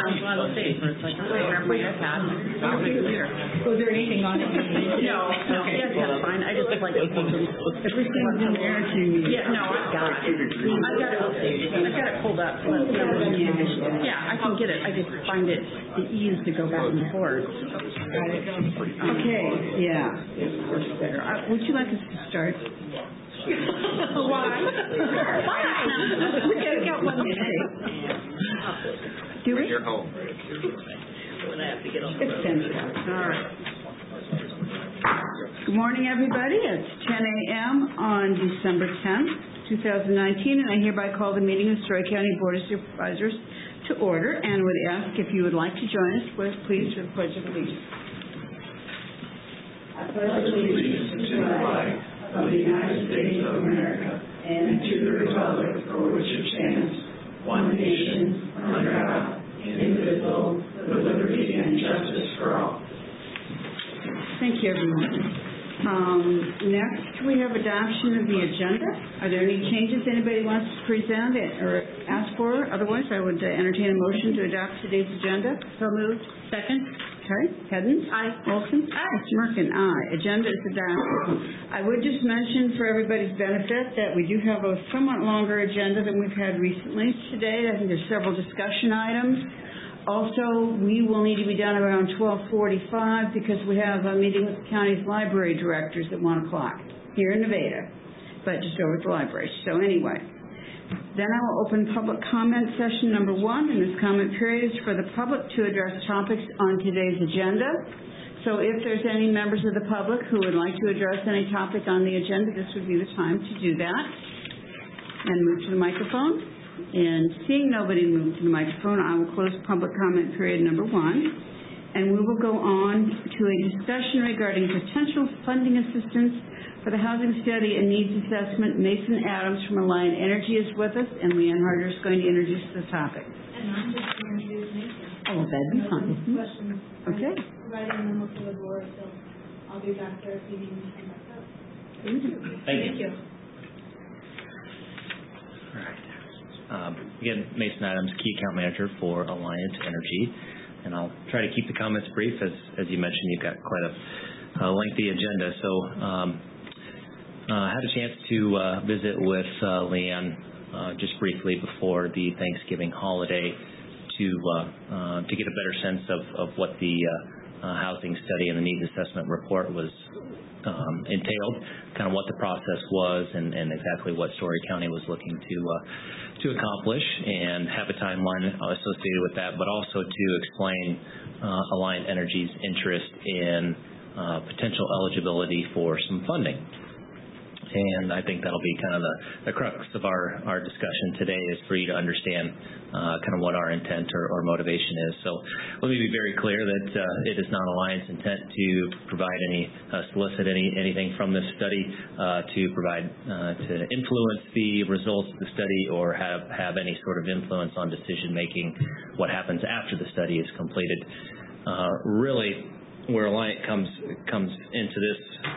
on one of those days where it's like, oh, I grab my iPad. Was there anything on it? No. Yes, that's fine. I just like it. Everything's in there to you. Yeah, no, I've got it pulled up. So yeah, I can get it. I just find it the ease to go back and forth. Okay, yeah. Would you like us to start? Why? We got one mistake. Do we? You're home. It's 10 o'clock. All right. Good morning, everybody. It's 10 a.m. on December 10th, 2019, and I hereby call the meeting of Story County Board of Supervisors to order and would ask if you would like to join us, please, for the Pledge of Allegiance. I pledge allegiance to the flag of the United States of America and to the republic for which it stands, one nation, under God, indivisible, with liberty and justice for all. Thank you, everyone. Next, we have adoption of the agenda. Are there any changes anybody wants to present or ask for? Otherwise, I would entertain a motion to adopt today's agenda. So moved. Second. Okay. Heddens? Aye. Olson? Aye. Merkin? Aye. Agenda is adopted. I would just mention for everybody's benefit that we do have a somewhat longer agenda than we've had recently today. I think there's several discussion items. Also, we will need to be done around 12:45 because we have a meeting with the county's library directors at 1 o'clock here in Nevada, but just over at the library. So anyway, then I will open public comment session number 1, and this comment period is for the public to address topics on today's agenda. So if there's any members of the public who would like to address any topic on the agenda, this would be the time to do that. And move to the microphone. And seeing nobody move to the microphone, I will close public comment period number 1. And we will go on to a discussion regarding potential funding assistance for the housing study and needs assessment. Mason Adams from Alliant Energy is with us, and Leanne Harder is going to introduce the topic. And I'm just going to introduce Mason. Oh, that'd be fine. Questions. Okay. Providing a memo to the board, so I'll be back there if you need me to come back up. Thank you. All right. Again, Mason Adams, Key Account Manager for Alliant Energy, and I'll try to keep the comments brief. As you mentioned, you've got quite a lengthy agenda. So I had a chance to visit with Leanne just briefly before the Thanksgiving holiday to get a better sense of what the housing study and the needs assessment report was entailed, kind of what the process was, and exactly what Story County was looking to accomplish, and have a timeline associated with that, but also to explain Alliant Energy's interest in potential eligibility for some funding. And I think that'll be kind of the crux of our discussion today, is for you to understand kind of what our intent or motivation is. So let me be very clear that it is not Alliant's intent to provide solicit anything from this study to provide to influence the results of the study or have any sort of influence on decision making, what happens after the study is completed. Really, where Alliant comes into this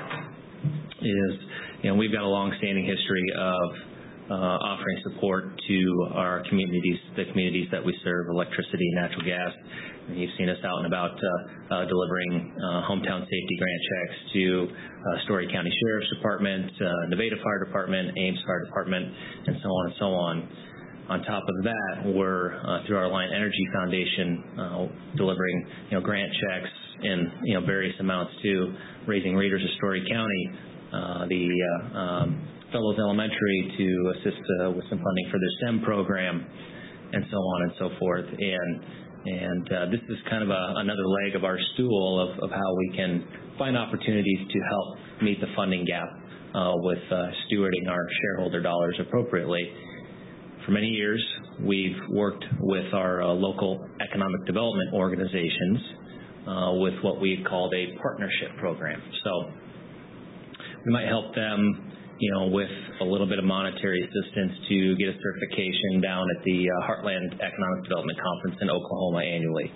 is, we've got a long-standing history of offering support to our communities, the communities that we serve, electricity, natural gas. And you've seen us out and about delivering hometown safety grant checks to Story County Sheriff's Department, Nevada Fire Department, Ames Fire Department, and so on and so on. On top of that, we're through our Alliant Energy Foundation delivering grant checks in various amounts to Raising Readers of Story County, the Fellows Elementary to assist with some funding for their STEM program, and so on and so forth. And this is kind of another leg of our stool of how we can find opportunities to help meet the funding gap with stewarding our shareholder dollars appropriately. For many years, we've worked with our local economic development organizations with what we've called a partnership program. So we might help them, with a little bit of monetary assistance to get a certification down at the Heartland Economic Development Conference in Oklahoma annually.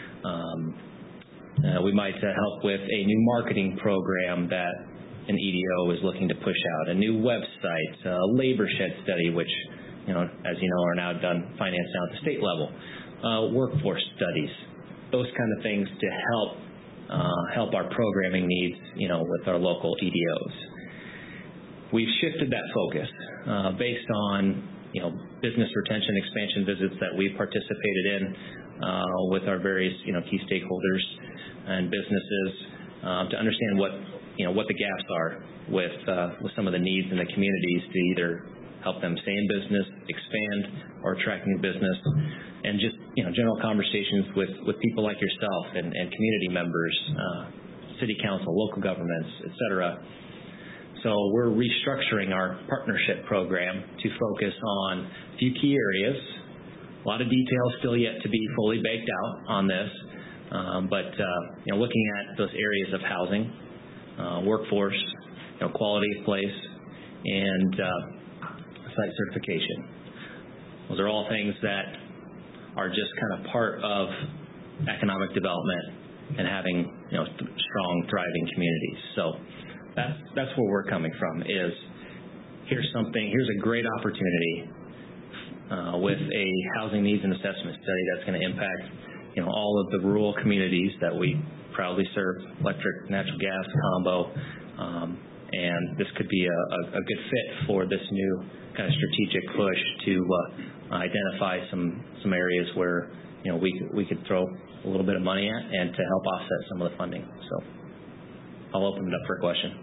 We might help with a new marketing program that an EDO is looking to push out, a new website, a labor shed study, which, as you know, are now done financed down at the state level. workforce studies, those kind of things to help our programming needs, with our local EDOs. We've shifted that focus based on, business retention expansion visits that we've participated in with our various, key stakeholders and businesses to understand what the gaps are with some of the needs in the communities to either help them stay in business, expand, or attract new business, and just general conversations with people like yourself and community members, city council, local governments, etc. So we're restructuring our partnership program to focus on a few key areas. A lot of details still yet to be fully baked out on this, but looking at those areas of housing, workforce, quality of place, and site certification. Those are all things that are just kind of part of economic development and having strong, thriving communities. So that's where we're coming from. Is here's a great opportunity with a housing needs and assessment study that's going to impact all of the rural communities that we proudly serve, electric, natural gas combo, and this could be a good fit for this new kind of strategic push to identify some areas where we could throw a little bit of money at and to help offset some of the funding. So I'll open it up for a question.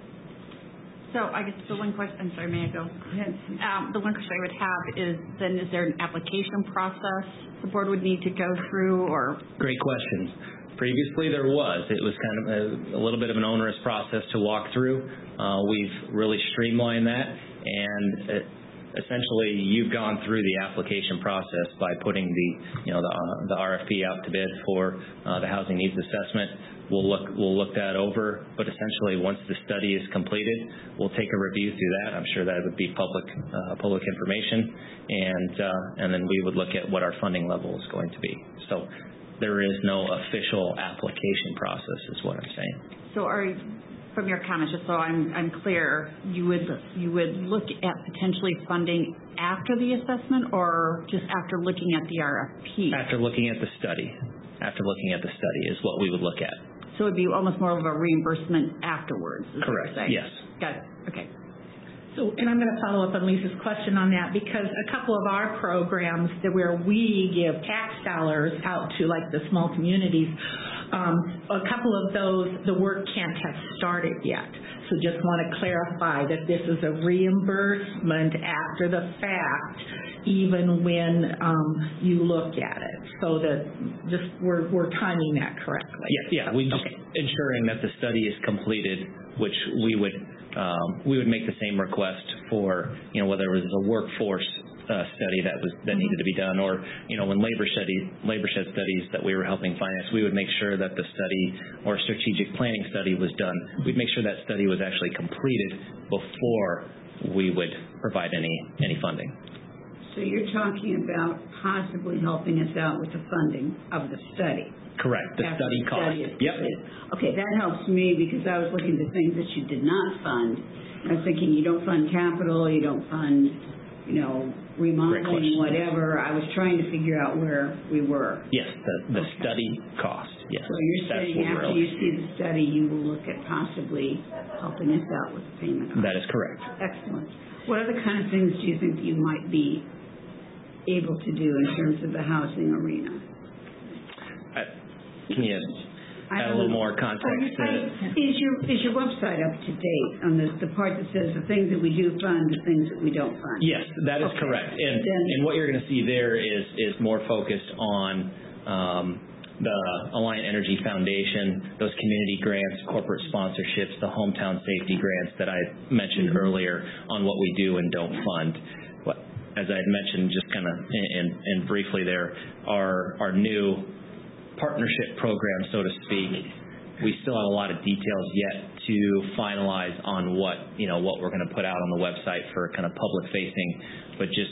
So I guess the one question, I'm sorry, may I go? Yes. The one question I would have is then is there an application process the board would need to go through or? Great question. Previously there was. It was kind of a little bit of an onerous process to walk through. We've really streamlined that, and essentially you've gone through the application process by putting the RFP out to bid for the housing needs assessment. We'll look that over, but essentially once the study is completed, we'll take a review through that. I'm sure that would be public information, and then we would look at what our funding level is going to be. So there is no official application process, is what I'm saying. So from your comments, just so I'm clear, you would look at potentially funding after the assessment or just after looking at the RFP? After looking at the study. After looking at the study is what we would look at. So it would be almost more of a reimbursement afterwards. Correct. Yes. Got it. Okay. So, and I'm going to follow up on Lisa's question on that, because a couple of our programs where we give tax dollars out to like the small communities, a couple of those, the work can't have started yet. So just want to clarify that this is a reimbursement after the fact, even when you look at it, so that just we're timing that correctly. Yeah. We just ensuring that the study is completed, which we would make the same request for whether it was a workforce study that needed to be done, or when labor shed studies that we were helping finance, we would make sure that the study or strategic planning study was done. We'd make sure that study was actually completed before we would provide any funding. So you're talking about possibly helping us out with the funding of the study. Correct. The study cost. Yep. Okay, that helps me, because I was looking at things that you did not fund. I was thinking you don't fund capital, you don't fund, remodeling, whatever. I was trying to figure out where we were. Yes, the study cost. Yes. So you're saying after you see the study, you will look at possibly helping us out with the payment. That is correct. Excellent. What other kind of things do you think you might be able to do in terms of the housing arena? Can you add a little more context? Is your website up to date on the part that says the things that we do fund, the things that we don't fund? Yes, that is correct. And what you're going to see there is more focused on the Alliant Energy Foundation, those community grants, corporate sponsorships, the hometown safety grants that I mentioned earlier on what we do and don't fund. As I had mentioned just kind of in briefly there, our new partnership program, so to speak, we still have a lot of details yet to finalize on what we're going to put out on the website for kind of public facing, but just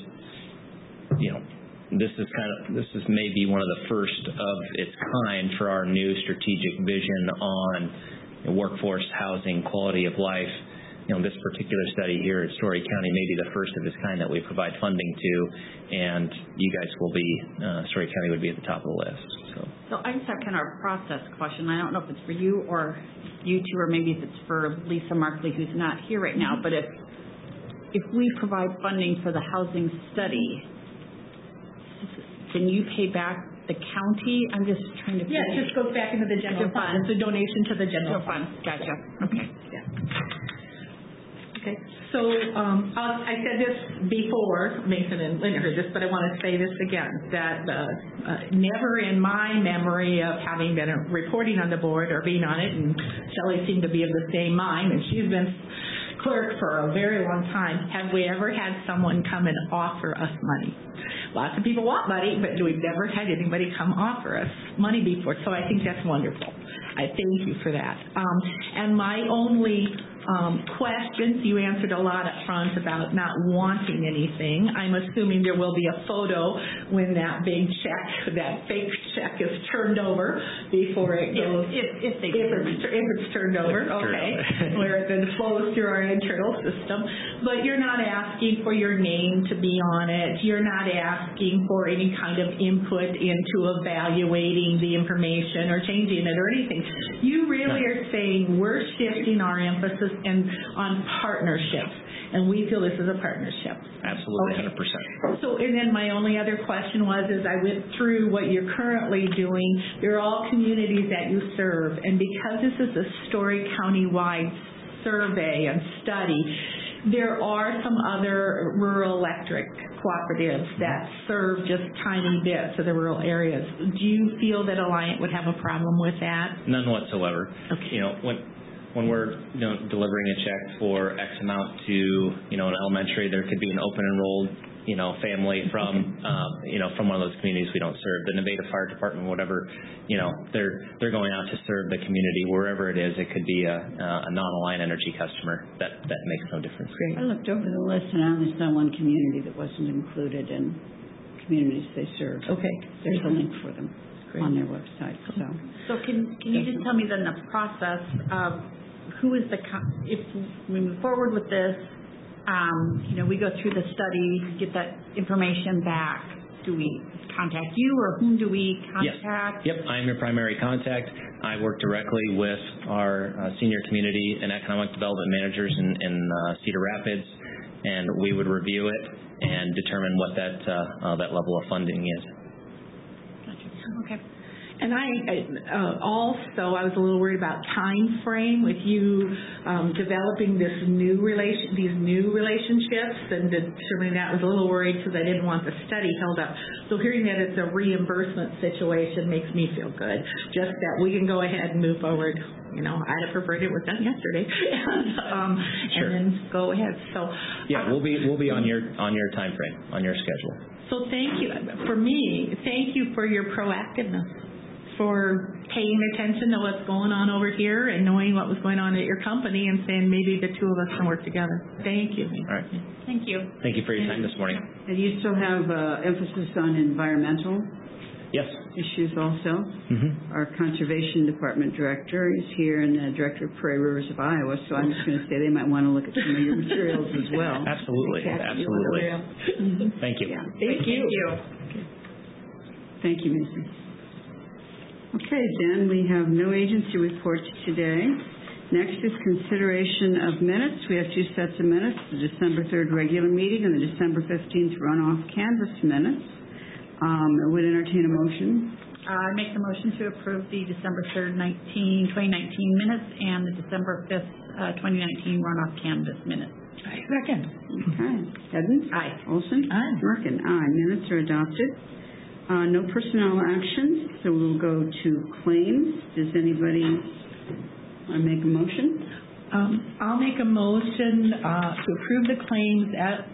this is maybe one of the first of its kind for our new strategic vision on workforce, housing, quality of life, this particular study here at Story County may be the first of its kind that we provide funding to, and you guys will be, Story County would be at the top of the list. So I just have kind of a process question. I don't know if it's for you or you two, or maybe if it's for Lisa Markley, who's not here right now, but if we provide funding for the housing study, can you pay back the county? I'm just trying to figure. Yeah, it just goes back into the general fund. It's a donation to the general fund. Gotcha. Okay. Okay. So I said this before, Mason and Linda heard this, but I want to say this again, that never in my memory of having been reporting on the board or being on it, and Shelley seemed to be of the same mind, and she's been clerk for a very long time, have we ever had someone come and offer us money? Lots of people want money, but we've never had anybody come offer us money before, so I think that's wonderful. I thank you for that. And my only questions, you answered a lot up front about not wanting anything. I'm assuming there will be a photo when that big check, that fake check is turned over before it goes. If it's turned over, okay, where it then flows through our internal system. But you're not asking for your name to be on it. You're not asking for any kind of input into evaluating the information or changing it or anything. You really are saying we're shifting our emphasis on partnerships, and we feel this is a partnership. Absolutely, okay. 100%. So, and then my only other question was, as I went through what you're currently doing, they're all communities that you serve, and because this is a Story County-wide survey and study, there are some other rural electric cooperatives that serve just tiny bits of the rural areas. Do you feel that Alliant would have a problem with that? None whatsoever. Okay. When we're delivering a check for X amount to an elementary, there could be an open enrolled family from from one of those communities we don't serve. The Nevada Fire Department, whatever, they're going out to serve the community wherever it is. It could be a non-Alliant Energy customer. That makes no difference. Great. I looked over the list and I only saw one community that wasn't included in communities they serve. Okay. There's a link for them on their website. So can you just tell me then the process of who is if we move forward with this, we go through the study, get that information back. Do we contact you, or whom do we contact? Yep, I'm your primary contact. I work directly with our senior community and economic development managers in Cedar Rapids, and we would review it and determine what that level of funding is. Gotcha. Okay. And I was a little worried about time frame with you developing these new relationships, and determining that. I was a little worried because I didn't want the study held up. So hearing that it's a reimbursement situation makes me feel good. Just that we can go ahead and move forward. I'd have preferred it was done yesterday, and then go ahead. So yeah, we'll be on your time frame, on your schedule. So thank you. For me, thank you for your proactiveness, for paying attention to what's going on over here and knowing what was going on at your company and saying maybe the two of us can work together. Thank you. All right. Thank you. Thank you for your time this morning. And you still have emphasis on environmental issues also. Mm-hmm. Our Conservation Department Director is here, and the Director of Prairie Rivers of Iowa, so I'm just going to say they might want to look at some of your materials as well. Absolutely. Absolutely. Mm-hmm. Thank you. Yeah. Thank you. Okay. Thank you, Mason. Okay, then we have no agency reports today. Next is consideration of minutes. We have two sets of minutes, the December 3rd regular meeting and the December 15th runoff canvas minutes. I would entertain a motion. I make the motion to approve the December 3rd, 2019 minutes and the December 5th, 2019 runoff canvas minutes. Second. Okay. Edens? Aye. Olson? Aye. Merkin? Aye. Minutes are adopted. No personnel actions, so we'll go to claims. Does anybody want to make a motion? I'll make a motion to approve the claims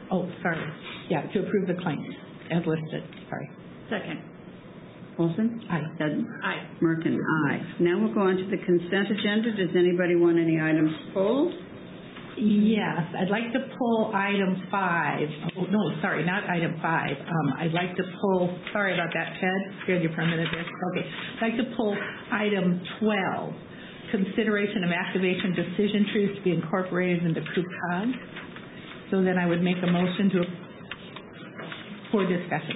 to approve the claims as listed. Sorry. Second. Olson? Aye. Edens? Aye. Merkin? Aye. Now we'll go on to the consent agenda. Does anybody want any items pulled? Yes, I'd like to pull item 5. Oh, no, sorry, not item 5. I'd like to pull, sorry about that, Ted. Scared you for a minute there. Okay. I'd like to pull item 12, consideration of activation decision trees to be incorporated into COOP-COG. So then I would make a motion for discussion.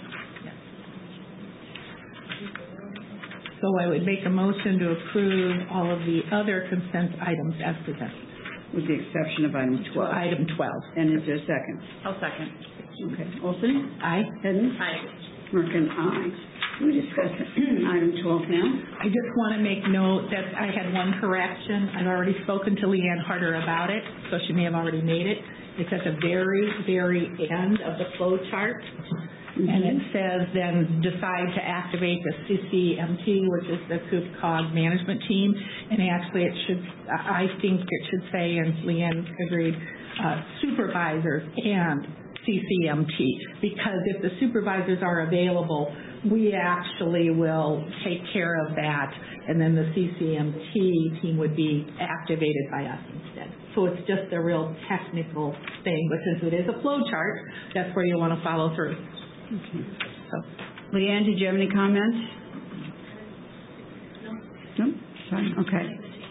So I would make a motion to approve all of the other consent items as presented. With the exception of item 12. Item 12. And is there a second? I'll second. Okay. Olson? Aye. Hidden? Aye. Merkin, aye. We discuss item 12 now. I just want to make note that I had one correction. I've already spoken to Leanne Harder about it, so she may have already made it. It's at the very, very end of the flow chart. And it says then decide to activate the CCMT, which is the COOP-COG management team. And actually it should, I think it should say, and Leanne agreed, supervisors and CCMT. Because if the supervisors are available, we actually will take care of that. And then the CCMT team would be activated by us instead. So it's just a real technical thing. But since it is a flow chart, that's where you want to follow through. Okay. So, Leanne, did you have any comments? No. Fine. Okay.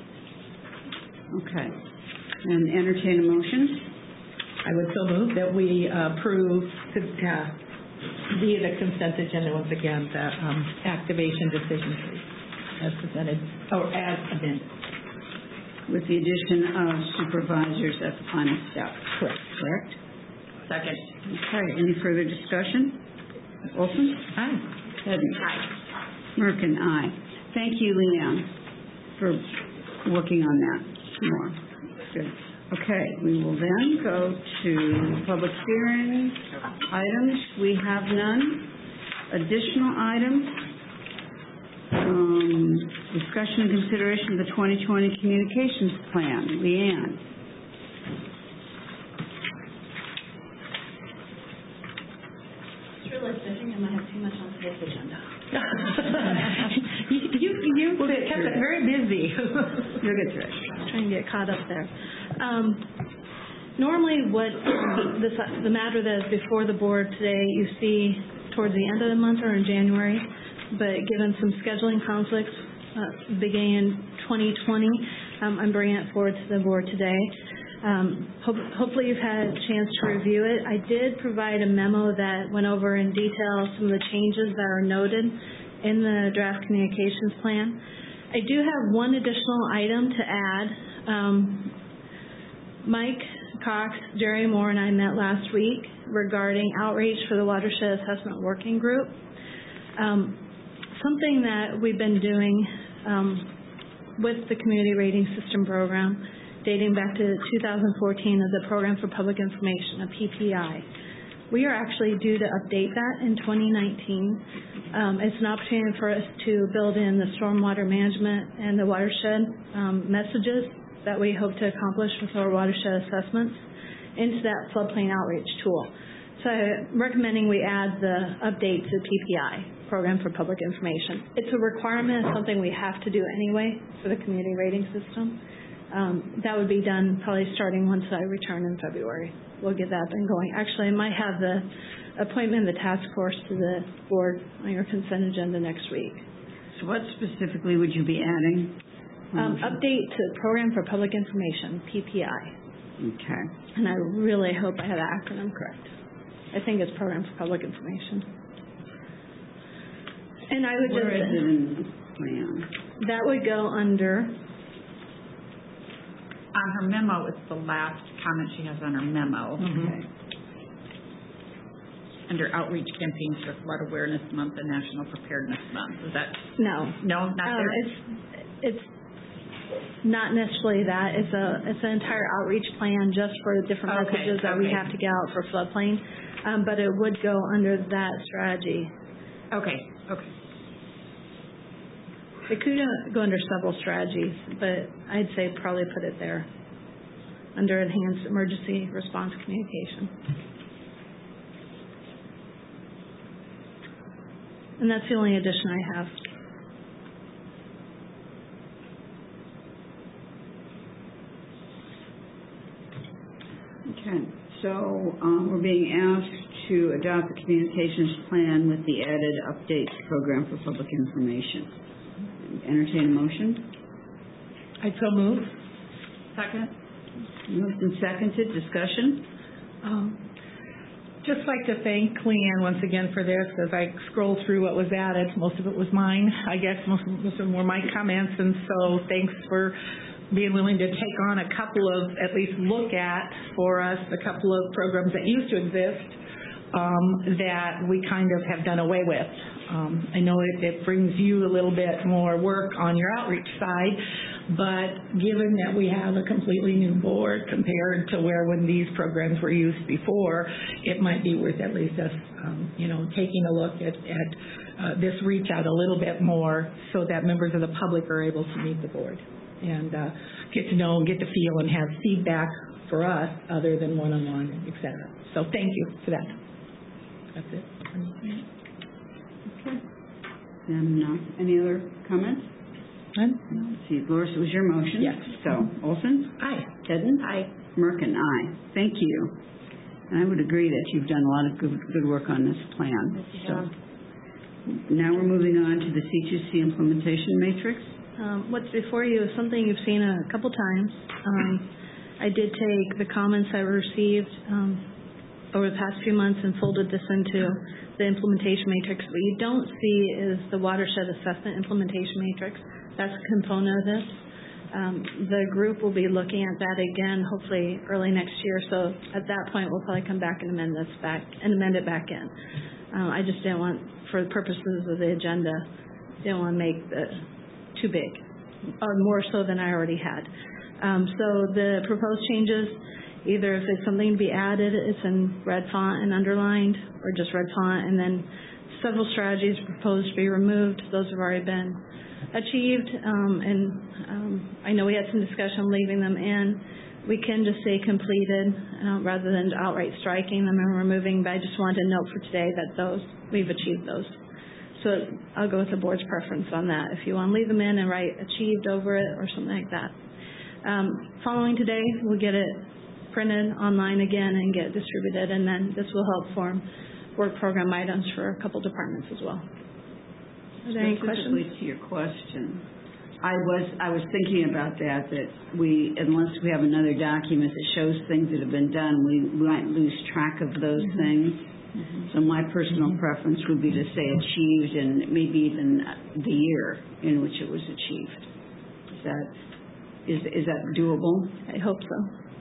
Okay. And entertain a motion? I would so move that we approve via the consent agenda once again the activation decision trees as presented or as amended. With the addition of supervisors at the final step. Correct. Second. Okay. Any further discussion? Olson? Aye. Hidden? Aye. Merkin, aye. Thank you, Leanne, for working on that more. Good. Okay, we will then go to public hearing items. We have none. Additional items. Discussion and consideration of the 2020 communications plan. Leanne. I think I might have too much on today's agenda. you kept it very busy. You'll get through it. Trying to get caught up there. Normally what the matter that is before the board today you see towards the end of the month or in January, but given some scheduling conflicts beginning in 2020, I'm bringing it forward to the board today. Hopefully you've had a chance to review it. I did provide a memo that went over in detail some of the changes that are noted in the draft communications plan. I do have one additional item to add. Mike Cox, Jerry Moore, and I met last week regarding outreach for the Watershed Assessment Working Group. Something that we've been doing with the Community Rating System program dating back to 2014 as a Program for Public Information, a PPI. We are actually due to update that in 2019. It's an opportunity for us to build in the stormwater management and the watershed messages that we hope to accomplish with our watershed assessments into that floodplain outreach tool. So I'm recommending we add the update to PPI, Program for Public Information. It's a requirement, it's something we have to do anyway for the community rating system. That would be done probably starting once I return in February. We'll get that been going. Actually, I might have the appointment of the task force to the board on your consent agenda next week. So what specifically would you be adding? Update to Program for Public Information, PPI. Okay. And I really hope I have the acronym correct. I think it's Program for Public Information. And I would Where is it in the plan? That would go under... On her memo, it's the last comment she has on her memo. Okay. Under outreach campaigns for Flood Awareness Month and National Preparedness Month. Is that? No. No, not there? It's not necessarily that. It's an entire outreach plan just for the different messages that we have to get out for floodplain. But it would go under that strategy. Okay. It could go under several strategies, but I'd say probably put it there under enhanced emergency response communication. And that's the only addition I have. Okay. So we're being asked to adopt the communications plan with the added updates Program for Public Information. Entertain a motion. I'd so move. Second? Moved and seconded. Discussion? Just like to thank Leanne once again for this. As I scroll through what was added, most of it was mine. I guess most of them were my comments, and so thanks for being willing to take on a couple of, at least look at for us, a couple of programs that used to exist that we kind of have done away with. I know it brings you a little bit more work on your outreach side, but given that we have a completely new board compared to when these programs were used before, it might be worth at least us, taking a look at this reach out a little bit more so that members of the public are able to meet the board and get to know and get to feel and have feedback for us other than one-on-one, et cetera. So thank you for that. That's it. Okay. And any other comments? None? No. Let's see, Loris, it was your motion. Yes. So, Olson? Aye. Tedden? Aye. Merkin, aye. Thank you. And I would agree that you've done a lot of good work on this plan. So, now we're moving on to the C2C implementation matrix. What's before you is something you've seen a couple times. I did take the comments I received over the past few months and folded this into the implementation matrix. What you don't see is the watershed assessment implementation matrix. That's a component of this. The group will be looking at that again, hopefully early next year. So at that point, we'll probably come back and amend it back in. I just didn't want, for the purposes of the agenda, didn't want to make it too big, or more so than I already had. So the proposed changes, either if it's something to be added, it's in red font and underlined, or just red font, and then several strategies proposed to be removed. Those have already been achieved, and I know we had some discussion leaving them in. We can just say completed rather than outright striking them and removing, but I just wanted to note for today that we've achieved those. So I'll go with the board's preference on that. If you want to leave them in and write achieved over it or something like that. Following today, we'll get it printed online again and get distributed, and then this will help form work program items for a couple departments as well. Are there any questions? Specifically to your question, I was thinking about that unless we have another document that shows things that have been done, we might lose track of those things. So my personal preference would be to say achieved and maybe even the year in which it was achieved. Is that doable? I hope so.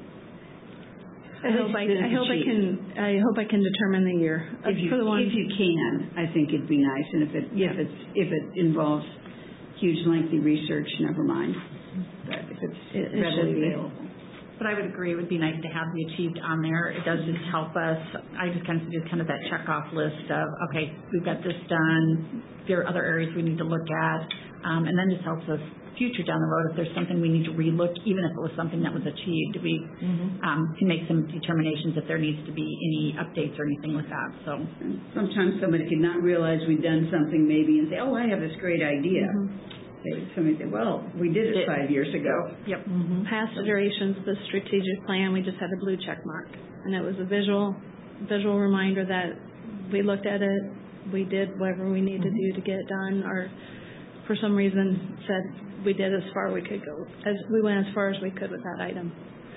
I hope I can determine the year. If you can, I think it'd be nice. And if it involves huge lengthy research, never mind. But if it's readily available. But I would agree it would be nice to have the achieved on there. It does just help us. I just kind of did that check-off list of, okay, we've got this done. There are other areas we need to look at. And then just helps us future down the road if there's something we need to relook, even if it was something that was achieved. We can make some determinations if there needs to be any updates or anything like that. So sometimes somebody could not realize we'd done something maybe and say, oh, I have this great idea. Somebody said, well, we did it 5 years ago. Yep. Past iterations, the strategic plan, we just had a blue check mark. And it was a visual reminder that we looked at it, we did whatever we needed to do to get it done, or for some reason said we did as far as we could go. We went as far as we could with that item.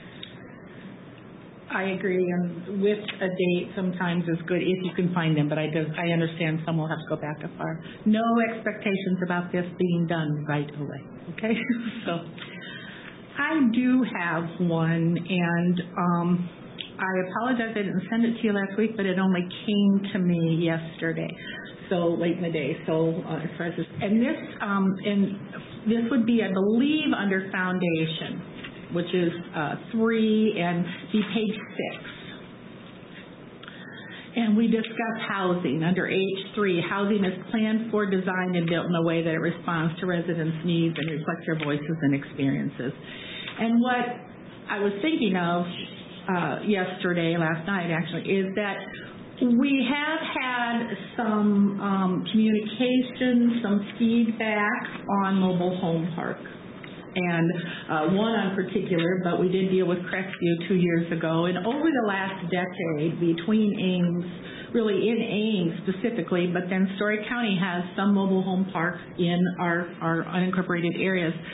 I agree, and with a date sometimes is good if you can find them, but I understand some will have to go back a far. No expectations about this being done right away, okay? So I do have one, and I apologize I didn't send it to you last week, but it only came to me yesterday, so late in the day. So as far as this, and this would be, I believe, under foundation, which is 3 and be page 6. And we discuss housing under H3. Housing is planned for, designed, and built in a way that it responds to residents' needs and reflects their voices and experiences. And what I was thinking of last night actually, is that we have had some communication, some feedback on mobile home park. And one in particular, but we did deal with Crestview 2 years ago. And over the last decade, between Ames, really in Ames specifically, but then Story County has some mobile home parks in our unincorporated areas.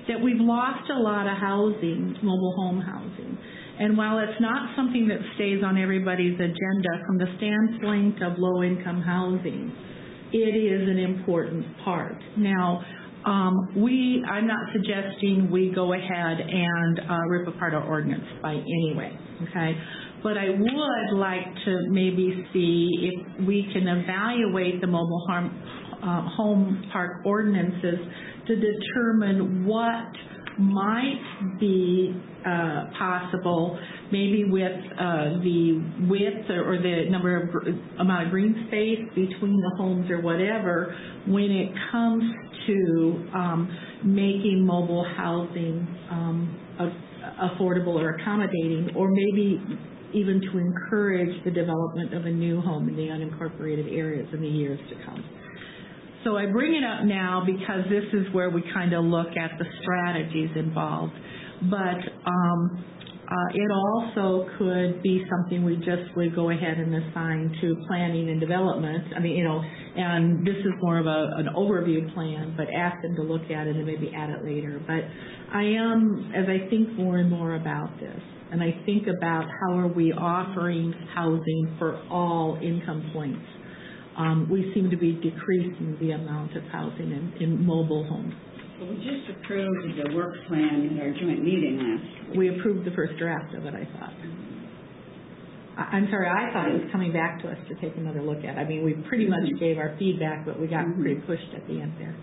that we've lost a lot of housing, mobile home housing. And while it's not something that stays on everybody's agenda from the standpoint of low-income housing, it is an important part. Now, I'm not suggesting we go ahead and rip apart our ordinance by any way, okay? But I would like to maybe see if we can evaluate the mobile home park ordinances to determine what might be possible, maybe with the width or the amount of green space between the homes or whatever, when it comes to making mobile housing affordable or accommodating, or maybe even to encourage the development of a new home in the unincorporated areas in the years to come. So I bring it up now because this is where we kind of look at the strategies involved. But it also could be something we just would go ahead and assign to planning and development. I mean, and this is more of an overview plan, but ask them to look at it and maybe add it later. But as I think more and more about this, and I think about how are we offering housing for all income points, we seem to be decreasing the amount of housing in mobile homes. Well, we just approved the work plan at our joint meeting last week. We approved the first draft of it, I thought. I'm sorry, I thought it was coming back to us to take another look at. I mean, we pretty much gave our feedback, but we got pretty pushed at the end there.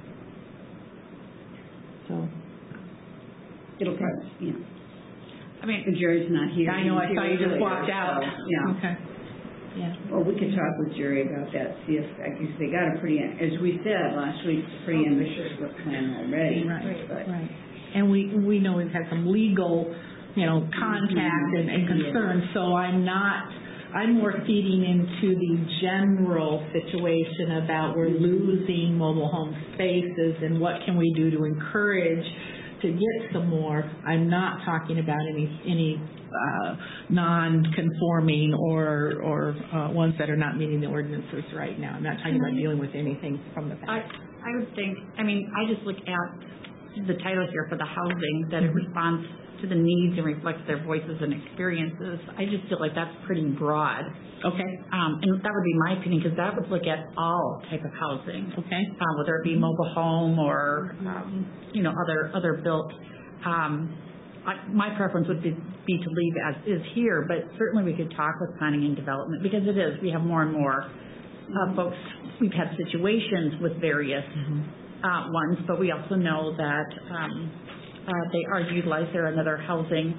So. It'll probably, I mean, Jerry's not here. I know, I saw you just walked out. So, yeah. Okay. Yeah. Well, we could talk with Jerry about that, see if, I guess they got a pretty, as we said last week, it's a pretty ambitious work plan already. Right. And we know we've had some legal, contact and concerns, so I'm more feeding into the general situation about we're losing mobile home spaces and what can we do to encourage to get some more. I'm not talking about any non-conforming or ones that are not meeting the ordinances right now. I'm not talking about dealing with anything from the past. I would think, I just look at the title here for the housing, that it responds to the needs and reflects their voices and experiences. I just feel like that's pretty broad. Okay. And that would be my opinion, because that would look at all type of housing. Okay. Whether it be mobile home or, other built. My preference would be to leave as is here, but certainly we could talk with planning and development, because it is. We have more and more folks. We've had situations with various ones, but we also know that they are utilized. They're another housing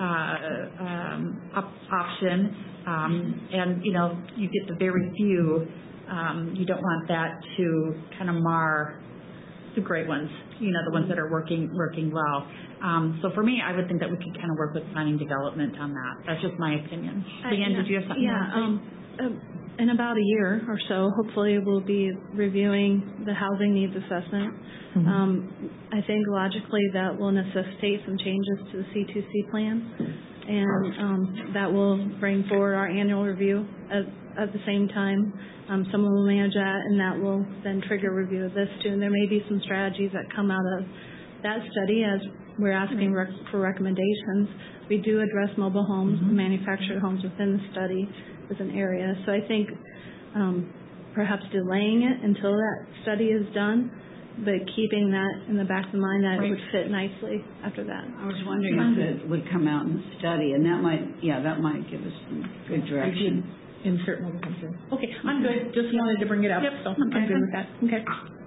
option, and you get the very few. You don't want that to kind of mar the great ones. The ones that are working well. So for me, I would think that we could kind of work with planning development on that. That's just my opinion. Leanne, did you have something? Yeah. In about a year or so, hopefully we'll be reviewing the housing needs assessment. I think logically that will necessitate some changes to the C2C plan, and that will bring forward our annual review at the same time. Someone will manage that, and that will then trigger review of this too. And there may be some strategies that come out of that study as we're asking for recommendations. We do address mobile homes, manufactured homes within the study as an area. So I think perhaps delaying it until that study is done, but keeping that in the back of the mind that it would fit nicely after that. I was wondering if it would come out in the study, and that might give us some good direction. Insert mobile homes in. Okay, I'm good. Just wanted to bring it up. Yep. So I'm good with that. Okay.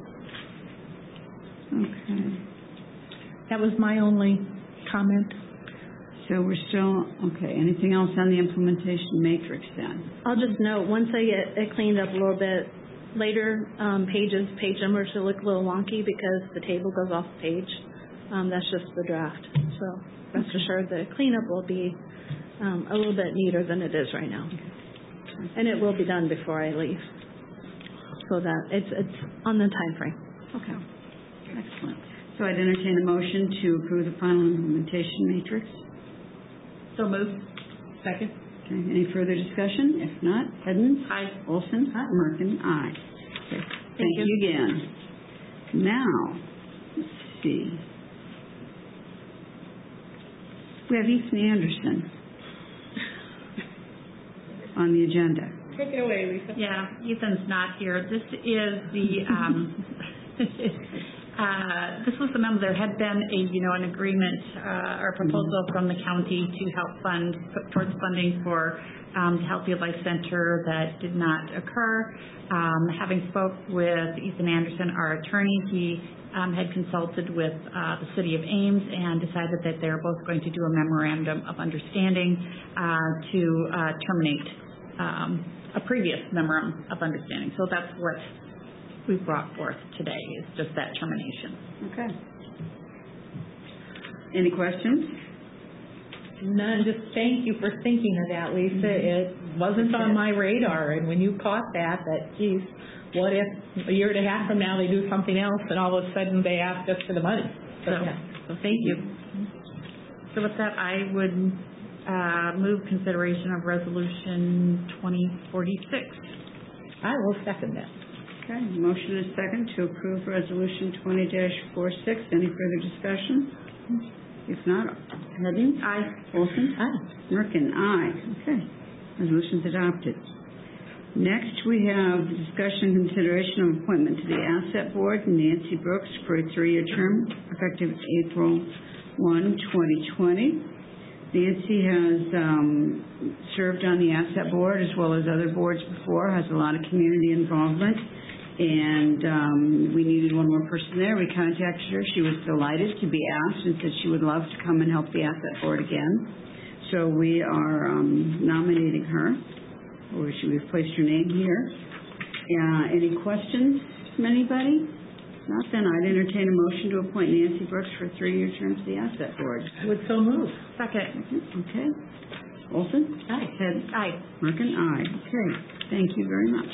Okay. That was my only comment. So we're still, okay, anything else on the implementation matrix then? I'll just note, once I get it cleaned up a little bit, later page numbers will look a little wonky because the table goes off the page. That's just the draft. So rest assured the cleanup will be a little bit neater than it is right now. And it will be done before I leave, so that it's on the time frame. Okay, excellent. So I'd entertain a motion to approve the final implementation matrix. So moved. Second. Okay, any further discussion? If not, Edmonds? Aye. Olson? Aye. Merkin? Aye. Okay. Thank you again. Now, let's see. We have Ethan Anderson on the agenda. Take it away, Lisa. Yeah, Ethan's not here. This is the, this was the memo. There had been an agreement or proposal from the county to help put towards funding for the Healthy Life Center that did not occur. Having spoke with Ethan Anderson, our attorney, he had consulted with the City of Ames and decided that they're both going to do a memorandum of understanding to terminate a previous memorandum of understanding. So that's what we brought forth today, is just that termination. Okay. Any questions? None. Just thank you for thinking of that, Lisa. It wasn't on my radar, and when you caught that, geez, what if a year and a half from now they do something else and all of a sudden they ask us for the money? So thank you. So with that, I would move consideration of Resolution 2046. I will second that. Okay, motion is second to approve Resolution 20-46. Any further discussion? If not, Heading? Aye. Olson? Aye. Merkin? Aye. Okay, resolution's adopted. Next, we have discussion and consideration of appointment to the Asset Board, Nancy Brooks, for a 3-year term effective April 1, 2020. Nancy has served on the Asset Board as well as other boards before, has a lot of community involvement, and we needed one more person there. We contacted her. She was delighted to be asked and said she would love to come and help the Asset Board again. So we are nominating her, or we've placed her name here. Any questions from anybody? Not then, I'd entertain a motion to appoint Nancy Brooks for a 3-year term to the Asset Board. Would so move. Second. Okay. Olson? Aye. Head? Aye. Merkin? Aye. Okay. Thank you very much.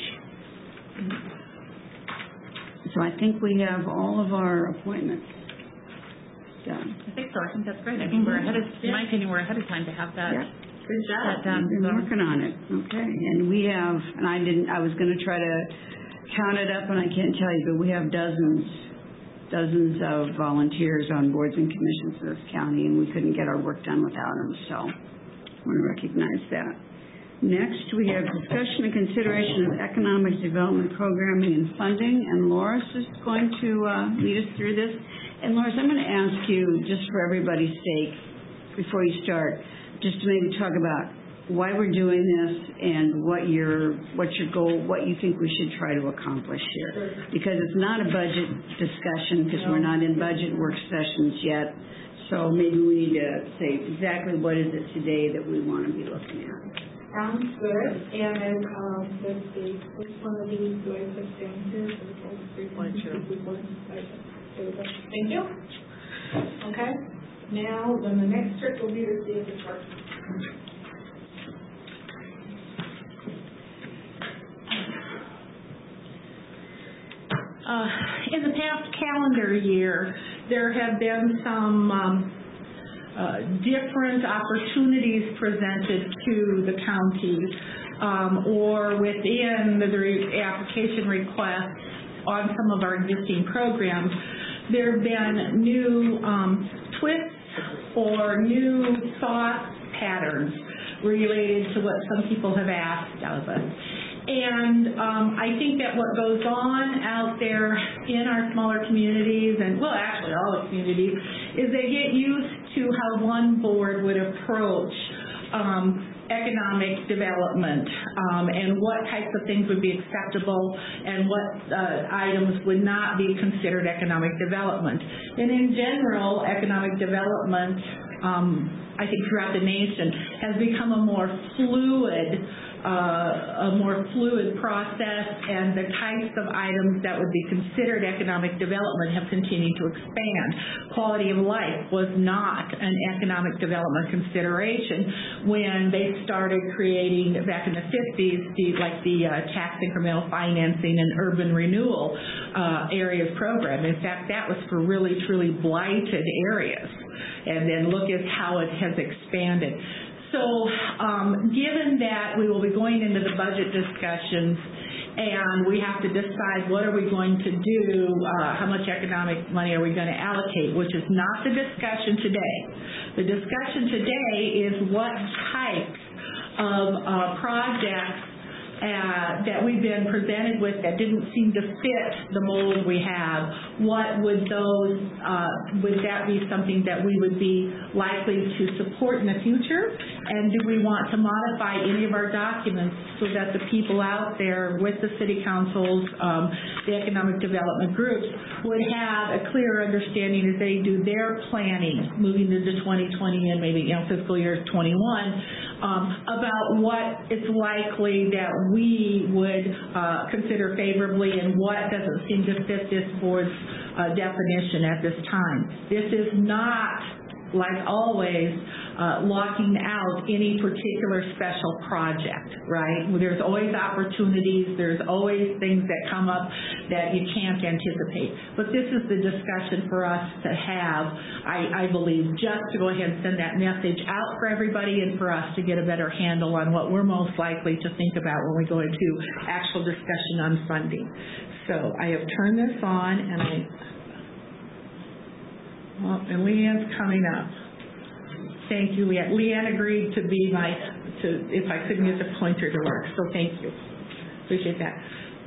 So I think we have all of our appointments done. I think so. I think that's great. I mean, we're ahead of, in my opinion, we're ahead of time to have that. Yeah. Good job. That done. We've been working on it. Okay. And we have, and I was going to try to count it up, and I can't tell you, but we have dozens of volunteers on boards and commissions in this county, and we couldn't get our work done without them. So I want to recognize that. Next, we have discussion and consideration of economic development programming and funding, and Loris is going to lead us through this. And Loris, I'm going to ask you, just for everybody's sake, before you start, just to maybe talk about why we're doing this and what's your goal, what you think we should try to accomplish here. Because it's not a budget discussion, because we're not in budget work sessions yet. So maybe we need to say exactly what is it today that we want to be looking at. Sounds good. And let's see, which one of these do I put down here? Thank you. Okay. Now, then the next trick will be to see if it works. In the past calendar year, there have been some different opportunities presented to the county or within the application requests on some of our existing programs. There have been new twists or new thought patterns related to what some people have asked of us. And I think that what goes on out there in our smaller communities, and well, actually all the communities, is they get used to how one board would approach economic development and what types of things would be acceptable and what items would not be considered economic development. And in general, economic development, I think throughout the nation, has become a more fluid process, and the types of items that would be considered economic development have continued to expand. Quality of life was not an economic development consideration when they started creating, back in the 50s, the tax incremental financing and urban renewal areas program. In fact, that was for really, truly blighted areas. And then look at how it has expanded. So given that we will be going into the budget discussions and we have to decide what are we going to do, how much economic money are we going to allocate, which is not the discussion today. The discussion today is what types of projects that we've been presented with that didn't seem to fit the mold we have. What would those, would that be something that we would be likely to support in the future? And do we want to modify any of our documents so that the people out there with the city councils, the economic development groups, would have a clear understanding as they do their planning moving into 2020 and maybe fiscal year 21, about what it's likely that we would consider favorably and what doesn't seem to fit this board's definition at this time. This is not, like always, locking out any particular special project, right? There's always opportunities, there's always things that come up that you can't anticipate. But this is the discussion for us to have, I believe, just to go ahead and send that message out for everybody and for us to get a better handle on what we're most likely to think about when we go into actual discussion on funding. So I have turned this on, and and Leanne's coming up. Thank you, Leanne. Leanne agreed to be if I couldn't get the pointer to work, so thank you. Appreciate that.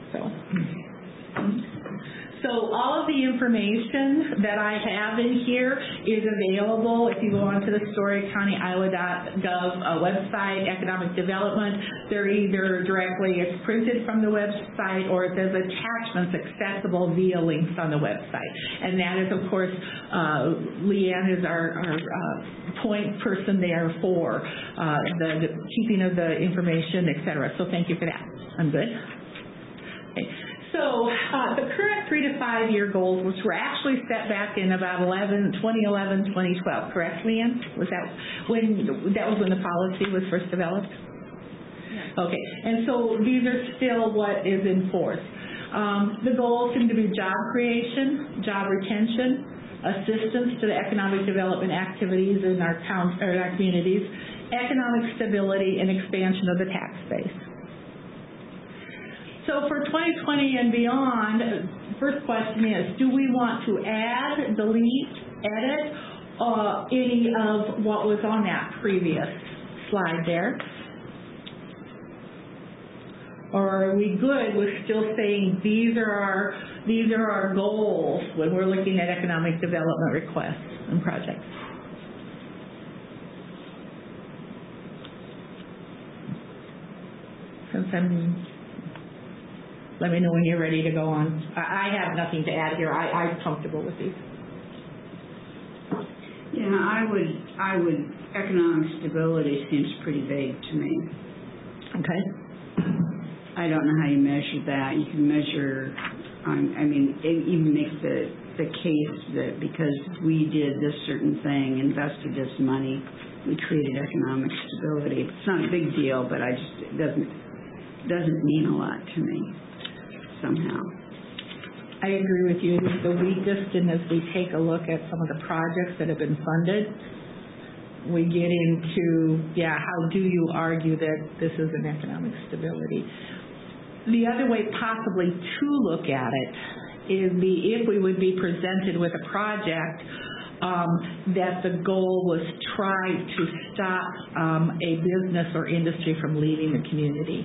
So all of the information that I have in here is available if you go onto the StoryCountyIowa.gov website, economic development. They're either directly, it's printed from the website, or there's attachments accessible via links on the website. And that is, of course, Leanne is our point person there for the keeping of the information, et cetera. So thank you for that. I'm good. Okay. So the current 3 to 5 year goals, which were actually set back in about 2011, 2012, correct, Leanne? Was that when the policy was first developed? Yes. Okay, and so these are still what is in force. The goals seem to be job creation, job retention, assistance to the economic development activities in our communities, economic stability, and expansion of the tax base. So for 2020 and beyond, first question is, do we want to add, delete, edit any of what was on that previous slide there? Or are we good with still saying these are our goals when we're looking at economic development requests and projects? Let me know when you're ready to go on. I have nothing to add here. I'm comfortable with these. Yeah, I would. Economic stability seems pretty vague to me. Okay. I don't know how you measure that. You can measure. It even makes the case that because we did this certain thing, invested this money, we created economic stability. It's not a big deal, but it doesn't mean a lot to me. Somehow. I agree with you. It is the weakest, and as we take a look at some of the projects that have been funded, we get into, how do you argue that this is an economic stability? The other way possibly to look at it is if we would be presented with a project that the goal was try to stop a business or industry from leaving the community.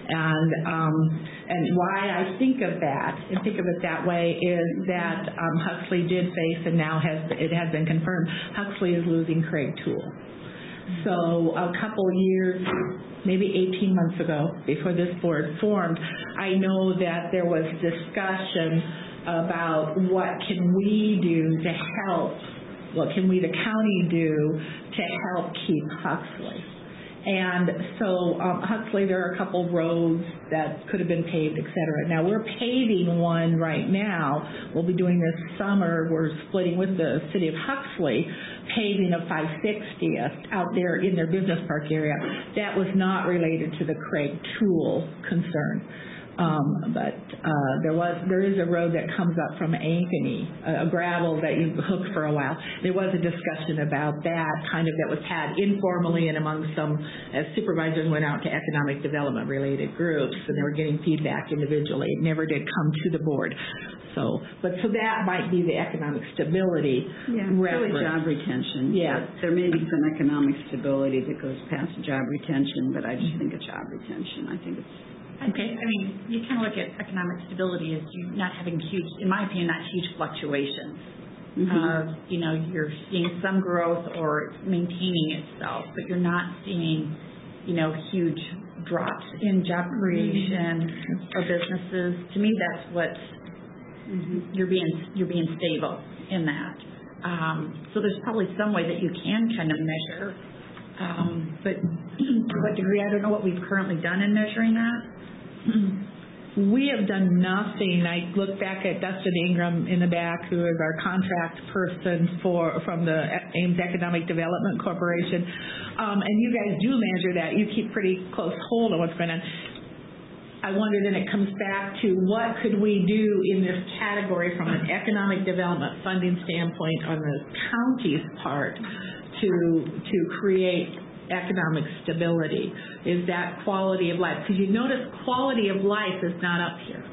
And why I think of that and think of it that way is that Huxley did face, and now it has been confirmed, Huxley is losing Craig Toole. So a couple years, maybe 18 months ago, before this board formed, I know that there was discussion about what can we do to help, what can we, the county, do to help keep Huxley. And so Huxley, there are a couple roads that could have been paved, et cetera. Now, we're paving one right now. We'll be doing this summer. We're splitting with the city of Huxley, paving of 560th out there in their business park area. That was not related to the Craig Toole concern. But there is a road that comes up from Ankeny, a gravel that you hook for a while. There was a discussion about that that was had informally and among some, as supervisors went out to economic development related groups, and they were getting feedback individually. It never did come to the board. So that might be the economic stability reference. Really job retention. Yeah. There may be some economic stability that goes past job retention, but I just think of job retention. I think it's okay. I mean, you kind of look at economic stability as you not having huge, in my opinion, not huge fluctuations. You're seeing some growth or maintaining itself, but you're not seeing, huge drops in job creation or businesses. To me, that's what you're being stable in that. So there's probably some way that you can kind of measure, but to what degree, I don't know what we've currently done in measuring that. We have done nothing. I look back at Dustin Ingram in the back, who is our contract person from the Ames Economic Development Corporation, and you guys do measure that. You keep pretty close hold on what's going on. I wonder then it comes back to what could we do in this category from an economic development funding standpoint on the county's part to create economic stability. Is that quality of life? Because you notice quality of life is not up here.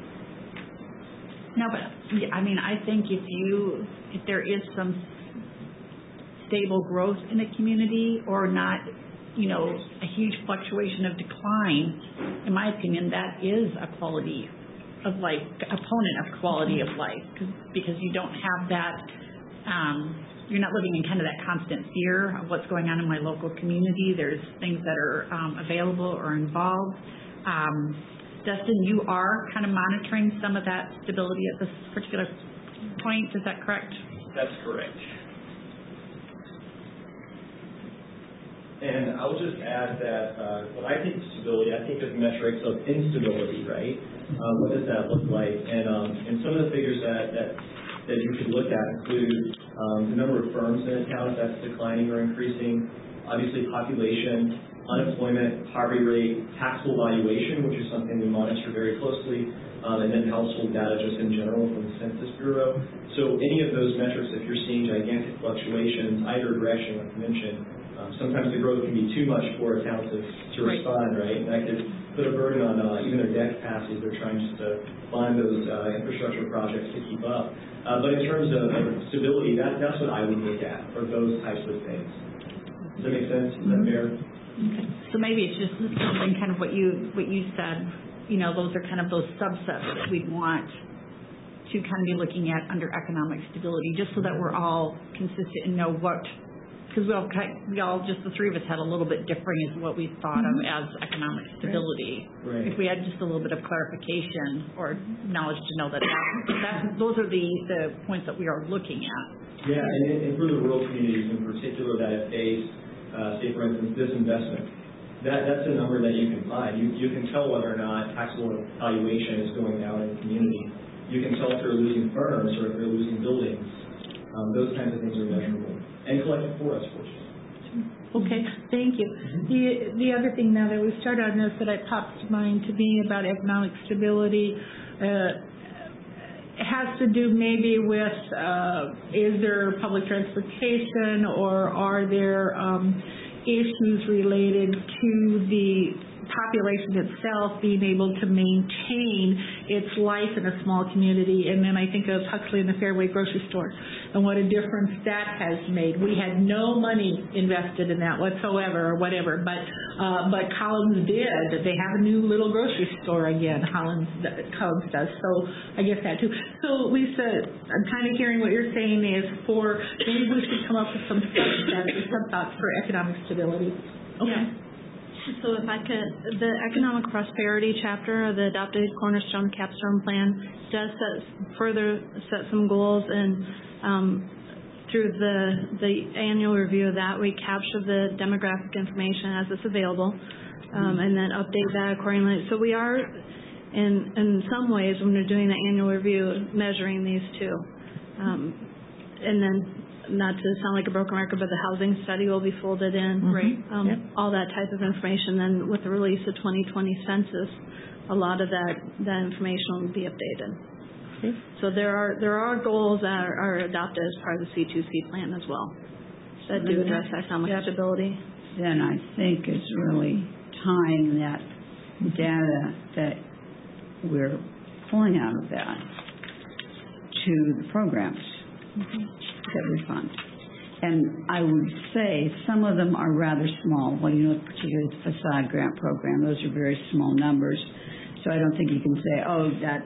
No, but I mean, I think if there is some stable growth in a community or not, a huge fluctuation of decline, in my opinion, that is a quality of life, component of quality of life, because you don't have that, you're not living in kind of that constant fear of what's going on in my local community. There's things that are available or involved. Dustin, you are kind of monitoring some of that stability at this particular point. Is that correct? That's correct. And I'll just add that when I think of stability, I think of metrics of instability, right? What does that look like? And some of the figures that you could look at include the number of firms in a town, if that's declining or increasing, obviously population, unemployment, poverty rate, taxable valuation, which is something we monitor very closely, and then household data just in general from the Census Bureau. So any of those metrics, if you're seeing gigantic fluctuations, either direction, like you mentioned, sometimes the growth can be too much for a town to respond, right? And that could put a burden on even their debt capacity. They're trying just to fund those infrastructure projects to keep up. But in terms of stability, that's what I would look at for those types of things. Does that make sense? Is that fair? Okay. So maybe it's just something kind of what you said. Those are kind of those subsets that we'd want to kind of be looking at under economic stability, just so that we're all consistent and know what. Because we all, just the three of us, had a little bit differing as what we thought of as economic stability. Right. If we had just a little bit of clarification or knowledge to know that those are the points that we are looking at. Yeah, and for the rural communities in particular that have faced, say for instance, disinvestment, that's a number that you can find. You can tell whether or not taxable valuation is going down in the community. You can tell if they're losing firms or if they're losing buildings. Those kinds of things are measurable and collected for us, fortunately. Okay, thank you. The other thing now that we started on this that popped to mind to me about economic stability has to do maybe with is there public transportation or are there issues related to the population itself being able to maintain its life in a small community. And then I think of Huxley and the Fairway grocery store and what a difference that has made. We had no money invested in that whatsoever or whatever, but Collins did. They have a new little grocery store again, Collins does. So I guess that too. So Lisa, I'm kind of hearing what you're saying is maybe we should come up with some thoughts for economic stability. Okay. Yeah. So if I could, the Economic Prosperity chapter of the Adopted Cornerstone Capstone Plan does set some goals, and through the annual review of that, we capture the demographic information as it's available, and then update that accordingly. So we are, in some ways, when we're doing the annual review, measuring these two. And then, not to sound like a broken record, but the housing study will be folded in, right? All that type of information. Then with the release of 2020 census, a lot of that information will be updated. Okay. So there are goals that are adopted as part of the C2C plan as well that do address economic stability. Then I think is really tying that data that we're pulling out of that to the programs that we fund. And I would say some of them are rather small. Well, particularly the facade grant program, those are very small numbers. So I don't think you can say, oh, that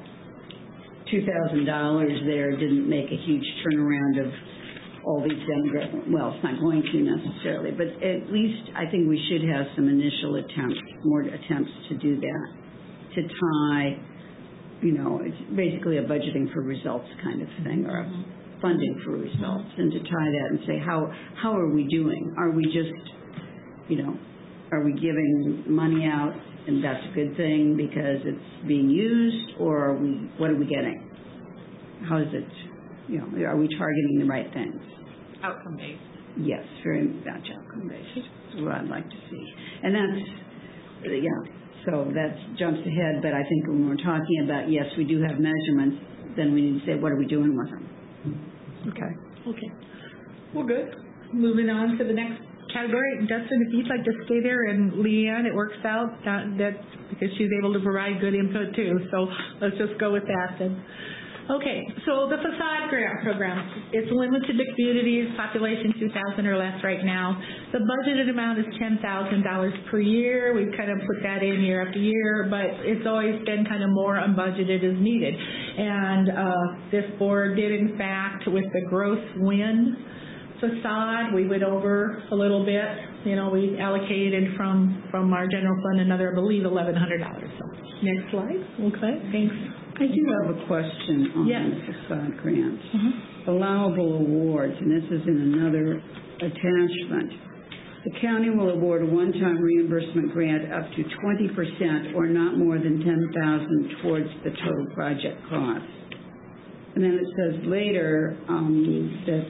$2,000 there didn't make a huge turnaround of all these demographics. Well, it's not going to necessarily, but at least I think we should have some initial more attempts to do that, to tie, it's basically a budgeting for results kind of thing, or a funding for results, and to tie that and say, how are we doing? Are we just, are we giving money out and that's a good thing because it's being used, or what are we getting? How is it, are we targeting the right things? Outcome-based. Yes, very much outcome-based. That's what I'd like to see. And that's, so that jumps ahead, but I think when we're talking about, yes, we do have measurements, then we need to say, what are we doing with them? Okay. Well, good. Moving on to the next category. Dustin, if you'd like to stay there, and Leanne, it works out. That's because she's able to provide good input too. So let's just go with that then. Okay, so the facade grant program, it's limited to communities, population 2,000 or less right now. The budgeted amount is $10,000 per year. We've kind of put that in year after year, but it's always been kind of more unbudgeted as needed. And this board did, in fact, with the Gross Wind facade, we went over a little bit. We allocated from our general fund another, I believe, $1,100. So next slide. Okay, thanks. I do have a question on the facade grants. Allowable awards, and this is in another attachment. The county will award a one-time reimbursement grant up to 20% or not more than $10,000 towards the total project cost. And then it says later that,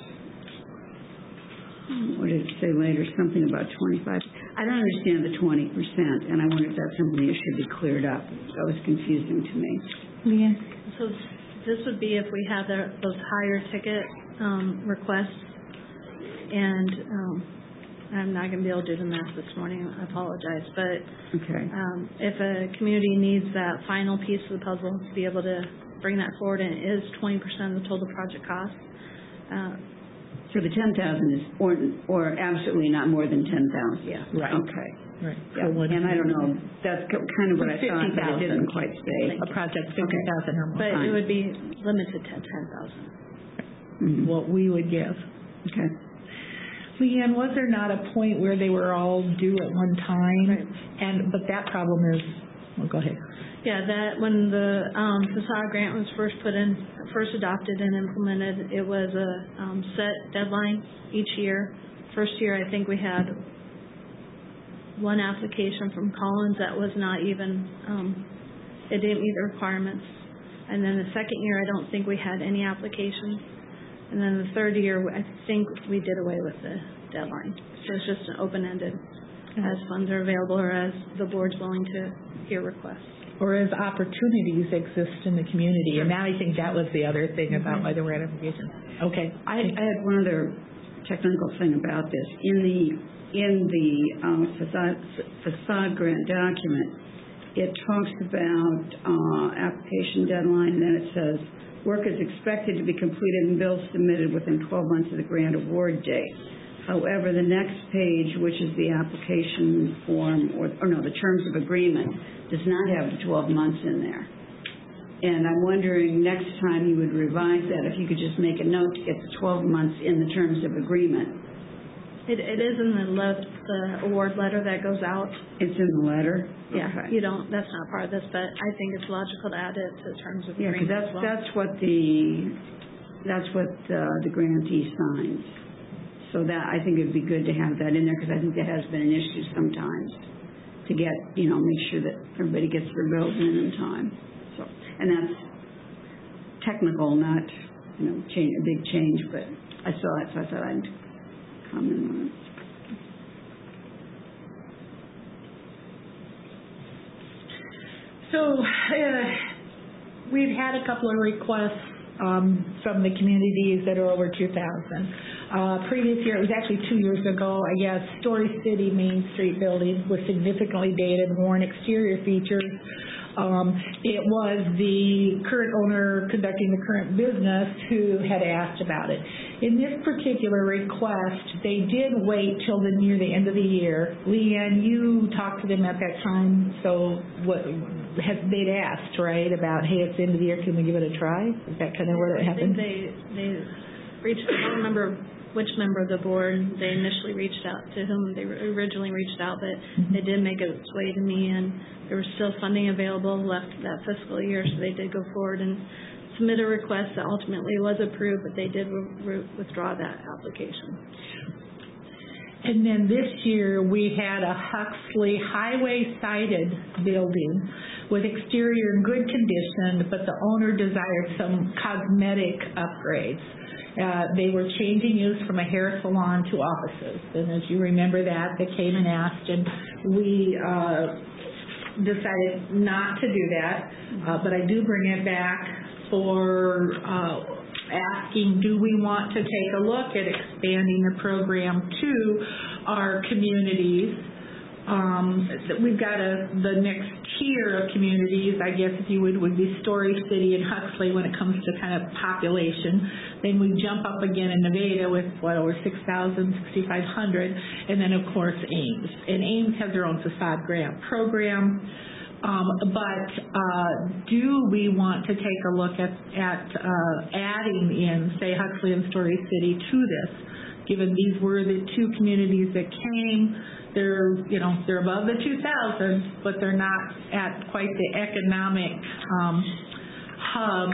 what did it say later? Something about 25. I don't understand the 20%, and I wonder if that's something that should be cleared up. That was confusing to me. Yeah. So this would be if we have those higher ticket requests, and I'm not going to be able to do the math this morning. I apologize, but if a community needs that final piece of the puzzle to be able to bring that forward, and it is 20% of the total project cost. So the 10,000 is or absolutely not more than 10,000. Yeah. Right. Okay. Right. Yeah. And I don't know. That's kind of what I thought, but it didn't quite say. A project 50,000 or more. But it would be limited to 10,000. What we would give. Okay. Leanne, was there not a point where they were all due at one time? Right. But that problem is. Well, go ahead. Yeah, that when the facade grant was first adopted and implemented, it was a set deadline each year. First year, I think we had one application from Collins that was not even, it didn't meet the requirements. And then the second year, I don't think we had any applications. And then the third year, I think we did away with the deadline. So it's just an open-ended, as funds are available or as the board's willing to hear requests. Or as opportunities exist in the community. And I think that was the other thing about why there were applications. Okay. I had one other technical thing about this. In the facade grant document, it talks about application deadline, and then it says, work is expected to be completed and bills submitted within 12 months of the grant award date. However, the next page, which is the application form, the terms of agreement, does not have the 12 months in there. And I'm wondering next time you would revise that, if you could just make a note to get the 12 months in the terms of agreement. It is in the award letter that goes out. It's in the letter? Yeah, okay. That's not part of this, but I think it's logical to add it to the terms of agreement. Yeah, because that's what the grantee signs. So that, I think it would be good to have that in there, because I think that has been an issue sometimes to get, make sure that everybody gets their bills in time. So, and that's technical, not, a big change, but I saw it, so I thought I'd comment on it. So So we've had a couple of requests from the communities that are over 2,000. Previous year, it was actually 2 years ago, I guess, Story City Main Street building was significantly dated, worn exterior features. It was the current owner conducting the current business who had asked about it. In this particular request, they did wait till near the end of the year. Leanne, you talked to them at that time, so they'd asked, right, about, hey, it's the end of the year, can we give it a try? Is that kind of what it happened? I think they reached, I don't remember which member of the board they initially reached out to, whom they originally reached out, but they did make its way to me, and there was still funding available left that fiscal year, so they did go forward and submit a request that ultimately was approved, but they did withdraw that application. And then this year we had a Huxley highway-sided building with exterior in good condition, but the owner desired some cosmetic upgrades. They were changing use from a hair salon to offices, and as you remember that, they came and asked, and we decided not to do that, but I do bring it back for asking, do we want to take a look at expanding the program to our communities? We've got the next tier of communities, I guess if you would be Story City and Huxley when it comes to kind of population. Then we jump up again in Nevada with over 6,000, 6,500, and then of course Ames. And Ames has their own facade grant program. But do we want to take a look at adding in, say, Huxley and Story City to this, given these were the two communities that came? They're above the 2,000, but they're not at quite the economic hub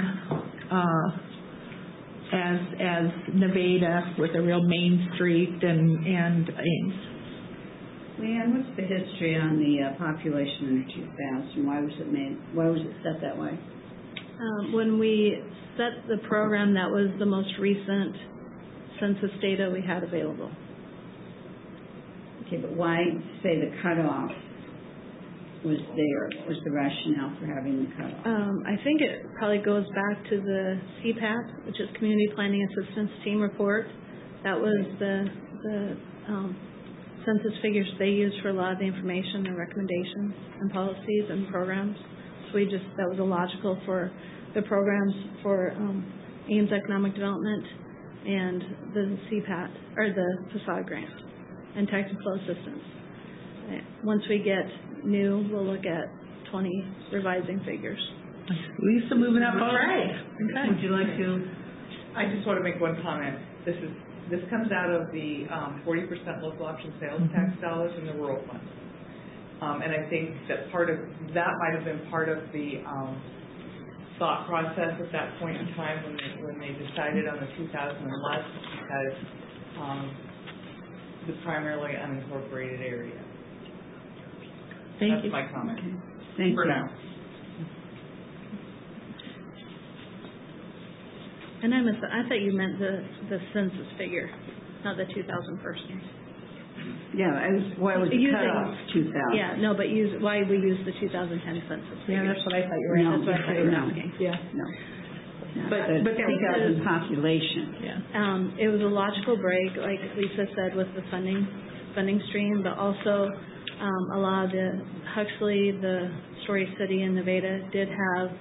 as Nevada, with a real main street and Ames. Leanne, what's the history on the population in 2000? Why was it set that way? When we set the program, that was the most recent census data we had available. Okay, but why say the cutoff was there? What was the rationale for having the cutoff? I think it probably goes back to the CPAT, which is Community Planning Assistance Team Report. That was the census figures they used for a lot of the information and recommendations and policies and programs. So that was illogical for the programs for Ames Economic Development and the CPAT, or the facade grant and technical assistance. Once we get new, we'll look at 20 revising figures. Lisa, moving up, all right. Okay. Would you like to? I just want to make one comment. This comes out of the 40% local option sales tax dollars in the rural fund. And I think that that might have been part of the thought process at that point in time when they decided on the 2,000 and less, because the primarily unincorporated area. That's my comment. Thank for you. now. And I thought you meant the census figure, not the 2,000 persons. Yeah, why was the cutoff 2,000? Yeah, no, but why we use the 2010 census figure. Yeah, that's what I thought you were asking. That's what I thought you were asking. Yeah. No. But the 2,000 population. Yeah. It was a logical break, like Lisa said, with the funding stream, but also a lot of the Huxley, the Story City, and Nevada did have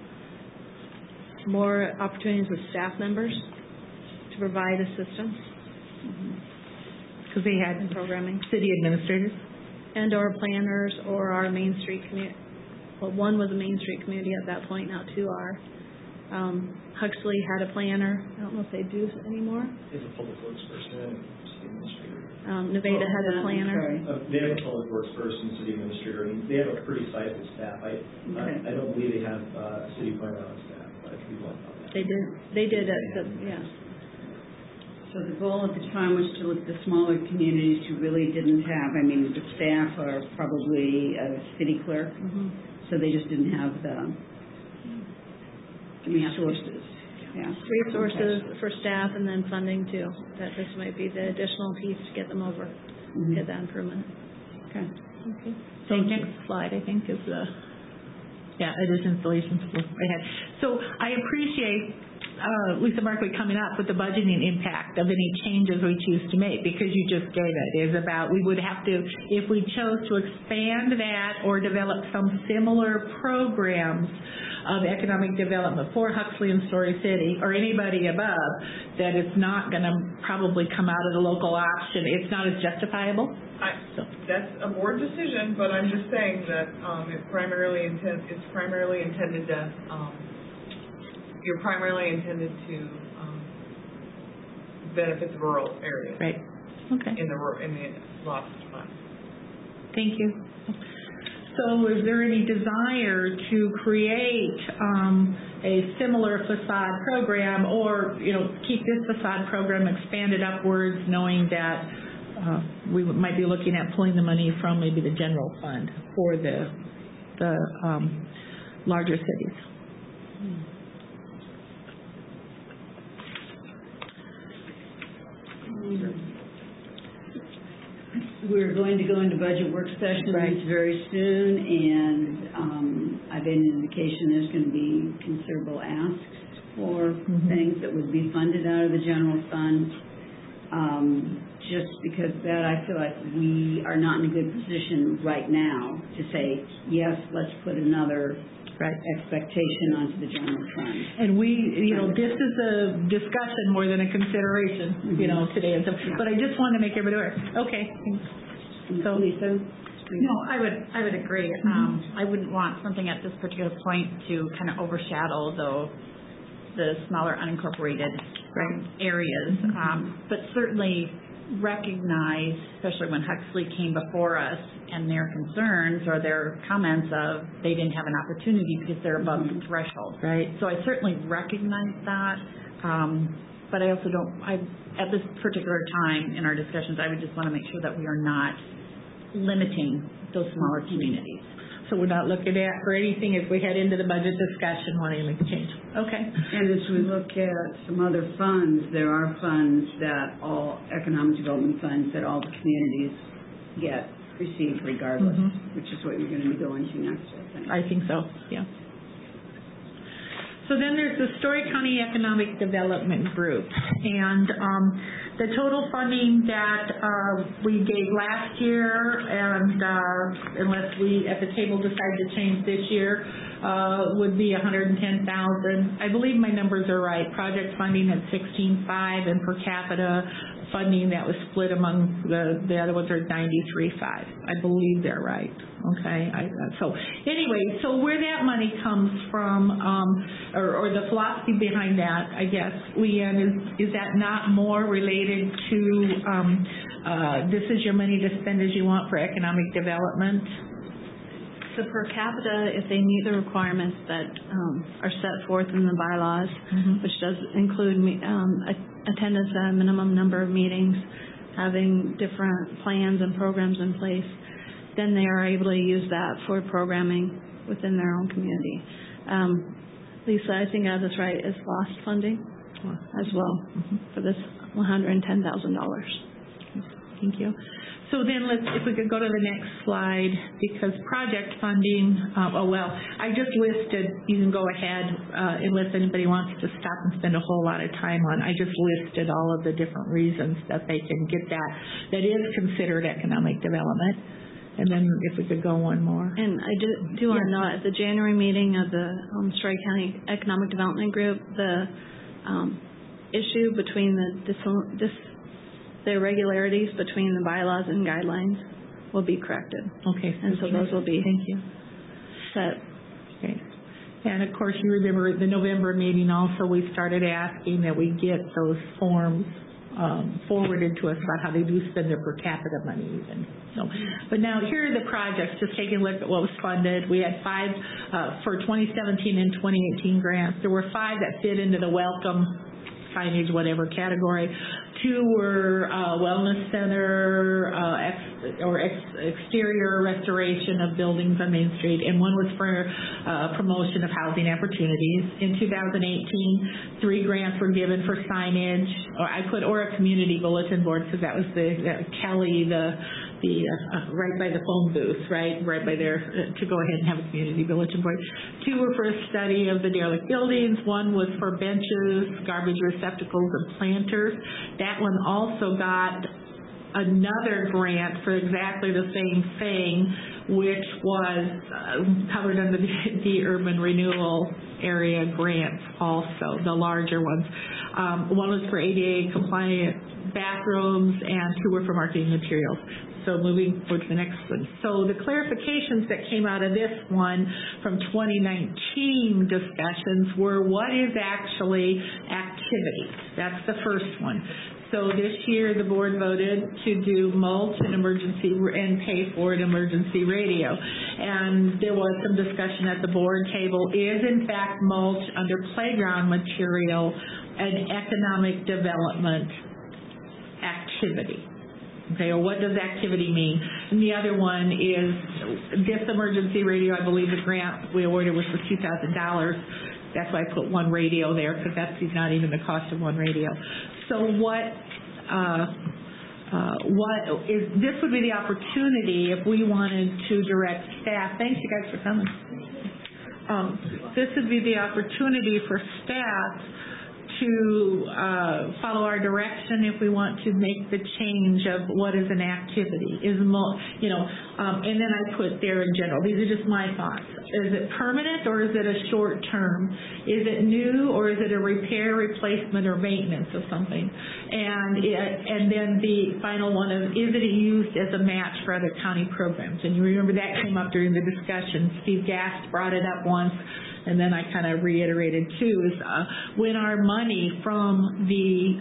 more opportunities with staff members to provide assistance. Because they had programming, city administrators and or planners, or our Main Street community. Well, one was a Main Street community at that point. Now two are. Huxley had a planner. I don't know if they do anymore. They have a public works person and city administrator. Nevada has a planner. They have a public works person, city administrator. I mean, they have a pretty sizable staff. I don't believe they have a city planner on staff. But I could be wrong about that. They did yeah. So the goal at the time was to look at the smaller communities who really didn't have, the staff are probably a city clerk, so they just didn't have the resources. Yeah. Resources for staff, and then funding too. That this might be the additional piece to get them over, get that improvement. Okay. So next slide, I think, is the Yeah, it is installations. So I appreciate Lisa Barkley coming up with the budgeting impact of any changes we choose to make, because you just gave it. Is about we would have to, if we chose to expand that or develop some similar programs of economic development for Huxley and Story City or anybody above, that it's not going to probably come out of the local option. It's not as justifiable. That's a board decision, but I'm just saying that it's primarily intended to you're primarily intended to benefit the rural areas. Right. Okay. In the lost fund. Thank you. So is there any desire to create a similar facade program, or keep this facade program expanded upwards, knowing that we might be looking at pulling the money from maybe the general fund for the larger cities? We're going to go into budget work sessions very soon, and I've had an indication there's going to be considerable asks for things that would be funded out of the general fund. Just because of that, I feel like we are not in a good position right now to say, yes, let's put another expectation onto the general fund. And this is a discussion more than a consideration, today. And so, but I just want to make everybody aware. Okay. So, Lisa? No, I would agree. I wouldn't want something at this particular point to kind of overshadow the smaller unincorporated areas, but certainly recognize, especially when Huxley came before us and their concerns or their comments of they didn't have an opportunity because they're above the threshold. Right. So I certainly recognize that, but I also at this particular time in our discussions, I would just want to make sure that we are not limiting those smaller communities. So we're not looking at for anything as we head into the budget discussion wanting to make a change. Okay. And as we look at some other funds, there are funds that all economic development funds that all the communities receive regardless, which is what you're going to be going to next, I think. I think so, yeah. So then there's the Story County Economic Development Group, and the total funding that we gave last year, and unless we at the table decide to change this year, would be $110,000. I believe my numbers are right. Project funding at $16,500, and per capita funding that was split among the other ones are $93,500. I believe they're right. Okay. So anyway, so where that money comes from, or the philosophy behind that, I guess, Leanne, is that not more related to this is your money to spend as you want for economic development? So per capita, if they meet the requirements that are set forth in the bylaws, which does include attendance at a minimum number of meetings, having different plans and programs in place, then they are able to use that for programming within their own community. Lisa, I think I have this right, is lost funding as well for this $110,000. Thank you. So then if we could go to the next slide, because project funding, I just listed, you can go ahead unless anybody wants to stop and spend a whole lot of time on, I just listed all of the different reasons that they can get that is considered economic development. And then if we could go one more. And I do want to note, at the January meeting of the Story County Economic Development Group, the issue between the irregularities between the bylaws and guidelines will be corrected. Okay. And so those will be set. Okay. And of course, you remember at the November meeting also we started asking that we get those forms forwarded to us about how they do spend their per capita money even. So, but now here are the projects, just taking a look at what was funded. We had 5 for 2017 and 2018 grants. There were 5 that fit into the welcome signage, whatever category. 2 were wellness center exterior restoration of buildings on Main Street, and 1 was for promotion of housing opportunities. In 2018, 3 grants were given for signage, or a community bulletin board, because that was Kelly, the right by the phone booth, right by there, to go ahead and have a community bulletin board. 2 were for a study of the derelict buildings. 1 was for benches, garbage receptacles, and planters. That one also got another grant for exactly the same thing, which was covered under the urban renewal area grants also, the larger ones. 1 was for ADA compliant bathrooms and 2 were for marketing materials. So moving forward to the next one. So the clarifications that came out of this one from 2019 discussions were what is actually activity. That's the first one. So this year the board voted to do mulch and emergency and pay for an emergency radio. And there was some discussion at the board table. Is in fact mulch under playground material an economic development activity? Okay, or what does activity mean? And the other one is this emergency radio, I believe the grant we awarded was for $2,000. That's why I put 1 radio there, because that's not even the cost of 1 radio. So this would be the opportunity if we wanted to direct staff. Thanks you guys for coming. This would be the opportunity for staff to follow our direction if we want to make the change of what is an activity. And then I put there in general. These are just my thoughts. Is it permanent or is it a short term? Is it new or is it a repair, replacement, or maintenance of something? And then the final one is it used as a match for other county programs? And you remember that came up during the discussion. Steve Gast brought it up once. And then I kind of reiterated too, is when our money from the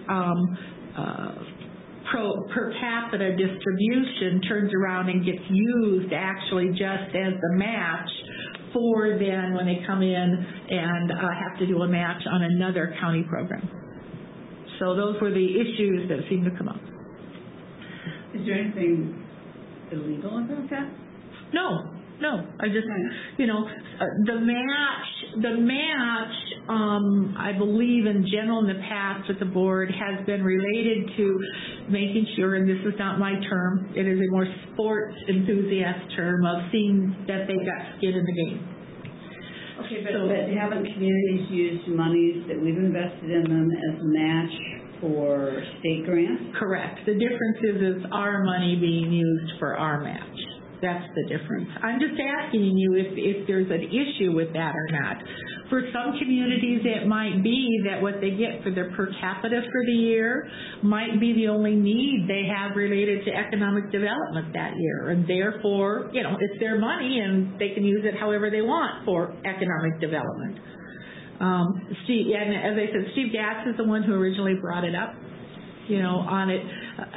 per capita distribution turns around and gets used actually just as the match for then when they come in and have to do a match on another county program. So those were the issues that seemed to come up. Is there anything illegal about that? No, I just, the match, I believe in general in the past with the board has been related to making sure, and this is not my term, it is a more sports enthusiast term of seeing that they've got skin in the game. Okay, but haven't communities used monies that we've invested in them as a match for state grants? Correct. The difference is our money being used for our match. That's the difference. I'm just asking you if there's an issue with that or not. For some communities, it might be that what they get for their per capita for the year might be the only need they have related to economic development that year. And therefore, it's their money and they can use it however they want for economic development. Steve, and as I said, Steve Gatz is the one who originally brought it up. On it.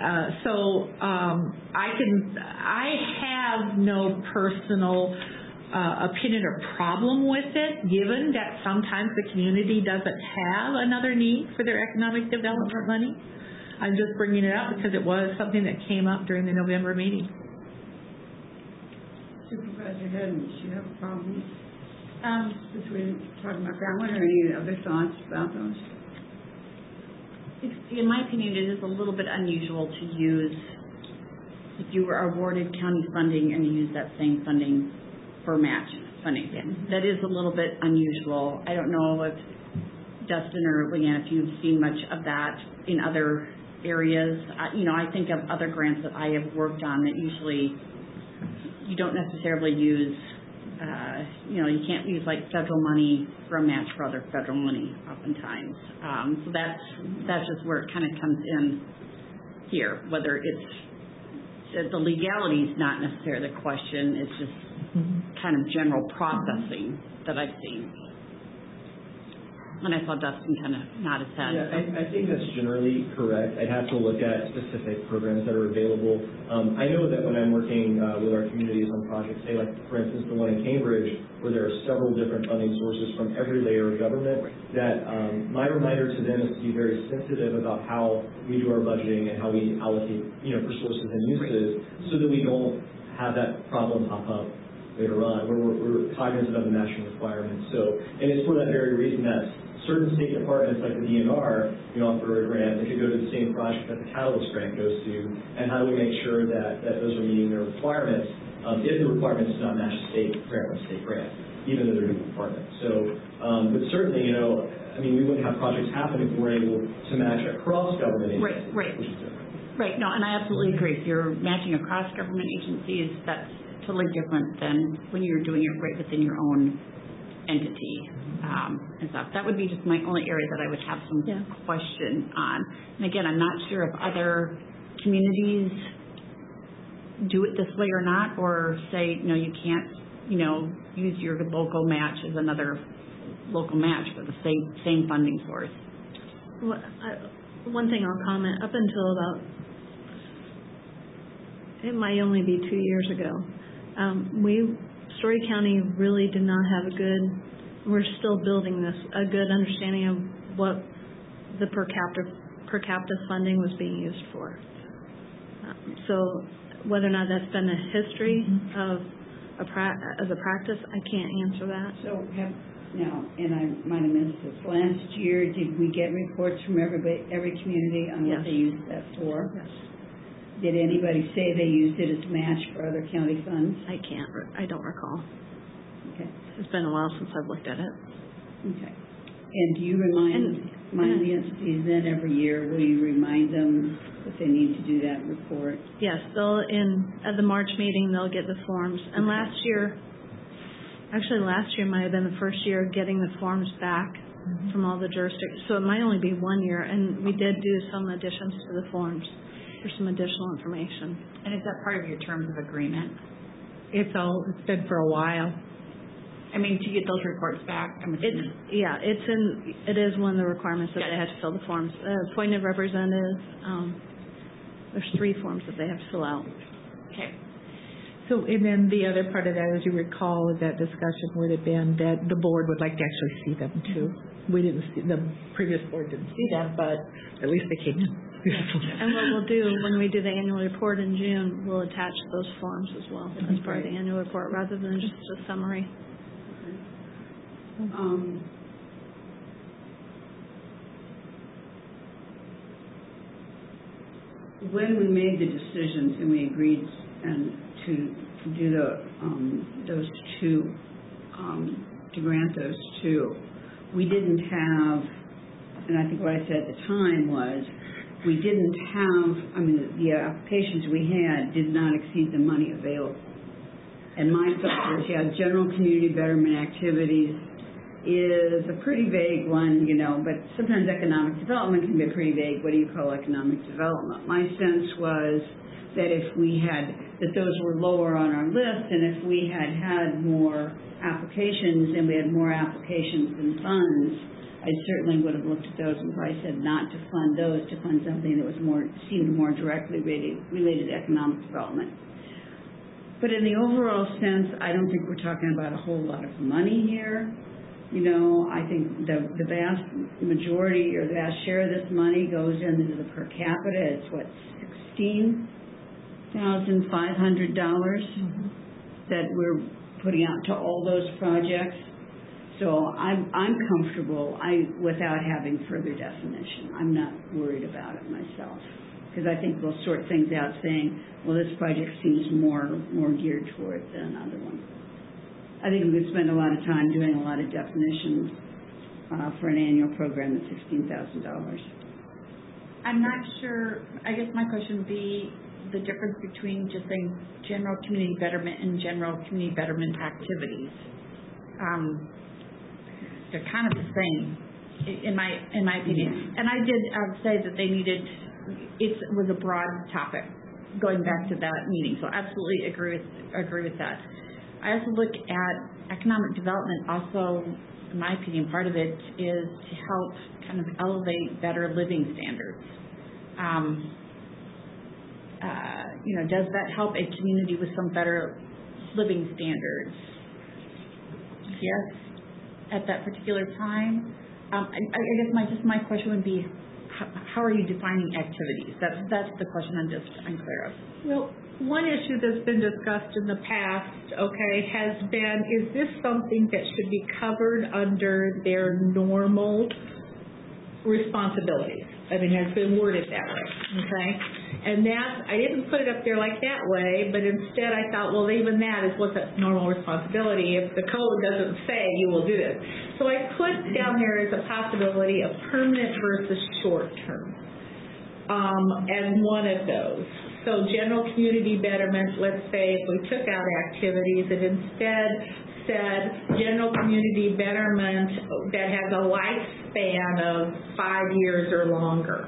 I have no personal opinion or problem with it, given that sometimes the community doesn't have another need for their economic development money. I'm just bringing it up because it was something that came up during the November meeting. Supervisor Hedden, do you have a problem? Since we're talking about that one, or any other thoughts about those? In my opinion, it is a little bit unusual to use, if you were awarded county funding and you use that same funding for match funding. Yeah. That is a little bit unusual. I don't know if Dustin or Leanne, if you've seen much of that in other areas. I think of other grants that I have worked on that usually you don't necessarily use, you can't use like federal money for a match for other federal money oftentimes. So that's just where it kind of comes in here, whether it's the legality is not necessarily the question, it's just kind of general processing that I've seen. And I saw Dustin kind of nod his head. Yeah, I think that's generally correct. I'd have to look at specific programs that are available. I know that when I'm working with our communities on projects, say like, for instance, the one in Cambridge, where there are several different funding sources from every layer of government, that my reminder to them is to be very sensitive about how we do our budgeting and how we allocate, for sources and uses, so that we don't have that problem pop up later on, where we're cognizant of the national requirements. So, and it's for that very reason that certain state departments like the DNR, offer a grant, they could go to the same project that the Catalyst grant goes to, and how do we make sure that those are meeting their requirements if the requirements do not match state grant, even though they're new departments. So, but certainly, we wouldn't have projects happen if we're able to match across government agencies. Right. Which is different. Right, no, and I absolutely agree. If you're matching across government agencies, that's totally different than when you're doing it right within your own entity and stuff. That would be just my only area that I would have some question on. And again, I'm not sure if other communities do it this way or not, or say, no, you can't, use your local match as another local match for the same funding source. Well, one thing I'll comment, up until about, it might only be 2 years ago, Story County really did not have we're still building this, a good understanding of what the per capita funding was being used for. So whether or not that's been a history of as a practice, I can't answer that. So and I might have missed this, last year, did we get reports from every community on what they used that for? Yes. Did anybody say they used it as match for other county funds? I don't recall. Okay. It's been a while since I've looked at it. Okay. And do you remind the entities then every year? Will you remind them that they need to do that report? Yes, at the March meeting they'll get the forms. And last year might have been the first year getting the forms back from all the jurisdictions. So it might only be 1 year, and we did do some additions to the forms for some additional information. And is that part of your terms of agreement? It's been for a while. To get those reports back, I'm assuming. It is one of the requirements that they have to fill the forms. Appointed representatives, there's 3 forms that they have to fill out. Okay. So, and then the other part of that, as you recall, that discussion would have been that the board would like to actually see them too. We didn't see, the previous board didn't see them, but at least they came in. And what we'll do when we do the annual report in June, we'll attach those forms as well as part of the annual report rather than just a summary. When we made the decisions and we agreed to do those two, to grant those two, we didn't have, and I think what I said at the time was, we didn't have, the applications we had did not exceed the money available. And my thought was, general community betterment activities is a pretty vague one, but sometimes economic development can be pretty vague. What do you call economic development? My sense was that that those were lower on our list, and if we had more applications and we had more applications than funds, I certainly would have looked at those and probably said not to fund those, to fund something that was seemed more directly related to economic development. But in the overall sense, I don't think we're talking about a whole lot of money here. I think the vast majority or the vast share of this money goes into the per capita. It's $16,500 that we're putting out to all those projects. So I'm comfortable without having further definition. I'm not worried about it myself, because I think we'll sort things out saying, well, this project seems more geared toward than another one. I think we could spend a lot of time doing a lot of definitions for an annual program at $16,000. I'm not sure. I guess my question would be the difference between just saying general community betterment and general community betterment activities. They're kind of the same, in my opinion. And I did say that they needed. It was a broad topic, going back to that meeting. So absolutely agree with that. I also look at economic development. Also, in my opinion, part of it is to help kind of elevate better living standards. Does that help a community with some better living standards? Yes, at that particular time. I guess my question would be, how are you defining activities? That's the question I'm just unclear of. Well, one issue that's been discussed in the past, has been, is this something that should be covered under their normal responsibilities? I mean, it's been worded that way, okay? And I didn't put it up there like that way, but instead I thought, well, even that is what's a normal responsibility. If the code doesn't say you will do this. So I put down there as a possibility of permanent versus short term as one of those. So general community betterment, let's say if we took out activities and instead said general community betterment that has a lifespan of 5 years or longer.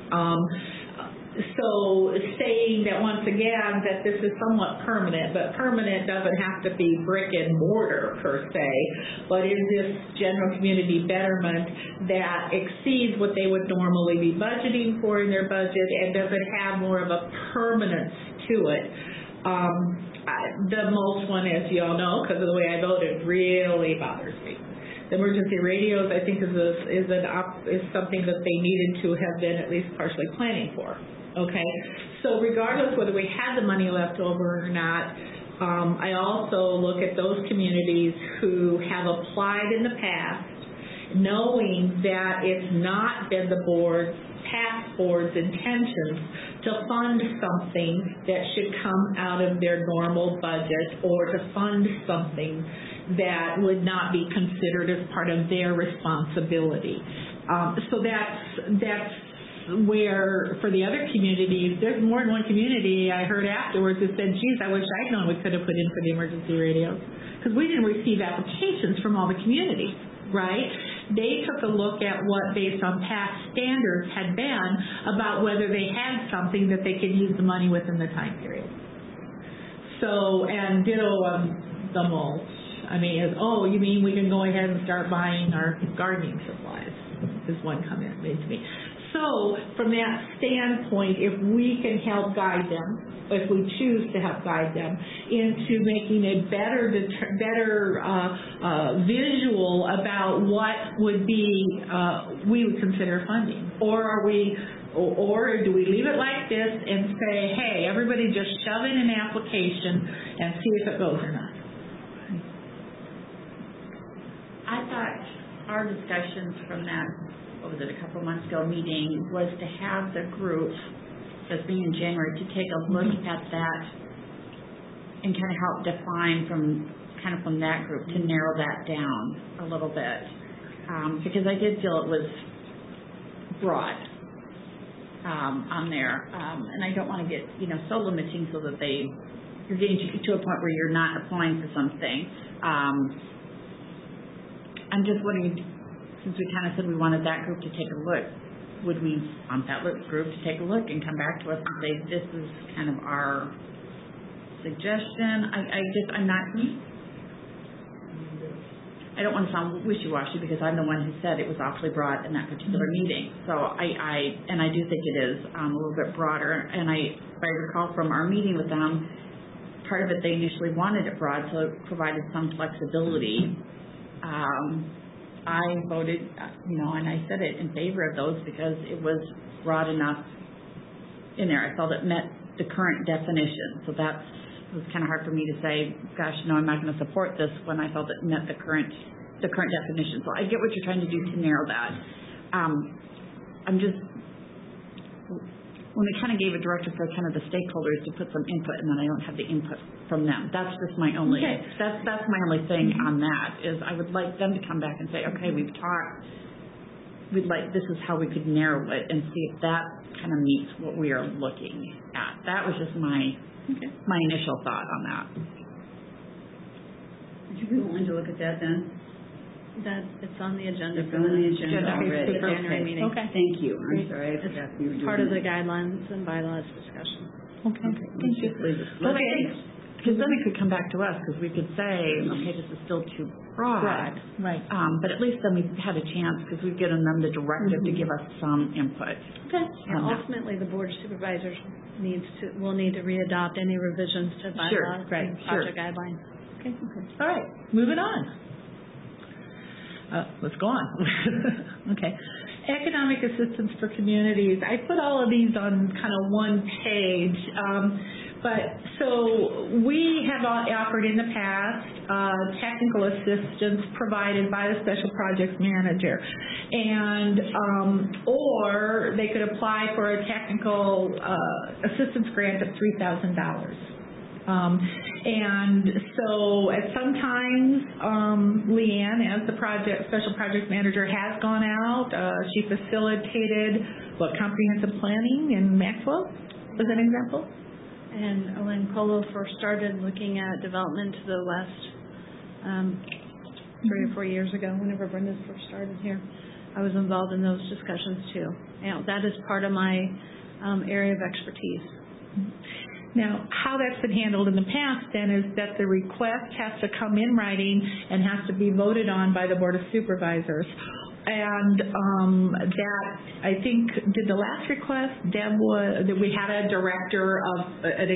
So saying that once again that this is somewhat permanent, but permanent doesn't have to be brick and mortar per se, but is this general community betterment that exceeds what they would normally be budgeting for in their budget, and does it have more of a permanence to it? The mulch one, as you all know, because of the way I voted, really bothers me. The emergency radios, I think, is something that they needed to have been at least partially planning for. Okay, so regardless whether we had the money left over or not, I also look at those communities who have applied in the past, knowing that it's not been the past board's intentions to fund something that should come out of their normal budget, or to fund something that would not be considered as part of their responsibility. So that's where, for the other communities, there's more than one community I heard afterwards that said, geez, I wish I'd known we could have put in for the emergency radios, because we didn't receive applications from all the communities, right? They took a look at what, based on past standards, had been about whether they had something that they could use the money within the time period. So, and ditto the mulch. I mean, you mean we can go ahead and start buying our gardening supplies, is one comment made to me. So, from that standpoint, if we can help guide them, if we choose to help guide them into making a better visual about what would be we would consider funding, or do we leave it like this and say, hey, everybody just shove in an application and see if it goes or not? I thought our discussions from that, what was it, a couple months ago meeting, was to have the group that's being in January to take a look at that and kind of help define from that group to narrow that down a little bit, because I did feel it was broad on there, and I don't want to get so limiting so that you're getting to a point where you're not applying for something. I'm just wondering, since we kind of said we wanted that group to take a look, would we want that group to take a look and come back to us and say, this is kind of our suggestion? I don't want to sound wishy-washy, because I'm the one who said it was awfully broad in that particular meeting. So I do think it is a little bit broader. And if I recall from our meeting with them, part of it they initially wanted it broad, so it provided some flexibility. I voted, and I said it in favor of those because it was broad enough in there. I felt it met the current definition. So that was kind of hard for me to say, gosh, no, I'm not going to support this when I felt it met the current definition. So I get what you're trying to do to narrow that. When we kind of gave a directive for kind of the stakeholders to put some input, and then I don't have the input from them. That's just my only, that's my only thing on that, is I would like them to come back and say, okay, we've talked, this is how we could narrow it, and see if that kind of meets what we are looking at. That was just my initial thought on that. Would you be willing to look at that then? It's on the agenda. It's on the agenda already. January meeting. Okay. Thank you. I'm sorry. I forgot you were doing part of the guidelines and bylaws discussion. Okay. Thank you. Because then it could come back to us, because we could say, okay, this is still too broad. Right. But at least then we've had a chance, because we've given them the directive to give us some input. Okay. And ultimately, the Board of Supervisors will need to readopt any revisions to bylaws and project guidelines. Okay. All right. Moving on. Let's go on. Okay. Economic assistance for communities. I put all of these on kind of one page. So we have offered in the past technical assistance provided by the special projects manager, and or they could apply for a technical assistance grant of $3,000. And so at sometimes Leanne, as the special project manager, has gone out. She facilitated comprehensive planning in Maxwell, as an example. And when Colo first started looking at development to the west 3 or 4 years ago, whenever Brenda first started here, I was involved in those discussions too. That is part of my area of expertise. Now, how that's been handled in the past then is that the request has to come in writing and has to be voted on by the Board of Supervisors. And that, I think, did the last request, Deb, that we had a director of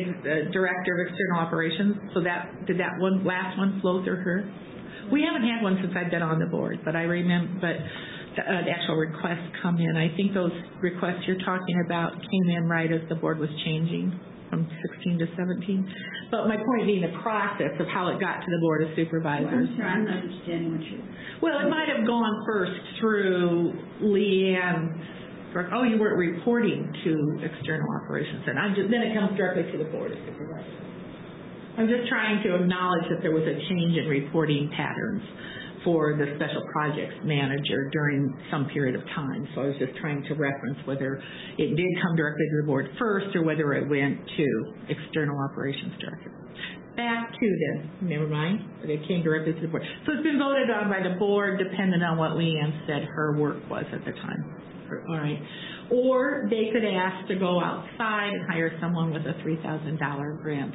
external operations. So did that last one flow through her? We haven't had one since I've been on the board, but I remember. But the actual requests come in. I think those requests you're talking about came in right as the board was changing from 16 to 17. But my point being the process of how it got to the Board of Supervisors. I'm sorry, I'm not understanding what you... Well, it might have gone first through Leanne. Oh, you weren't reporting to external operations. And then it comes directly to the Board of Supervisors. I'm just trying to acknowledge that there was a change in reporting patterns for the special projects manager during some period of time. So I was just trying to reference whether it did come directly to the board first or whether it went to external operations director. Back to them, never mind, but it came directly to the board. So it's been voted on by the board depending on what Leanne said her work was at the time. All right. Or they could ask to go outside and hire someone with a $3,000 grant,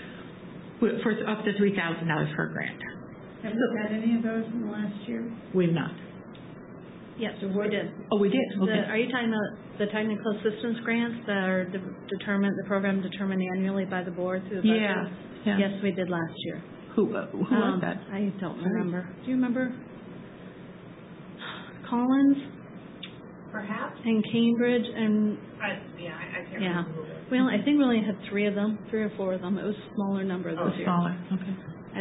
for up to $3,000 per grant. Have we had any of those in the last year? We've not. Yes, we did. Oh, we did? Okay. Are you talking about the technical assistance grants that are the program determined annually by the board through the budget? Yeah. Yes, we did last year. Who was that? I don't remember. Do you remember? Collins? Perhaps. And Cambridge and... I can't remember. I think we only had 3 of them, 3 or 4 of them. It was a smaller number this year. Smaller, okay.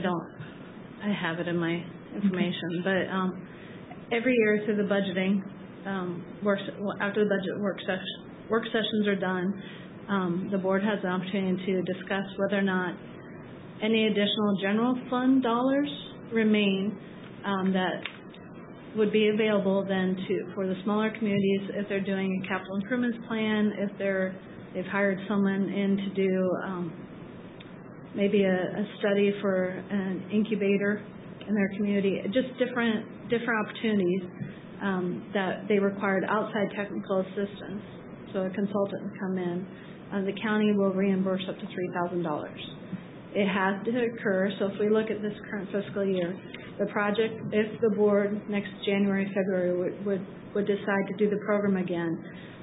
I have it in my information, but every year through the budgeting, after the budget work sessions are done, the board has the opportunity to discuss whether or not any additional general fund dollars remain that would be available then for the smaller communities if they're doing a capital improvements plan, if they've hired someone in to do maybe a study for an incubator in their community, just different opportunities that they required outside technical assistance. So a consultant would come in. The county will reimburse up to $3,000. It has to occur, so if we look at this current fiscal year, the project, if the board next January, February would decide to do the program again,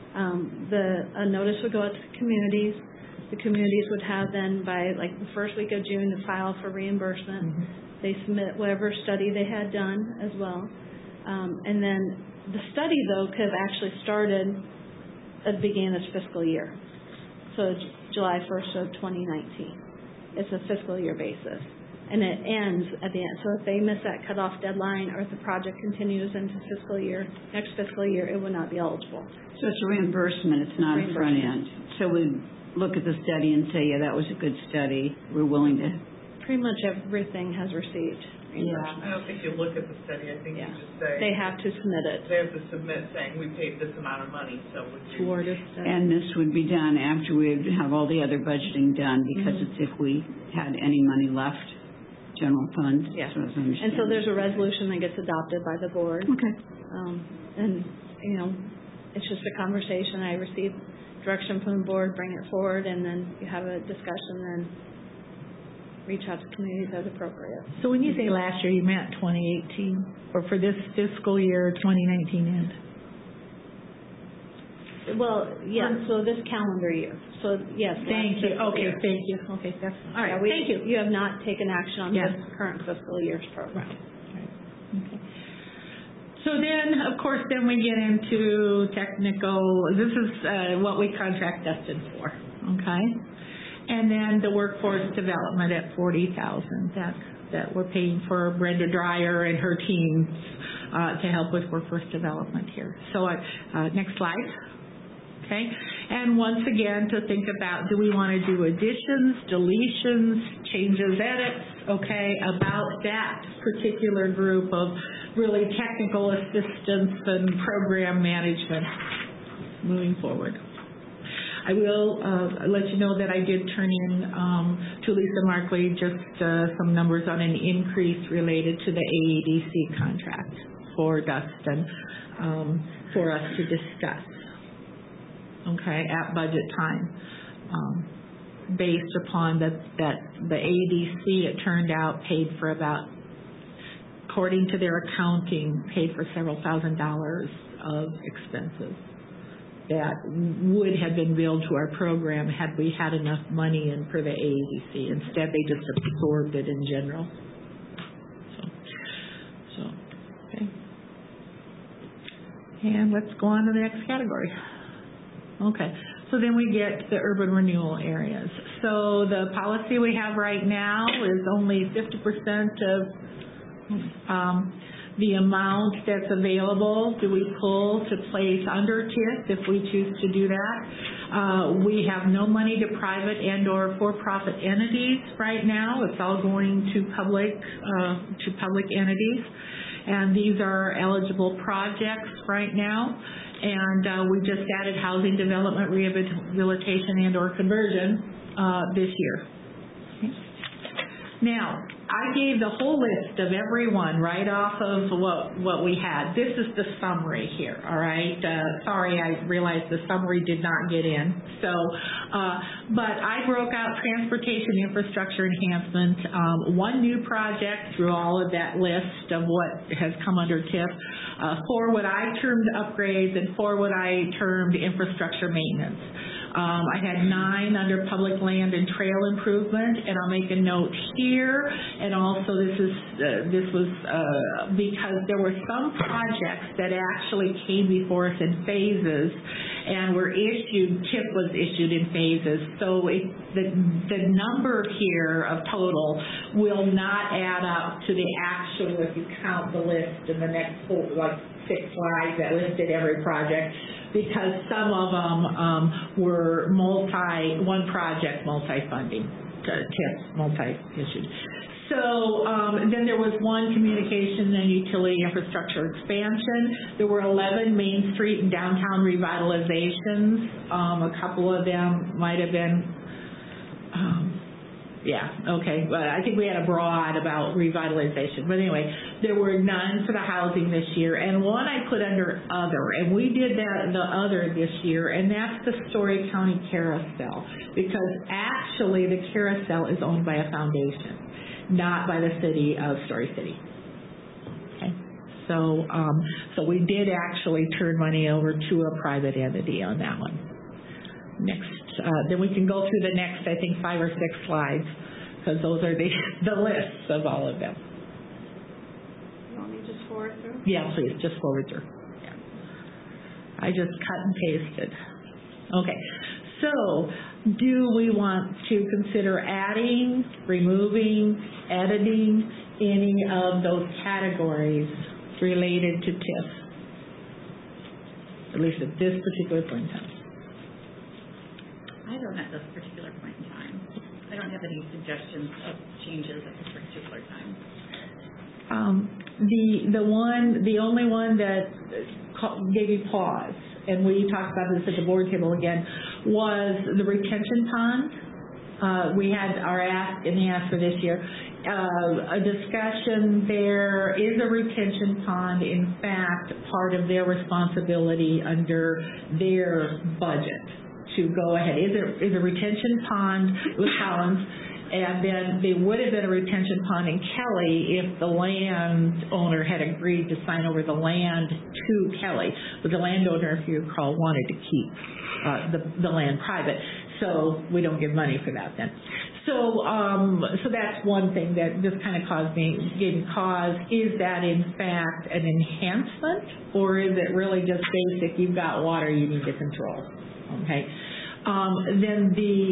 a notice would go out to the communities. The communities would have then by the first week of June to file for reimbursement. Mm-hmm. They submit whatever study they had done as well. And then the study, though, could have actually started at the beginning of this fiscal year. So it's July 1st of 2019. It's a fiscal year basis. And it ends at the end. So if they miss that cutoff deadline or if the project continues into next fiscal year, it would not be eligible. So it's a reimbursement. It's not a front end. So we look at the study and say, yeah, that was a good study. We're willing to. Pretty much everything has received reimbursement. I don't think you look at the study. I think you just say. They have to submit it. They have to submit saying, we paid this amount of money, so would you. And this would be done after we have all the other budgeting done because it's if we had any money left, general fund. Yeah. And so there's a resolution that gets adopted by the board. Okay. And, it's just a conversation. I receive direction from the board, bring it forward, and then you have a discussion and reach out to communities as appropriate. So when you say last year, you meant 2018, or for this fiscal year 2019 end? Well, yes, so this calendar year. So, yes. Thank you. Okay, thank you. Okay, that's all right. Thank you. You have not taken action on this current fiscal year's program. Right. Okay. So then, of course, then we get into technical, this is what we contract Dustin for, okay? And then the workforce development at $40,000 that we're paying for Brenda Dreyer and her team to help with workforce development here. So next slide. Okay, and once again to think about, do we want to do additions, deletions, changes, edits, okay, about that particular group of really technical assistance and program management moving forward. I will let you know that I did turn in to Lisa Markley just some numbers on an increase related to the AEDC contract for Dustin for us to discuss. Okay, at budget time, based upon that the ADC, it turned out, paid for about, according to their accounting, paid for several $1,000s of expenses that would have been billed to our program had we had enough money in for the ADC. Instead, they just absorbed it in general. So okay. And let's go on to the next category. Okay, so then we get to the urban renewal areas. So the policy we have right now is only 50% of the amount that's available do we pull to place under TIF if we choose to do that. We have no money to private and or for-profit entities right now. It's all going to public entities, and these are eligible projects right now. And we just added housing development, rehabilitation, and or conversion this year. Okay. Now, I gave the whole list of everyone right off of what we had. This is the summary here, all right? Sorry, I realized the summary did not get in. So, but I broke out transportation infrastructure enhancement, one new project through all of that list of what has come under TIF, for what I termed upgrades and for what I termed infrastructure maintenance. I had 9 under public land and trail improvement, and I'll make a note here. And also, this was because there were some projects that actually came before us in phases, and were issued. TIF was issued in phases. So the number here of total will not add up to the actual if you count the list in the next 6 slides that listed every project, because some of them were one project multi-funding, TIF multi-issued. So then there was one communication and utility infrastructure expansion. There were 11 Main Street and downtown revitalizations. A couple of them might have been, but I think we had a broad about revitalization. But anyway, there were none for the housing this year, and one I put under other, and we did the other this year, and that's the Story County Carousel, because actually the carousel is owned by a foundation, not by the city of Story City. Okay, so we did actually turn money over to a private entity on that one. Next, then we can go through the next, I think, 5 or 6 slides, because those are the lists of all of them. You want me to just forward through? Yeah, please, just forward through. Yeah. I just cut and pasted. Okay, so do we want to consider adding, removing, editing any of those categories related to TIF, at least at this particular point in time? I don't at this particular point in time. I don't have any suggestions of changes at this particular time. The only one that gave me pause, and we talked about this at the board table again, was the retention pond. We had our ask and the ask for this year. A discussion, there is a retention pond, in fact, part of their responsibility under their budget to go ahead. Is a retention pond with Collins, and then there would have been a retention pond in Kelly if the landowner had agreed to sign over the land to Kelly. But the landowner, if you recall, wanted to keep the land private. So we don't give money for that then. So that's one thing that just kind of gave me pause. Is that in fact an enhancement, or is it really just basic? You've got water you need to control. Okay. Then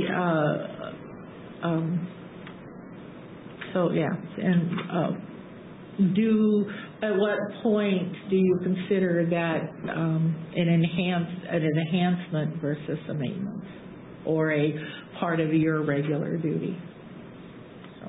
at what point do you consider that an enhancement versus a maintenance, or a part of your regular duty? So,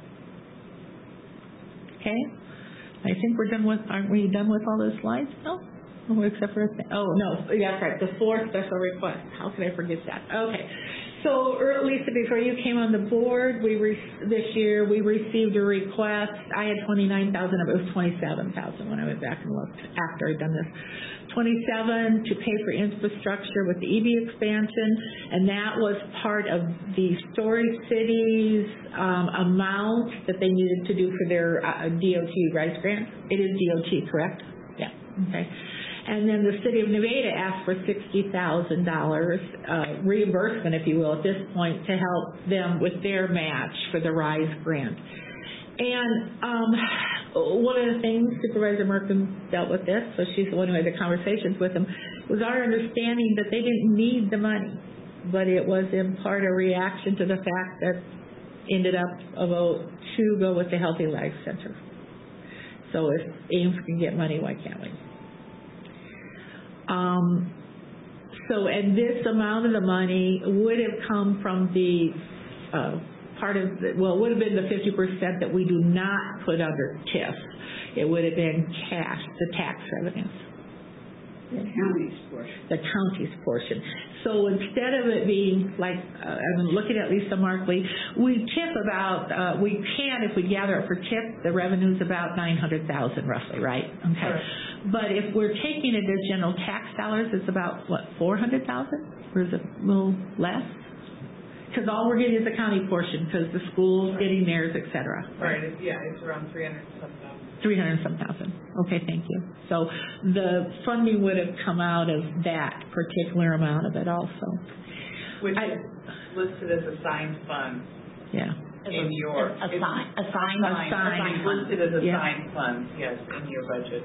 okay, I think we're done with. Aren't we done with all those slides? No, except for that's right. The 4th special request. How could I forget that? Okay. So, Lisa, before you came on the board, this year we received a request. I had 29,000. It was 27,000 when I went back and looked after I'd done this. 27 to pay for infrastructure with the EB expansion, and that was part of the Story City's amount that they needed to do for their DOT RISE grant. It is DOT, correct? Yeah. Okay. And then the city of Nevada asked for $60,000 reimbursement, if you will, at this point to help them with their match for the RISE grant. And one of the things, Supervisor Merkin dealt with this, so she's the one who had the conversations with them, was our understanding that they didn't need the money, but it was in part a reaction to the fact that ended up a vote to go with the Healthy Life Center. So if Ames can get money, why can't we? And this amount of the money would have come from the it would have been the 50% that we do not put under TIF. It would have been cash, the tax revenues. The county's portion. The county's portion. So instead of it being like, I'm looking at Lisa Markley, we TIF about, we can, if we gather it for TIF, the revenue's about $900,000 roughly, right? Okay. Right. But if we're taking it as general tax dollars, it's about, what, 400,000? Or is it a little less? Because all we're getting is the county portion, because the school's getting theirs, et cetera. Right, it's around 300-some-thousand. 300-some-thousand. Okay, thank you. So the funding would have come out of that particular amount of it also. Which is listed as assigned funds. Yeah. In your assigned listed as assigned funds, yes, in your budget.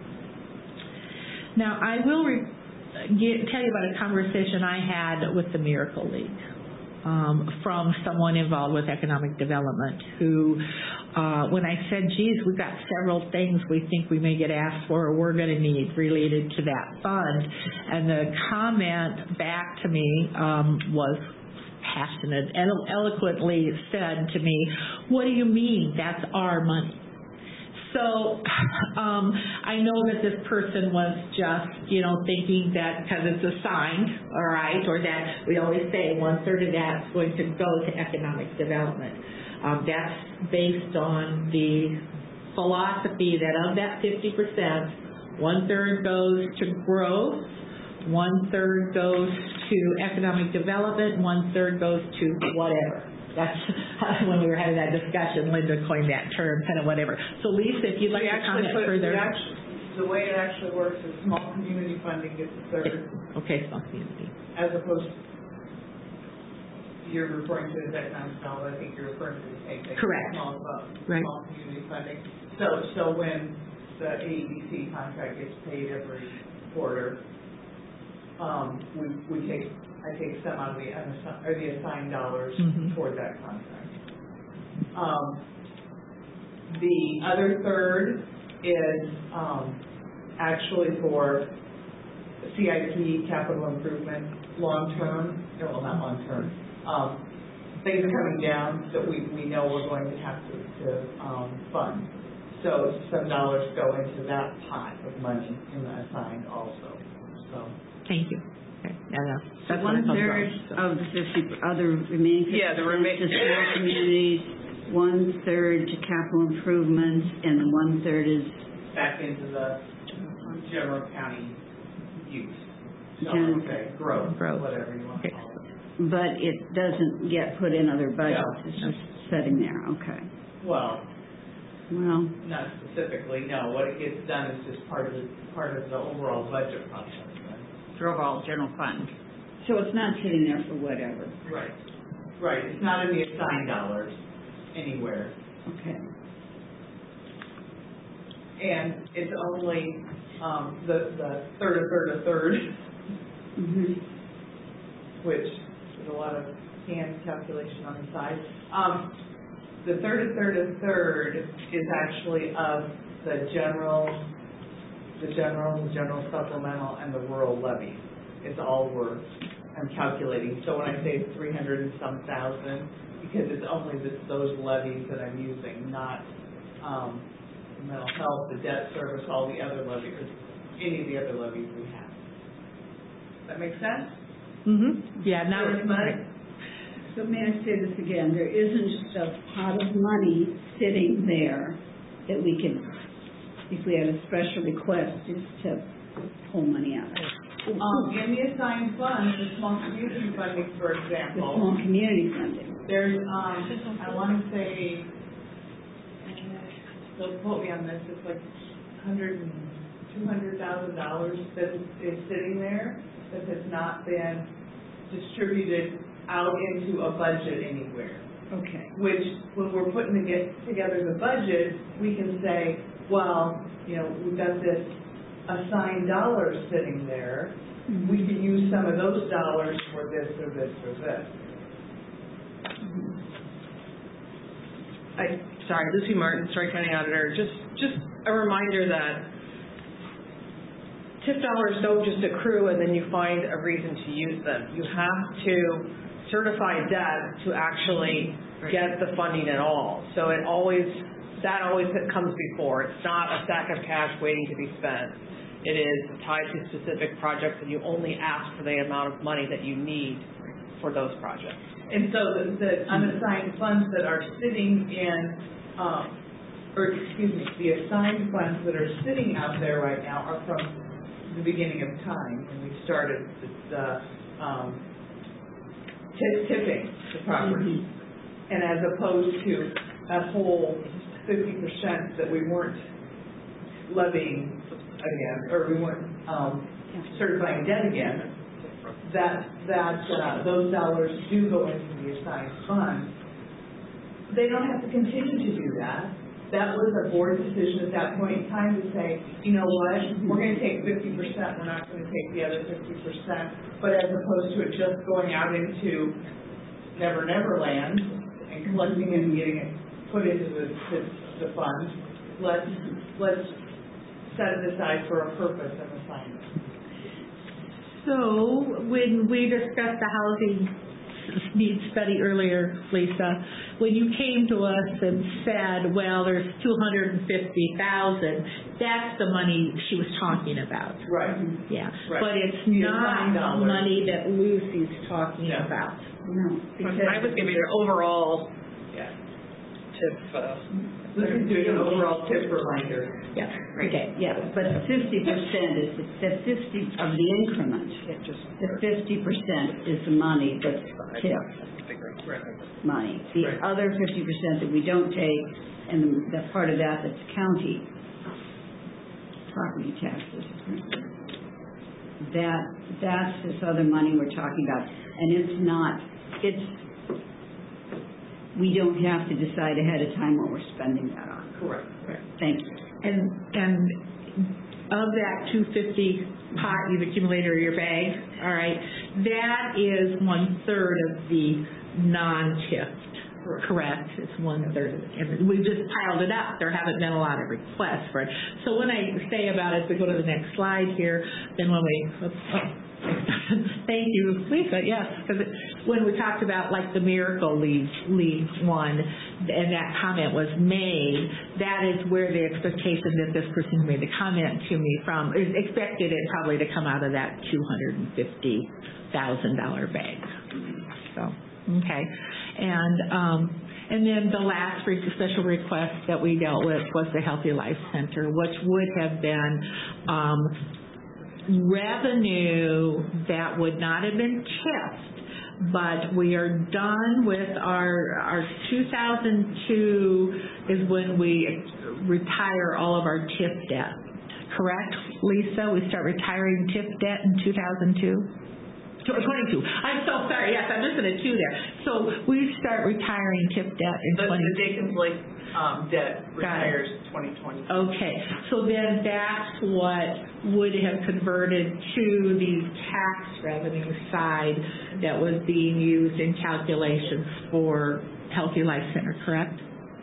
Now I will tell you about a conversation I had with the Miracle League. From someone involved with economic development who, when I said, geez, we've got several things we think we may get asked for or we're going to need related to that fund, and the comment back to me was passionate and eloquently said to me, what do you mean that's our money? So I know that this person was just, thinking that because it's assigned, all right, or that we always say 1/3 of that's going to go to economic development. That's based on the philosophy that of that 50%, 1/3 goes to growth, 1/3 goes to economic development, 1/3 goes to whatever. That's when we were having that discussion, Linda coined that term, kind of whatever. So Lisa, if you'd like to comment further. The way it actually works is small community funding gets a third. Okay, small community. As opposed to, you're referring to the economic development, I think you're referring to the same thing. Correct. Small right. Small community funding. So when the AEDC contract gets paid every quarter, I take some out of the assigned dollars toward that contract. The other third is actually for CIP, capital improvement, long-term, well, not long-term, things are coming down that we know we're going to have to fund. So some dollars go into that pot of money in the assigned also. So. Thank you. Okay. That's 1/3 of the 50 other remaining 50% to small communities, 1/3 to capital improvements, and 1/3 is back into the general county use. Growth, whatever you want to call it. But it doesn't get put in other budgets. No. It's just sitting there. Okay. Well, not specifically. No, what it gets done is just part of the overall budget process. The overall general fund. So it's not sitting there for whatever. Right. Right, it's not in the assigned dollars anywhere. Okay. And it's only, the third, Mm-hmm. which is a lot of hand calculation on the side. The third is actually of the general supplemental, and the rural levy. It's all I'm calculating. So when I say 300 and some thousand, because it's only those levies that I'm using, not mental health, the debt service, all the other levies, or any of the other levies we have. Does that make sense? Mm-hmm. Yeah, now it's So may I say this again? There isn't just a pot of money sitting there that we can, if we had a special request, just to pull money out. In the assigned fund, the small community funding, for The example, small community funding. there's, I want to say, don't quote me on this, it's like $200,000 that is sitting there that has not been distributed out into a budget anywhere. Okay. Which, when we're putting together the budget, we can say, well, we've got this assigned dollars sitting there. Mm-hmm. We can use some of those dollars for this or this or this. Sorry, Lucy Martin, Story County Auditor. Just a reminder that TIF dollars don't just accrue and then you find a reason to use them. You have to certify debt to actually get the funding at all. So that always comes before. It's not a stack of cash waiting to be spent. It is tied to specific projects, and you only ask for the amount of money that you need for those projects. And so the unassigned funds that are sitting in, the assigned funds that are sitting out there right now are from the beginning of time when we started the tipping the property. Mm-hmm. And as opposed to that whole 50% that we weren't levying again, or we weren't certifying debt again, those dollars do go into the assigned fund. They don't have to continue to do that. That was a board decision at that point in time to say, you know what, we're going to take 50%, we're not going to take the other 50%, but as opposed to it just going out into Never Never Land and collecting it and getting it put into the fund, let's set it aside for a purpose and assignment. So when we discussed the housing needs study earlier, Lisa, when you came to us and said, well, there's $250,000, that's the money she was talking about. Right. Yeah. Right. But it's The not $9. money that Lucy's talking No. about. No. I was giving an overall Yeah. TIF. Lucy's doing an overall tip reminder. Yeah. Okay. Yeah. But 50% is the 50 of the increment. The 50% is the money that's TIF money. The Right. other 50% that we don't take, and the part of that that's county property taxes. That's this other money we're talking about, and we don't have to decide ahead of time what we're spending that on. Correct. Thank you. And of that 250 pot you've accumulated or your bag, all right, that is 1/3 of the non-TIF. Correct. It's 1/3 of it. And we've just piled it up. There haven't been a lot of requests for it. So when I say about it, if we go to the next slide here, then when we, thank you, Lisa, yes, because when we talked about like the Miracle League one, and that comment was made, that is where the expectation that this person who made the comment to me from, is expected it probably to come out of that $250,000 bag. So, okay. And then the last special request that we dealt with was the Healthy Life Center, which would have been revenue that would not have been TIF'd, but we are done with our 2002 is when we retire all of our TIF debt. Correct, Lisa? We start retiring TIF debt in 2002? 22. I'm so sorry. Yes, I'm missing a 2 there. So we start retiring TIF debt in The 20. Dakin's Lake debt retires 2020. Okay, so then that's what would have converted to the tax revenue side that was being used in calculations for Healthy Life Center, correct?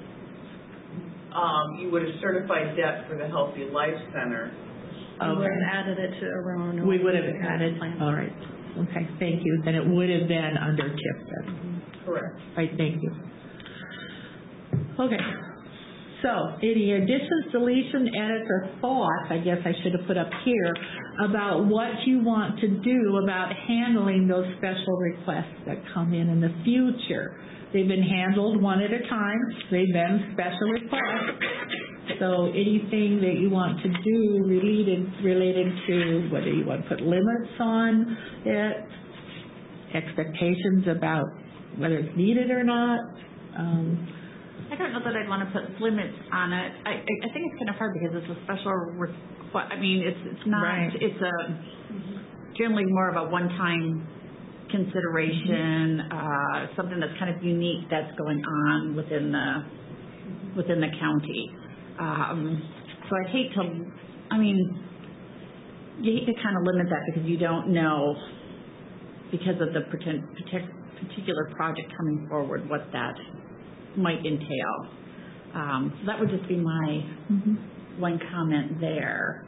You would have certified debt for the Healthy Life Center. We would have added it to our own. We would have added, all right. Okay, thank you. Then it would have been under TIF then. Correct. Right, thank you. Okay. So, any additions, deletion, edits, or thoughts, I guess I should have put up here, about what you want to do about handling those special requests that come in the future. They've been handled one at a time. They've been special requests. So anything that you want to do related to whether you want to put limits on it, expectations about whether it's needed or not. I don't know that I'd want to put limits on it. I think it's kind of hard because it's a special request. I mean, it's not. Right. It's generally more of a one-time consideration, something that's kind of unique that's going on within the county. So I'd hate to. I mean, you hate to kind of limit that because you don't know, because of the particular project coming forward, what that might entail. So that would just be my one comment there.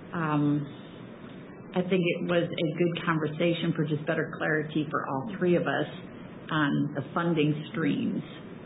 I think it was a good conversation for just better clarity for all three of us on the funding streams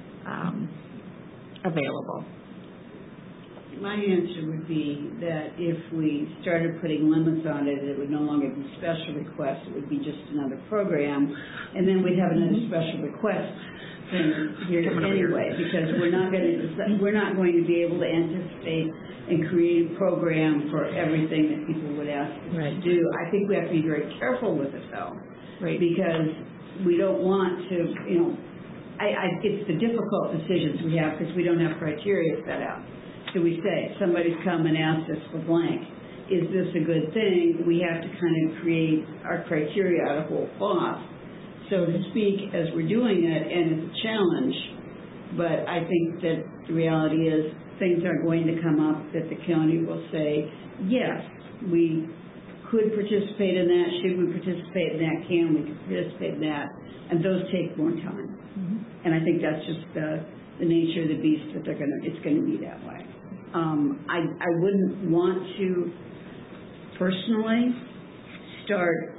available. My answer would be that if we started putting limits on it, it would no longer be special requests, it would be just another program, and then we'd have another special request here anyway, because we're not going to be able to anticipate and create a program for everything that people would ask us to do. I think we have to be very careful with it though, because we don't want to, it's the difficult decisions we have because we don't have criteria set out. So we say, somebody's come and asked us for blank. Is this a good thing? We have to kind of create our criteria out of whole cloth, so to speak, as we're doing it, and it's a challenge. But I think that the reality is things are going to come up that the county will say, yes, we could participate in that. Should we participate in that? Can we participate in that? And those take more time. And I think that's just the nature of the beast that it's going to be that way. I wouldn't want to personally start,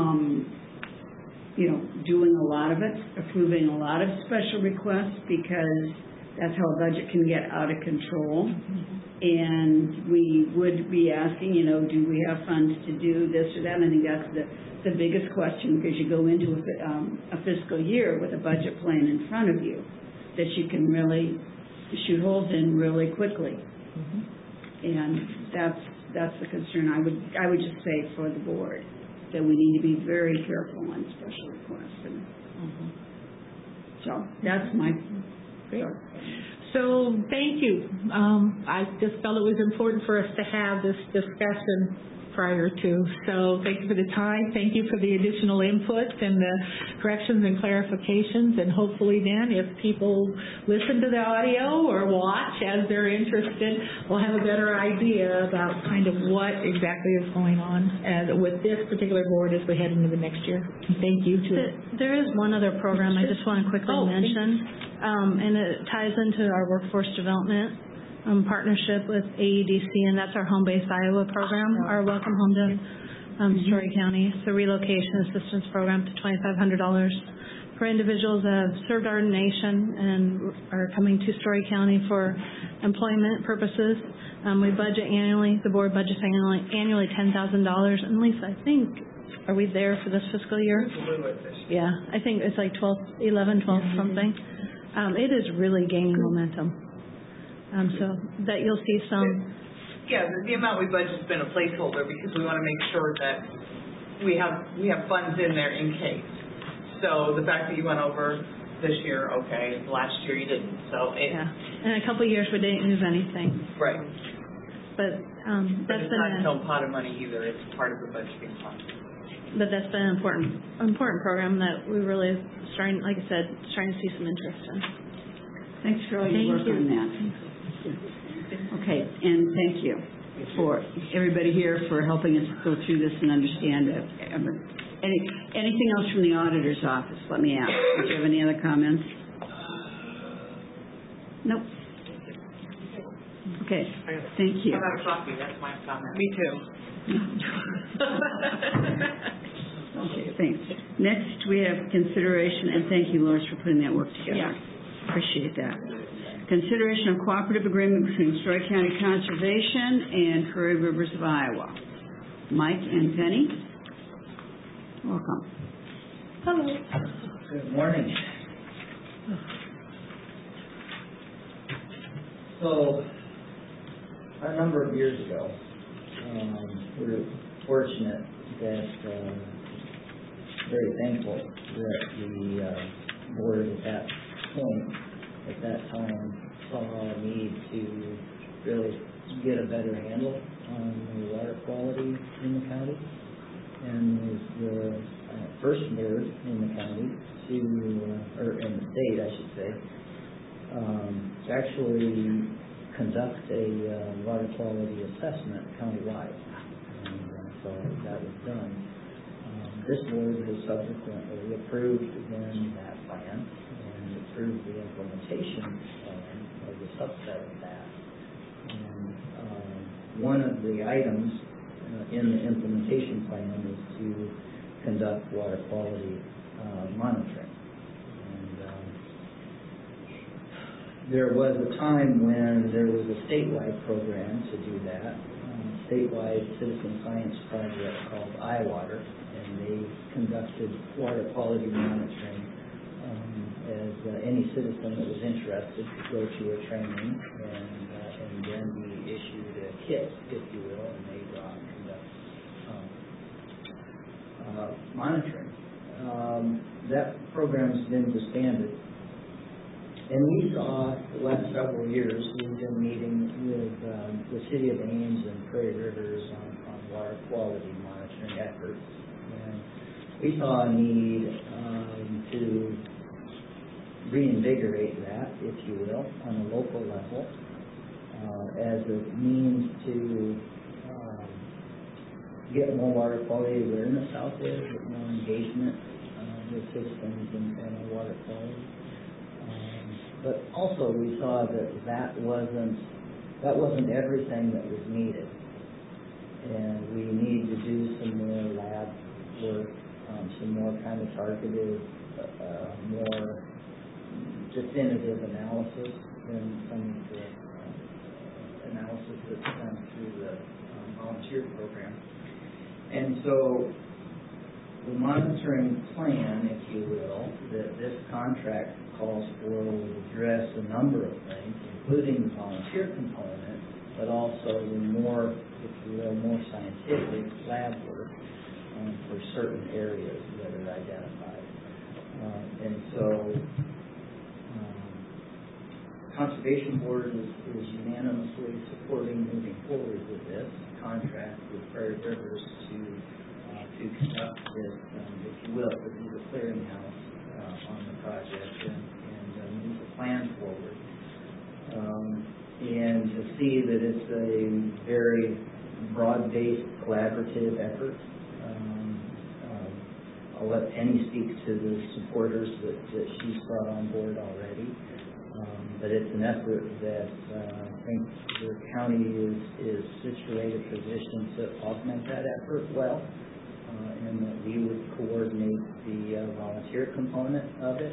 doing a lot of it, approving a lot of special requests, because that's how a budget can get out of control. And we would be asking, do we have funds to do this or that? And I think that's the biggest question, because you go into a fiscal year with a budget plan in front of you that you can really shoot holes in really quickly. And that's the concern I would just say for the board, that we need to be very careful on special requests. And so that's my thought. So thank you. I just felt it was important for us to have this discussion prior to. So thank you for the time. Thank you for the additional input and the corrections and clarifications. And hopefully then, if people listen to the audio or watch as they're interested, we'll have a better idea about kind of what exactly is going on with this particular board as we head into the next year. Thank you. There is one other program I just want to quickly mention, and it ties into our workforce development partnership with AEDC, and that's our Home-Based Iowa program, our Welcome Home to Story County. It's a relocation assistance program to $2,500 for individuals that have served our nation and are coming to Story County for employment purposes. We budget annually, the board budgets annually $10,000. And Lisa, I think, are we there for this fiscal year? Yeah, I think it's like 11, 12 something. It is really gaining momentum. So that you'll see some. Yeah, the amount we budget has been a placeholder because we want to make sure that we have funds in there in case. So the fact that you went over this year, okay, last year you didn't. So in a couple of years we didn't use anything. Right. But that's it's not its own pot of money either. It's part of the budgeting process. but that's been an important program that we really starting, like I said, starting to see some interest in. Thanks for all your work on that. Okay, and thank you for everybody here for helping us go through this and understand it. Anything else from the auditor's office? Let me ask. Do you have any other comments? Nope. Okay, thank you. I'm out of coffee, that's my comment. Me too. Okay, thanks. Next, we have consideration, and thank you, Lois, for putting that work together. Yeah. Appreciate that. Consideration of cooperative agreement between Story County Conservation and Prairie Rivers of Iowa. Mike and Penny, welcome. Hello. Good morning. So, a number of years ago, we were fortunate that, very thankful that the board at that point, at that time, saw a need to really get a better handle on the water quality in the county, and was the first board in the county to, or in the state, I should say, to actually conduct a water quality assessment countywide, and so that was done. This board has subsequently approved then that plan and approved the implementation plan of the subset of that. And one of the items in the implementation plan is to conduct water quality monitoring. And there was a time when there was a statewide program to do that, statewide citizen science project called iWater, and they conducted water quality monitoring as any citizen that was interested could go to a training and then be issued a kit, if you will, and they conduct monitoring. That program's been disbanded. And we saw the last several years, we've been meeting with the City of Ames and Prairie Rivers on water quality monitoring efforts. And we saw a need to reinvigorate that, if you will, on a local level as a means to get more water quality awareness out there, get more engagement with citizens and water quality. But also we saw that wasn't everything that was needed, and we need to do some more lab work, some more kind of targeted, more definitive analysis than some of the analysis that's done through the volunteer program. And so the monitoring plan, if you will, that this contract calls for will address a number of things, including the volunteer component, but also the more, if you will, more scientific lab work for certain areas that are identified. And so Conservation Board is unanimously supporting moving forward with this contract with Prairie Rivers to conduct this, if you will, to be the clearinghouse on the project and move the plan forward. And to see that it's a very broad-based collaborative effort. I'll let Penny speak to the supporters that she's brought on board already. But it's an effort that I think the county is situated, positioned to augment that effort well, and that we would coordinate the volunteer component of it.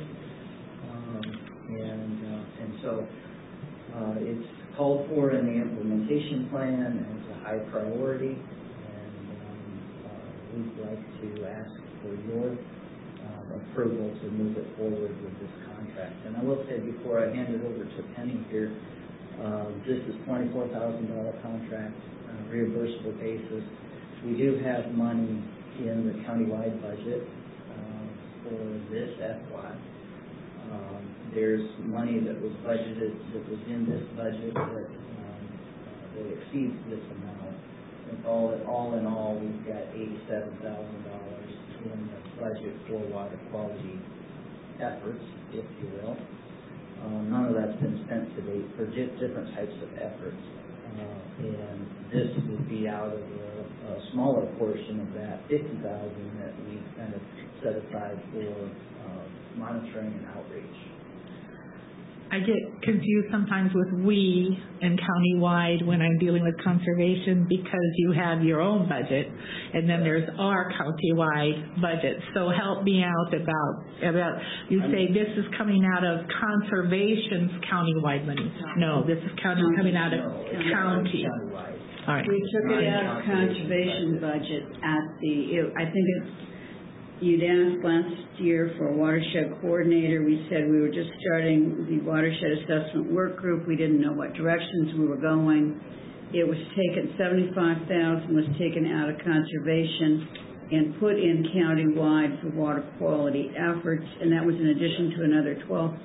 And so it's called for in the implementation plan as a high priority, and we'd like to ask for your approval to move it forward with this contract. And I will say before I hand it over to Penny here, this is $24,000 contract, reimbursable basis. We do have money in the countywide budget for this FY. There's money that was budgeted, that was in this budget that exceeds this amount. And all in all, we've got $87,000 in the budget for water quality efforts, if you will. None of that's been spent to date for different types of efforts. And this would be out of a smaller portion of that $50,000 that we kind of set aside for monitoring and outreach. I get confused sometimes with we and countywide when I'm dealing with conservation because you have your own budget and then there's our countywide budget. So help me out about you say this is coming out of conservation's countywide money. No, this is coming out of county. All right. We took it out of conservation budget I think you'd asked last year for a watershed coordinator. We said we were just starting the watershed assessment work group. We didn't know what directions we were going. It was taken, $75,000 was taken out of conservation and put in countywide for water quality efforts, and that was in addition to another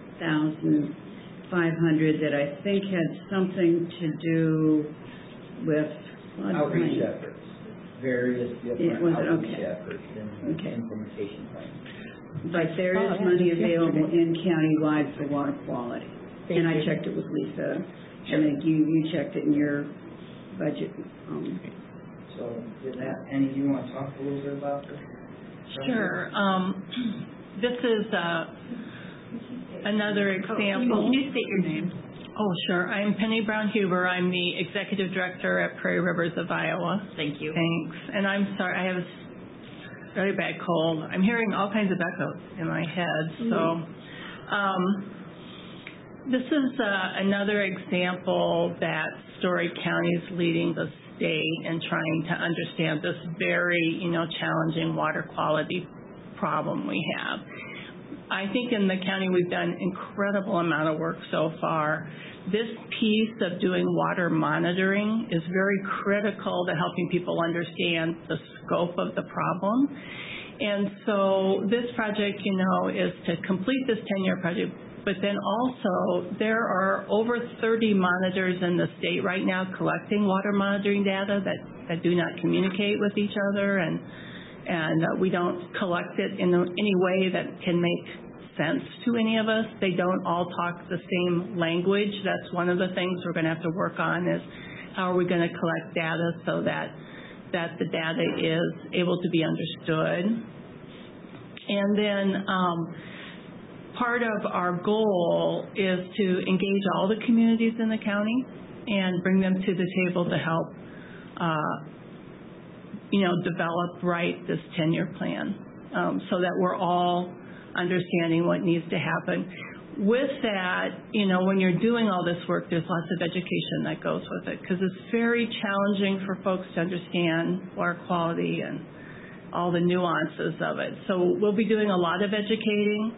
$12,500 that I think had something to do with outreach efforts. Various different outreach okay. efforts and implementation plans. But there is money available in countywide for water quality. Thank I you. checked it with Lisa. I think you checked it in your budget. So with that, Annie, do you want to talk a little bit about this? Sure. This is another example. Can you state your name? Oh, sure. I'm Penny Brown-Huber. I'm the Executive Director at Prairie Rivers of Iowa. Thank you. Thanks. And I'm sorry, I have a very bad cold. I'm hearing all kinds of echoes in my head. So this is another example that Story County is leading the state in trying to understand this very, challenging water quality problem we have. I think in the county we've done incredible amount of work so far. This piece of doing water monitoring is very critical to helping people understand the scope of the problem. And so this project, is to complete this 10-year project, but then also there are over 30 monitors in the state right now collecting water monitoring data that do not communicate with each other, and we don't collect it in any way that can make sense to any of us. They don't all talk the same language. That's one of the things we're going to have to work on is how are we going to collect data so that the data is able to be understood. And then part of our goal is to engage all the communities in the county and bring them to the table to help develop this 10-year plan so that we're all understanding what needs to happen. With that, when you're doing all this work, there's lots of education that goes with it because it's very challenging for folks to understand water quality and all the nuances of it. So we'll be doing a lot of educating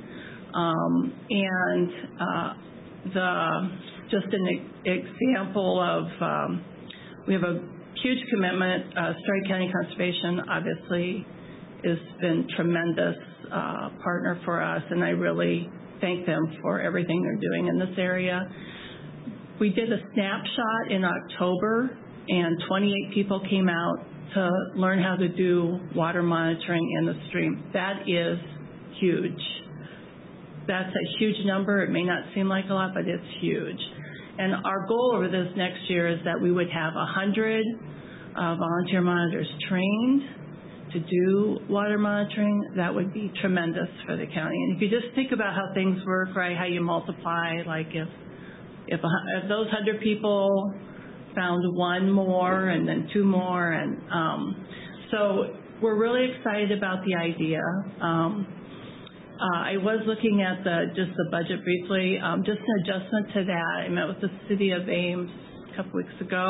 just an example of we have a huge commitment. Story County Conservation obviously has been tremendous partner for us, and I really thank them for everything they're doing in this area. We did a snapshot in October, and 28 people came out to learn how to do water monitoring in the stream. That is huge. That's a huge number. It may not seem like a lot, but it's huge. And our goal over this next year is that we would have 100 volunteer monitors trained to do water monitoring. That would be tremendous for the county. And if you just think about how things work, right, how you multiply, like if those 100 people found one more and then two more, and so we're really excited about the idea. I was looking at just the budget briefly. Just an adjustment to that. I met with the City of Ames a couple weeks ago,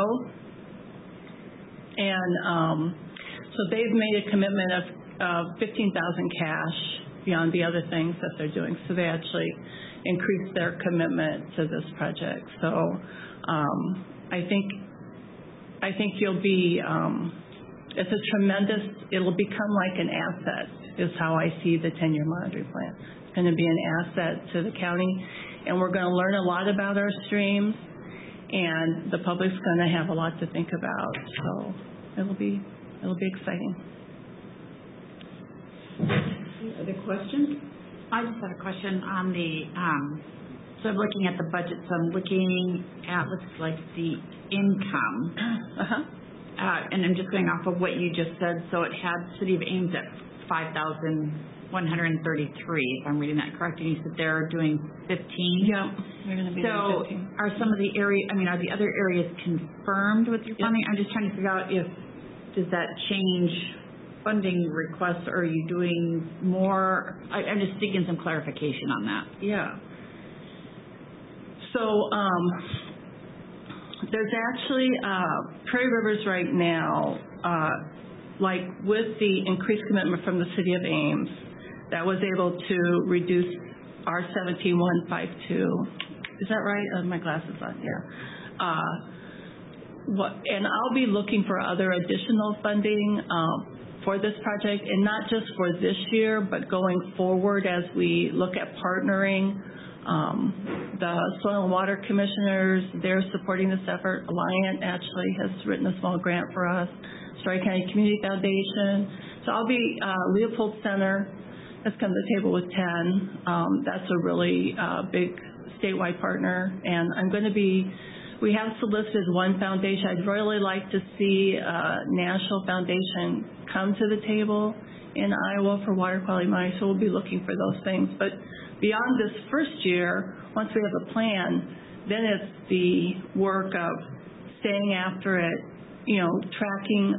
and so they've made a commitment of $15,000 cash beyond the other things that they're doing. So they actually increased their commitment to this project. So I think you'll be. It's a tremendous. It'll become like an asset. Is how I see the 10-year monitoring plan. It's going to be an asset to the county, and we're going to learn a lot about our streams, and the public's going to have a lot to think about. So it'll be exciting. Other questions? I just have a question on the, so I'm looking at the budget, so I'm looking at, looks like the income. And I'm just going off of what you just said, so it had City of Ames at 5,133, if I'm reading that correct, and you said they're doing 15? Yeah, they're going to be doing 15. So are some of the are the other areas confirmed with your funding? I'm just trying to figure out does that change funding requests, or are you doing more? I'm just seeking some clarification on that. Yeah. So there's actually Prairie Rivers right now, like with the increased commitment from the City of Ames, that was able to reduce our 17,152. Is that right? My glasses on. Yeah. And I'll be looking for other additional funding for this project, and not just for this year, but going forward as we look at partnering. The Soil and Water Commissioners, they're supporting this effort. Alliant actually has written a small grant for us. Story County Community Foundation. So I'll be Leopold Center has come to the table with 10. That's a really big statewide partner, and I'm going to be. We have solicited one foundation. I'd really like to see a national foundation come to the table in Iowa for water quality money, so we'll be looking for those things. But beyond this first year, once we have a plan, then it's the work of staying after it, tracking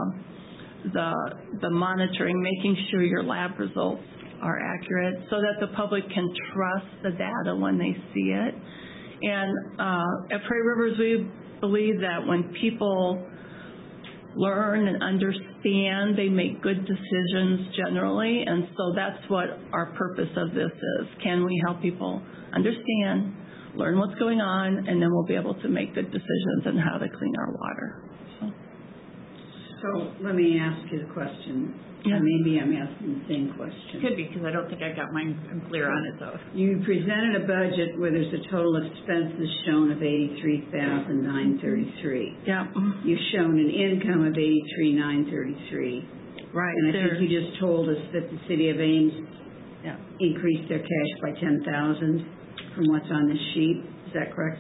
the monitoring, making sure your lab results are accurate so that the public can trust the data when they see it. And at Prairie Rivers, we believe that when people learn and understand, they make good decisions generally. And so that's what our purpose of this is. Can we help people understand, learn what's going on, and then we'll be able to make good decisions on how to clean our water. So let me ask you the question. Yeah. Maybe I'm asking the same question. Could be, because I don't think I got mine clear on it, though. You presented a budget where there's a total expenses shown of $83,933. Yeah. You've shown an income of $83,933. Right. And I think you just told us that the City of Ames increased their cash by $10,000 from what's on this sheet. Is that correct?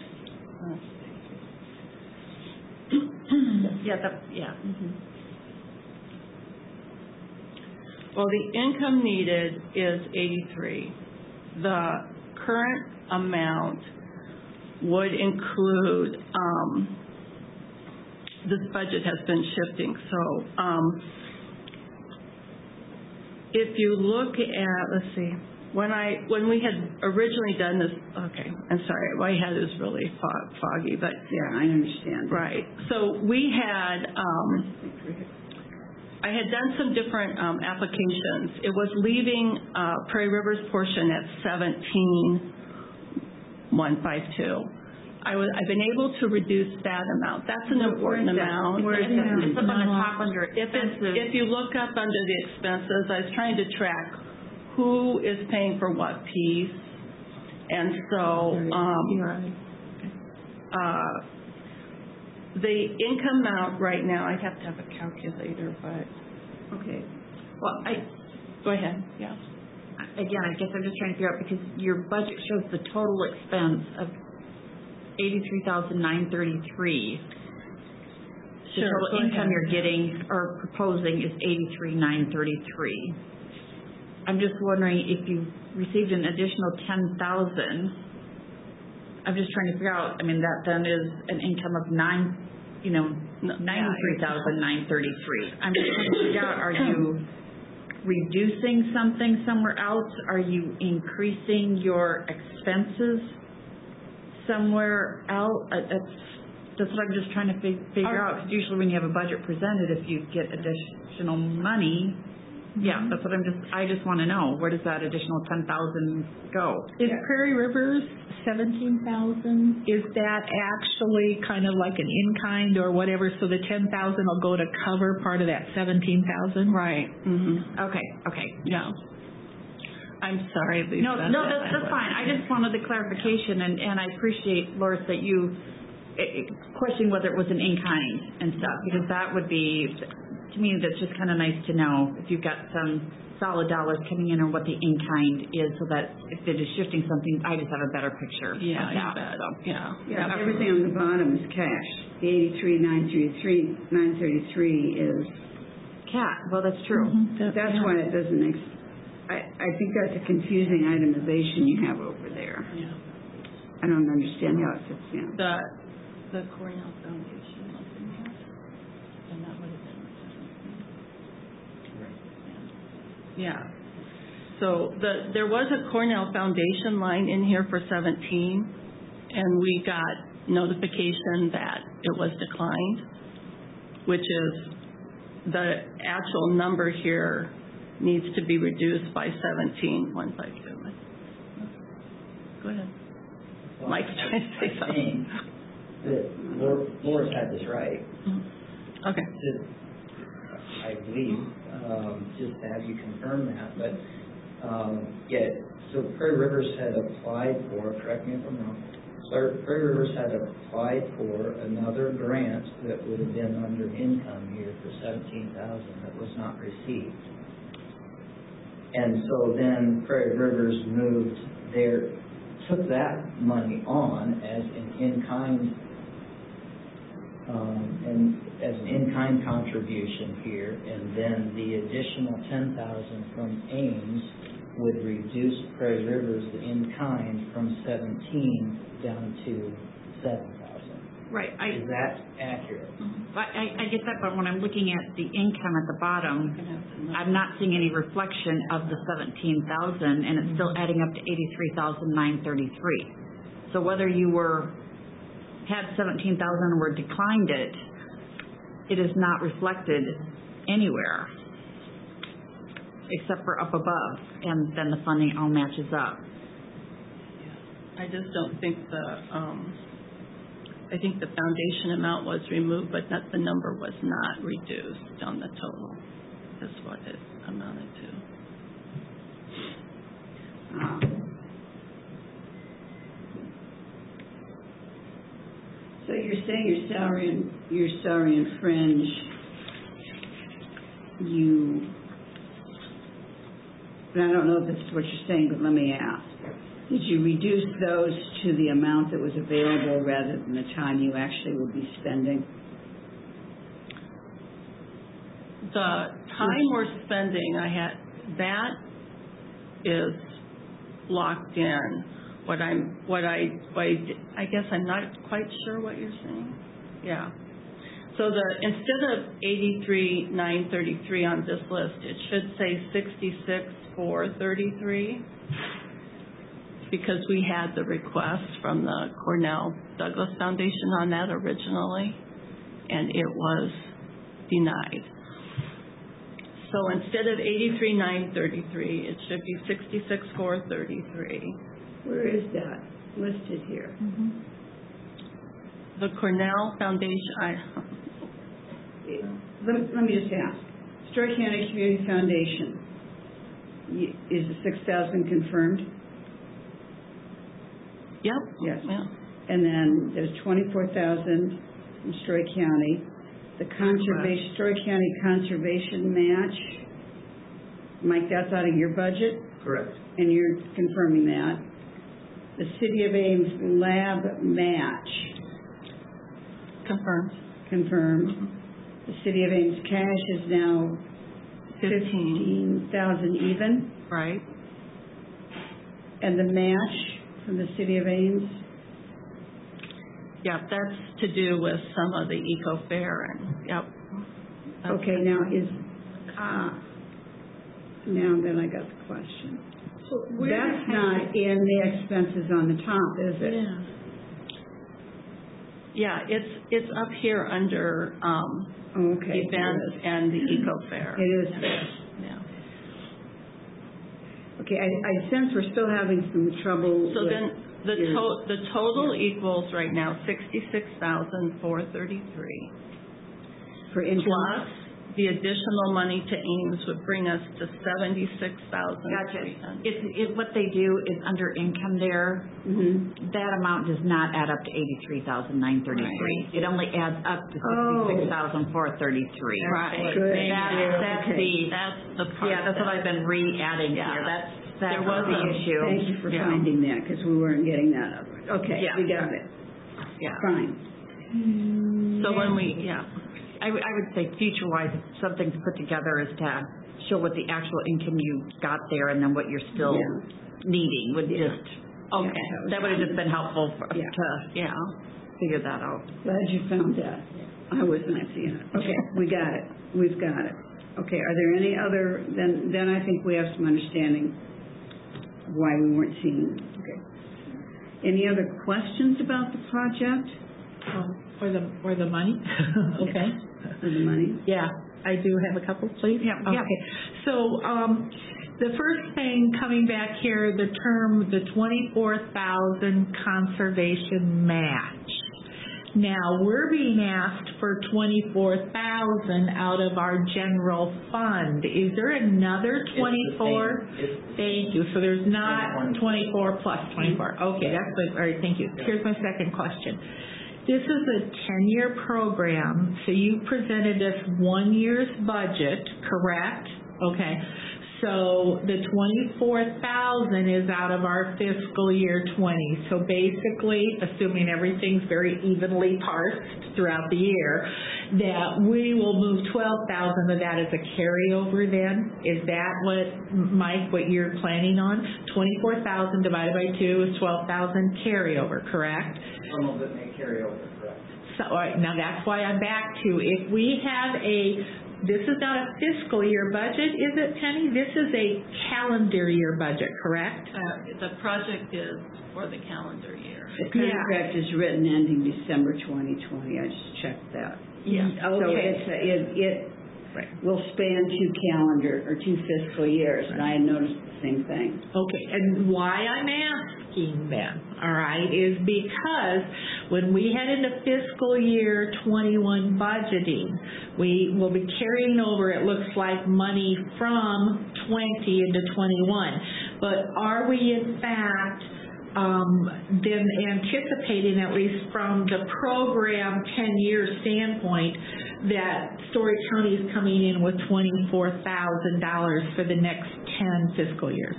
Yeah. Mm-hmm. Well, the income needed is 83. The current amount would include, this budget has been shifting, so if you look at, let's see, when we had originally done this, okay, I'm sorry, my head is really foggy, but. Yeah, I understand. Right. So we had, I had done some different applications. It was leaving Prairie Rivers portion at 17,152. I've been able to reduce that amount. That's an important amount. Where is that? It's up on the top under expenses. If you look up under the expenses, I was trying to track who is paying for what piece. And so the income amount right now, I'd have to have a calculator, but. Okay. Well, Go ahead, yeah. Again, I guess I'm just trying to figure out, because your budget shows the total expense of $83,933. The total income you're getting or proposing is $83,933. I'm just wondering if you received an additional $10,000. I'm just trying to figure out. I mean, that then is an income of $93,933. I'm just trying to figure out: are you reducing something somewhere else? Are you increasing your expenses somewhere else? That's what I'm just trying to figure out. Because usually when you have a budget presented, if you get additional money, that's what I just want to know. Where does that additional $10,000 go? Is Prairie Rivers 17,000? Is that actually kind of like an in-kind or whatever? So the 10,000 will go to cover part of that 17,000? Right. Mm-hmm. Okay. Yeah. I'm sorry, Lisa. No, that's fine. I just wanted the clarification, and I appreciate, Loris, that you questioned whether it was an in-kind and stuff, because that would be to me, that's just kind of nice to know if you've got some solid dollars coming in or what the in-kind is, so that if it is shifting something, I just have a better picture. Yeah, of you that. bet. So. Yeah, everything on the bottom is cash. The 83,933 is Cat. Well, that's true. That's why it doesn't. I think that's a confusing itemization you have over there. Yeah. I don't understand how it fits in. The Cornell Foundation was in here, and that would have been 17. Yeah. So there was a Cornell Foundation line in here for 17, and we got notification that it was declined, which is the actual number here needs to be reduced by 17. 152. Go ahead. Well, Mike's trying to say something. That Laura's had this right. Okay. I believe, just to have you confirm that, but so Prairie Rivers had applied for, correct me if I'm wrong, Prairie Rivers had applied for another grant that would have been under income here for $17,000 that was not received. And so then Prairie Rivers took that money on as an in-kind contribution here, and then the additional $10,000 from Ames would reduce Prairie Rivers the in-kind from 17 down to 7,000. Right. Is that accurate? I get that, but when I'm looking at the income at the bottom, I'm not seeing any reflection of the 17,000, and it's still adding up to 83,933. So whether you had 17,000 and were declined it, it is not reflected anywhere except for up above, and then the funding all matches up. I just don't think I think the foundation amount was removed, but that the number was not reduced on the total. That's what it amounted to. So you're saying your salary and fringe, and I don't know if this is what you're saying, but let me ask. Did you reduce those to the amount that was available rather than the time you actually would be spending? The time we're spending, that is locked in. I guess I'm not quite sure what you're saying. Yeah. So instead of 83,933 on this list, it should say 66,433. Because we had the request from the Cornell Douglas Foundation on that originally, and it was denied. So instead of 83,933, it should be 66,433. Where is that listed here? The Cornell Foundation. Let me just ask. Story County Community Foundation. Is the 6,000 confirmed? Yep. Yes. Yeah. And then there's 24,000 in Story County. The Story County Conservation Match, Mike, that's out of your budget? Correct. And you're confirming that. The City of Ames Lab Match. Confirmed. The City of Ames cash is now 15,000 even. Right. And the match from the City of Ames? Yep, that's to do with some of the eco fair and yep. Okay, now now then I got the question. So that's not in the expenses on the top, is it? Yeah, it's up here under events and the eco fair. It is. Yeah. Okay, I sense we're still having some trouble. So then the total equals right now 66,433 for income. plus the additional money to Ames would bring us to $76,300. Gotcha. What they do is under income there, that amount does not add up to $83,933. Right. It only adds up to $66,433. Right. Good. That's the part. Yeah, that's what I've been re-adding here. That's There was the a- issue. Thank you for finding that, because we weren't getting that up. Okay, Yeah. we got it. Yeah. Fine. So when we, I would say future-wise, if something's put together is to show what the actual income you got there and then what you're still needing would just, that would have just been helpful to figure that out. Glad you found that. I was not seeing it. Okay, we got it. We've got it. Okay, are there any other, then I think we have some understanding of why we weren't seeing it. Okay. Any other questions about the project? For the money? Okay. For the money? Yeah, I do have a couple, please. Yeah. Okay. So the first thing coming back here, the term, the 24,000 conservation match. Now, we're being asked for 24,000 out of our general fund. Is there another 24? Thank you. So there's not 24 plus 24. Okay, that's good. All right, thank you. Here's my second question. This is a 10-year program, so you presented us 1 year's budget, correct? Okay. So the 24,000 is out of our fiscal year 20. So basically, assuming everything's very evenly parsed throughout the year, that we will move 12,000 of that as a carryover then? Is that what, Mike, what you're planning on? 24,000 divided by 2 is 12,000 carryover, correct? Some of it may carry over, correct? So, all right, now that's why I'm back to, if we have this is not a fiscal year budget, is it, Penny? This is a calendar year budget, correct? the project is for the calendar year. The contract is written ending December 2020. I just checked that. Yeah. So it will span 2 fiscal years, and I noticed the same thing. Okay, and why I'm asking then, all right, is because when we head into fiscal year 21 budgeting, we will be carrying over, it looks like, money from 20 into 21. But are we in fact then anticipating, at least from the program 10-year standpoint, that Story County is coming in with $24,000 for the next 10 fiscal years?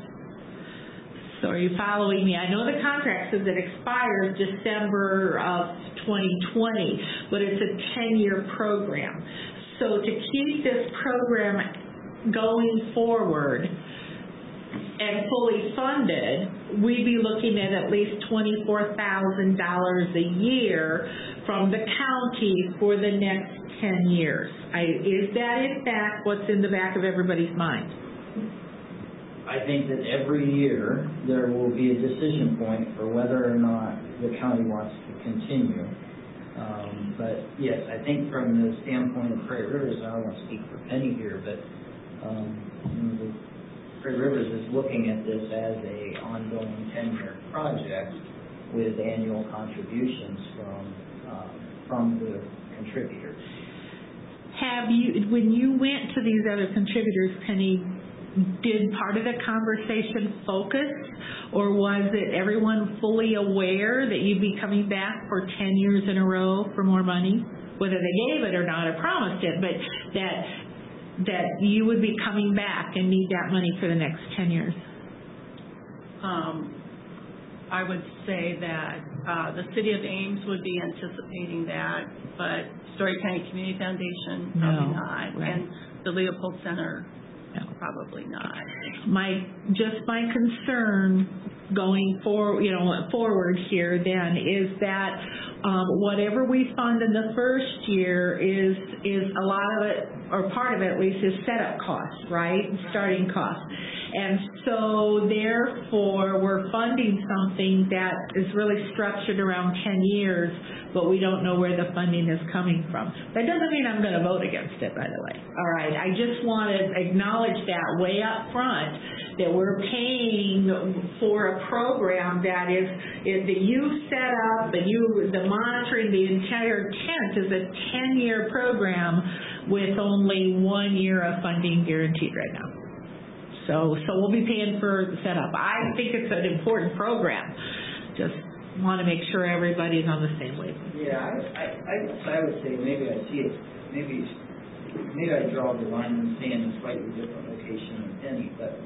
So are you following me? I know the contract says it expires December of 2020, but it's a 10-year program. So to keep this program going forward and fully funded, we'd be looking at least $24,000 a year from the county for the next 10 years. Is that in fact what's in the back of everybody's mind? I think that every year there will be a decision point for whether or not the county wants to continue. But yes, I think from the standpoint of Prairie Rivers, I don't want to speak for Penny here, but Prairie Rivers is looking at this as a ongoing 10-year project with annual contributions from the contributors. Have you, when you went to these other contributors, Penny, did part of the conversation focus, or was it everyone fully aware that you'd be coming back for 10 years in a row for more money? Whether they gave it or not, I promised it, but that you would be coming back and need that money for the next 10 years? I would say that the City of Ames would be anticipating that, but Story County Community Foundation, probably not, right. and the Leopold Center, probably not. My concern going forward here then is that whatever we fund in the first year is a lot of it, or part of it at least, is setup costs, right? Starting costs. And so therefore we're funding something that is really structured around 10 years, but we don't know where the funding is coming from. That doesn't mean I'm going to vote against it, by the way. All right, I just want to acknowledge that way up front, that we're paying for a program that you set up, and the monitoring, the entire intent is a 10-year program with only 1 year of funding guaranteed right now. So we'll be paying for the setup. I think it's an important program. Just want to make sure everybody's on the same wavelength. Yeah, I would say maybe I see it, maybe I draw the line in the sand in a slightly different location than Penny, but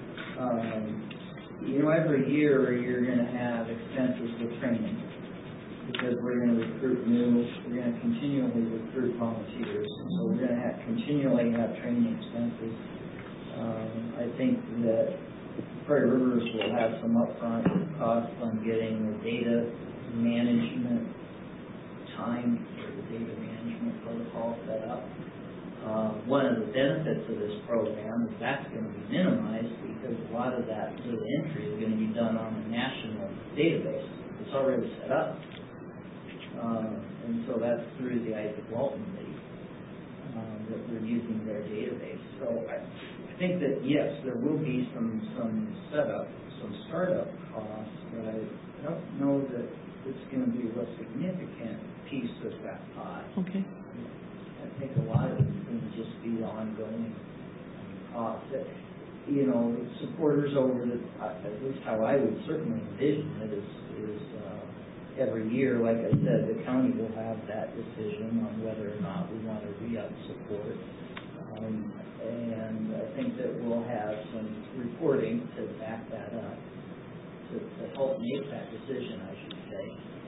every year you're going to have expenses with training because we're going to recruit we're going to continually recruit volunteers, so we're going to continually have training expenses. I think that Prairie Rivers will have some upfront costs on getting the data management time for the data management protocol set up. One of the benefits of this program is that's going to be minimized because a lot of that data entry is going to be done on a national database. It's already set up. And so that's through the Isaac Walton League that we're using their database. So I think that, yes, there will be some setup, some startup costs, but I don't know that it's going to be a real significant piece of that pie. Okay. I think a lot of it's going to just be ongoing costs. Supporters over at least how I would certainly envision it is every year, like I said, the county will have that decision on whether or not we want to re-up support. And I think that we'll have some reporting to back that up, to help make that decision, I should say.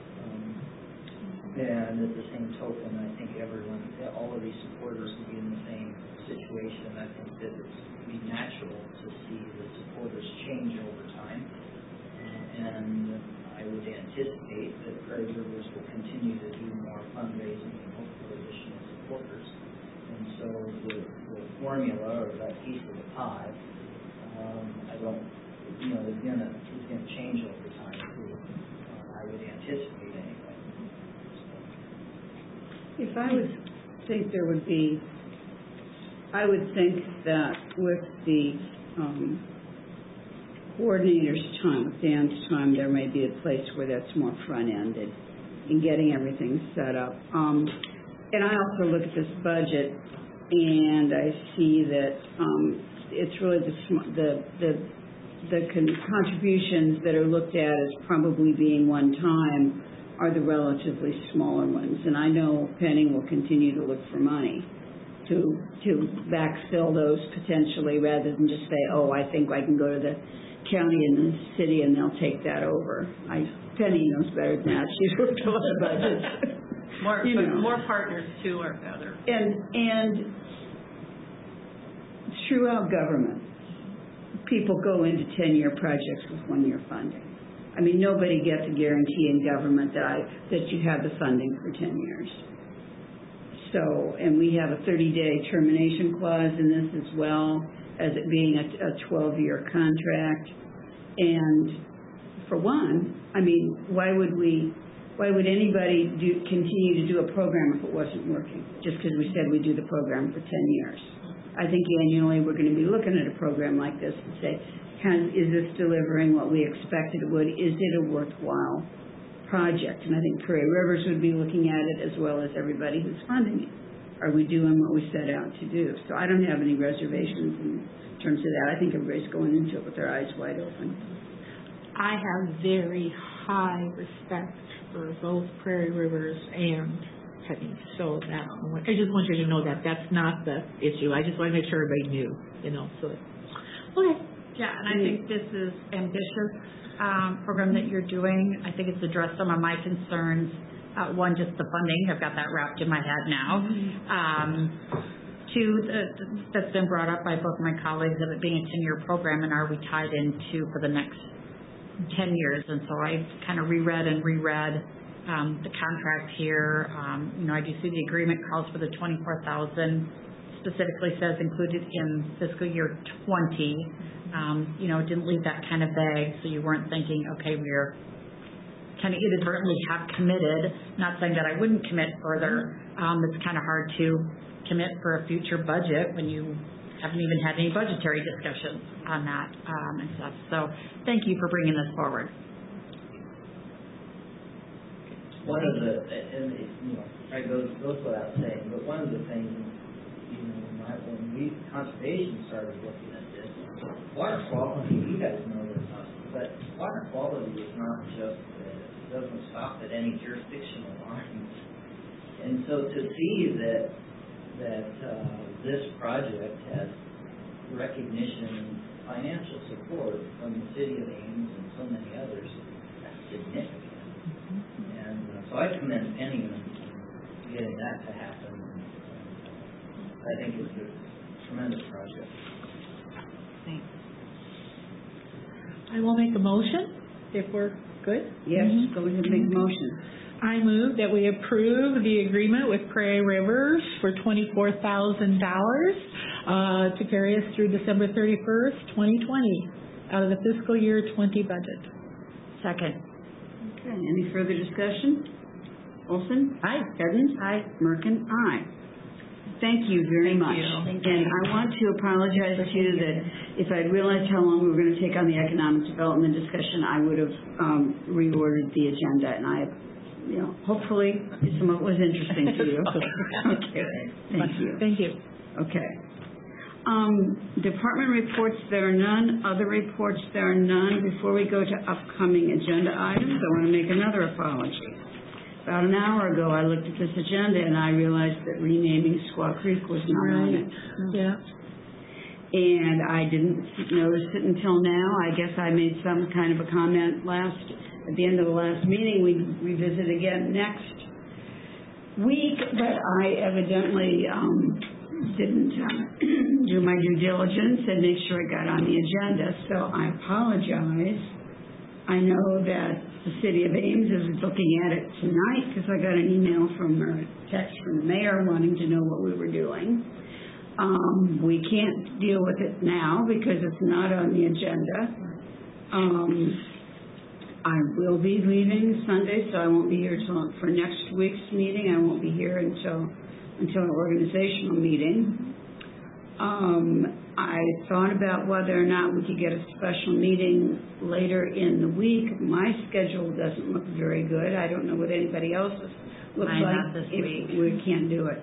And at the same token, I think all of these supporters will be in the same situation. I think that it's be natural to see the supporters change over time. And I would anticipate that Prairie Rivers will continue to do more fundraising and hopefully additional supporters. And so the formula or that piece of the pie, is going to change over time too. I would anticipate anyway. If I would think I would think that with the coordinator's time, with Dan's time, there may be a place where that's more front-ended in getting everything set up. And I also look at this budget, and I see that it's really the contributions that are looked at as probably being one time are the relatively smaller ones. And I know Penny will continue to look for money to backfill those potentially, rather than just say, oh, I think I can go to the county and the city and they'll take that over. Penny knows better than that. She's worked a lot of budgets. More partners too are better. And throughout government, people go into 10-year projects with 1-year funding. I mean, nobody gets a guarantee in government that you have the funding for 10 years. So, and we have a 30-day termination clause in this as well, as it being a 12-year contract. And for one, I mean, why would anybody continue to do a program if it wasn't working? Just because we said we'd do the program for 10 years. I think annually we're going to be looking at a program like this and say, is this delivering what we expected it would? Is it a worthwhile project? And I think Prairie Rivers would be looking at it as well as everybody who's funding it. Are we doing what we set out to do? So I don't have any reservations in terms of that. I think everybody's going into it with their eyes wide open. I have very high respect for both Prairie Rivers and Penny. So that I just want you to know that that's not the issue. I just want to make sure everybody knew, So okay. Yeah, and I think this is ambitious program that you're doing. I think it's addressed some of my concerns. One, just the funding. I've got that wrapped in my head now. Two, that's been brought up by both my colleagues of it being a 10-year program, and are we tied into for the next 10 years? And so I kind of reread the contract here. I do see the agreement calls for the $24,000, specifically says included in fiscal year 20. Didn't leave that kind of vague, so you weren't thinking, okay, we're kind of inadvertently have committed. Not saying that I wouldn't commit further. It's kind of hard to commit for a future budget when you haven't even had any budgetary discussions on that and stuff. So thank you for bringing this forward. One of the, and it goes without saying, but one of the things when conservation started looking at this, water quality, you guys know this, but water quality is not just, it doesn't stop at any jurisdictional lines. And so to see that this project has recognition and financial support from the city of Ames and so many others, that's significant. And so I commend Penny on getting that to happen. I think it's a tremendous project. Thanks. I will make a motion, if we're good. Yes, go ahead and make a motion. I move that we approve the agreement with Prairie Rivers for $24,000 to carry us through December 31st, 2020, out of the fiscal year 20 budget. Second. Okay, any further discussion? Olson? Aye. Evans? Aye. Merkin? Aye. Thank you very much. Thank And you. I want to apologize to you that if I'd realized how long we were going to take on the economic development discussion, I would have reordered the agenda, and I, hopefully some of it was interesting to you. Okay. Thank you. Thank you. Okay. Department reports, there are none. Other reports, there are none. Before we go to upcoming agenda items, I want to make another apology. About an hour ago, I looked at this agenda and I realized that renaming Squaw Creek was not on it. Yeah. And I didn't notice it until now. I guess I made some kind of a comment at the end of the last meeting. We revisit again next week, but I evidently didn't do my due diligence and make sure it got on the agenda. So I apologize. I know that the city of Ames is looking at it tonight because I got an email or a text from the mayor wanting to know what we were doing. We can't deal with it now because it's not on the agenda. I will be leaving Sunday, so I won't be here for next week's meeting. I won't be here until an organizational meeting. I thought about whether or not we could get a special meeting later in the week. My schedule doesn't look very good. I don't know what anybody else's looks Mine like not this if week. we can't do it.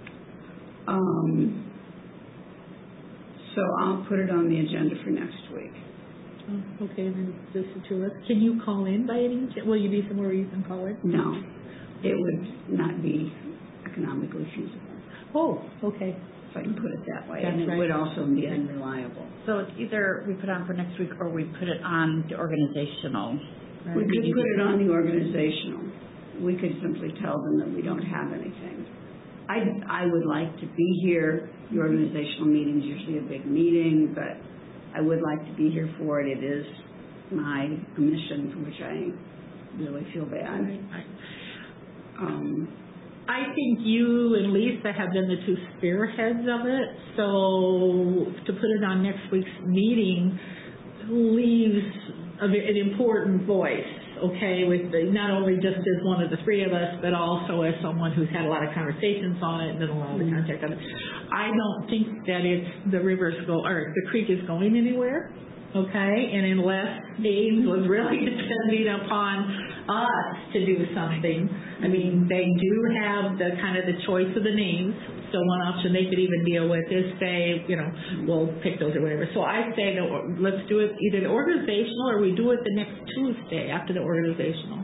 So I'll put it on the agenda for next week. Oh, okay, then just the two of us. Can you call in by any chance? Will you be somewhere where you can call in? No, it would not be economically feasible, Oh, okay. if I can put it that way. That's And it right. would also be unreliable. So it's either we put on for next week or we put it on the organizational. We could put it on the organizational. We could simply tell them that we don't have anything. I would like to be here. The organizational meeting is usually a big meeting, but I would like to be here for it. It is my mission, for which I really feel bad. I think you and Lisa have been the two spearheads of it, so to put it on next week's meeting leaves an important voice, okay, with not only just as one of the three of us, but also as someone who's had a lot of conversations on it and done a lot of the contact on it. I don't think that the creek is going anywhere, okay, and unless Ames was really depending upon us to do something. I mean, they do have the kind of the choice of the names. So one option they could even deal with is say, we'll pick those or whatever. So I say that let's do it either the organizational or we do it the next Tuesday after the organizational.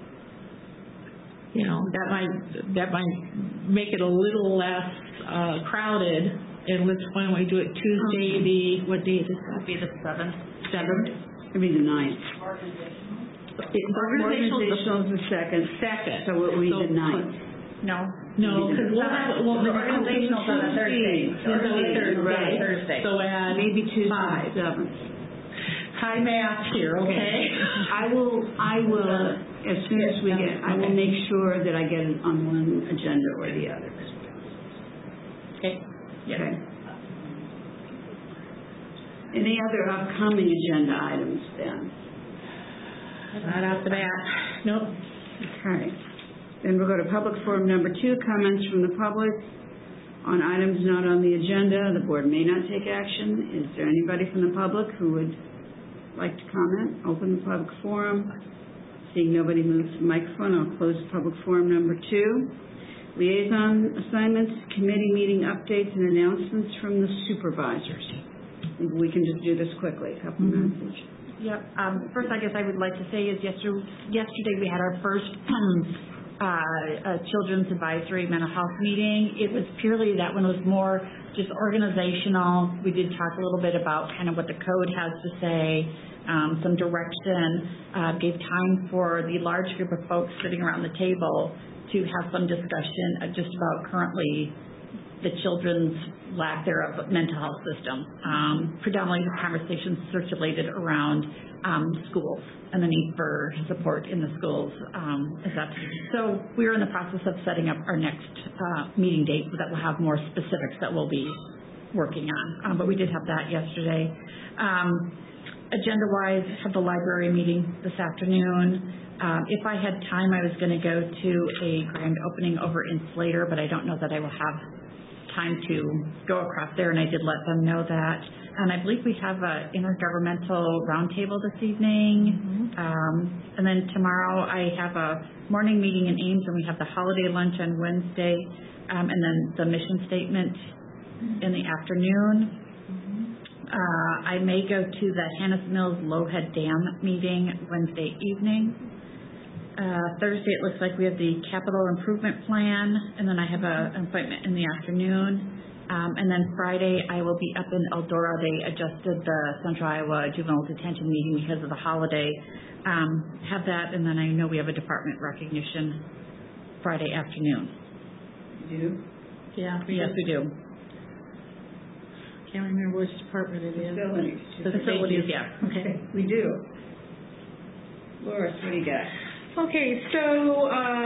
That might make it a little less crowded. And why don't we do it Tuesday? What day is it? It'd be the 7th. 7th. It'd be the 9th. Organizational is the second. So it will be the 9th. No. No, because the organizational's on a Thursday. Thursday. So at maybe Tuesday 5. 7th. High math here, okay? I will, as soon as we get, I will make sure that I get it on one agenda or the other. Okay. Okay. Any other upcoming agenda items then? Not off the bat. Nope. Okay. Then we'll go to public forum number 2, comments from the public on items not on the agenda. The board may not take action. Is there anybody from the public who would like to comment? Open the public forum. Seeing nobody move to the microphone, I'll close public forum number 2. Liaison assignments, committee meeting updates, and announcements from the supervisors. We can just do this quickly, a couple minutes each. Yep. First, I guess I would like to say is yesterday we had our first Children's Advisory Mental Health meeting. It was purely, that one was more just organizational. We did talk a little bit about kind of what the code has to say, some direction, gave time for the large group of folks sitting around the table to have some discussion just about currently the children's lack thereof mental health system. Predominantly the conversations circulated around schools and the need for support in the schools. So we're in the process of setting up our next meeting date that will have more specifics that we'll be working on. But we did have that yesterday. Agenda-wise, have the library meeting this afternoon. If I had time, I was going to go to a grand opening over in Slater, but I don't know that I will have time to go across there, and I did let them know that. And I believe we have an intergovernmental roundtable this evening. And then tomorrow I have a morning meeting in Ames, and we have the holiday lunch on Wednesday, and then the mission statement in the afternoon. I may go to the Hannah's Mills Lowhead Dam meeting Wednesday evening. Thursday it looks like we have the capital improvement plan, and then I have an appointment in the afternoon. And then Friday I will be up in Eldora. They adjusted the Central Iowa Juvenile Detention meeting because of the holiday. Have that, and then I know we have a department recognition Friday afternoon. You do? Yeah. Yes, we do. Can't remember which department it is. Facilities. The facilities, yeah. Okay. We do. Loris, what do you got? Okay, so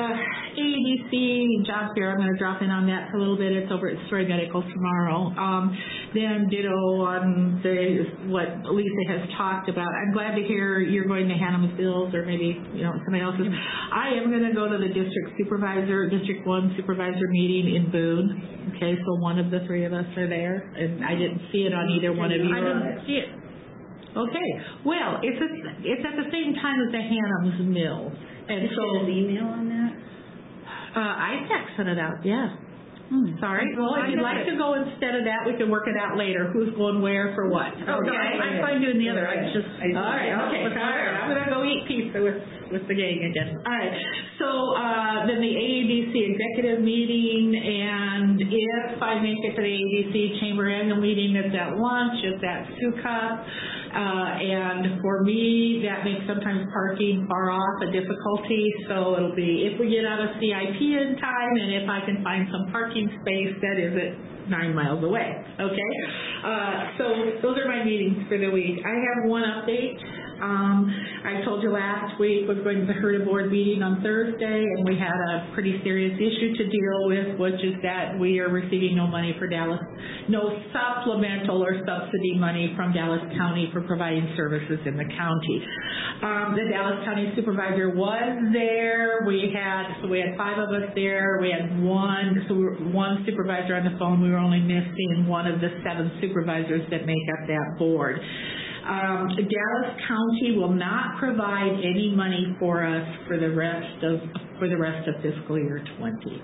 AADC job fair, I'm going to drop in on that for a little bit. It's over at Story Medical tomorrow. Then ditto on what Lisa has talked about. I'm glad to hear you're going to Hannah's Mills or maybe somebody else's. I am going to go to the District 1 supervisor meeting in Boone. Okay, so one of the three of us are there, and I didn't see it on either one of you. I didn't see it. Okay, well, it's at the same time as the Hannah's Mills. And so an email on that? I sent it out, yeah. Sorry. Well, if you'd like to go instead of that, we can work it out later. Who's going where for what? Oh, okay. No, I'm fine doing the other. All right, okay. All right. I'm going to go eat pizza with the gang again. All right. So then the AADC executive meeting, and if I make it to the AADC chamber annual meeting, it's at lunch, it's at Sukup. And for me, that makes sometimes parking far off a difficulty. So it'll be if we get out of CIP in time, and if I can find some parking space that isn't 9 miles away. Okay. So those are my meetings for the week. I have one update. I told you last week we're going to the HERDA board meeting on Thursday, and we had a pretty serious issue to deal with, which is that we are receiving no money for Dallas, no supplemental or subsidy money from Dallas County for providing services in the county. The Dallas County supervisor was there. We had 5 of us there. We had one supervisor on the phone. We were only missing one of the 7 supervisors that make up that board. Dallas County will not provide any money for us for the rest of fiscal year 20.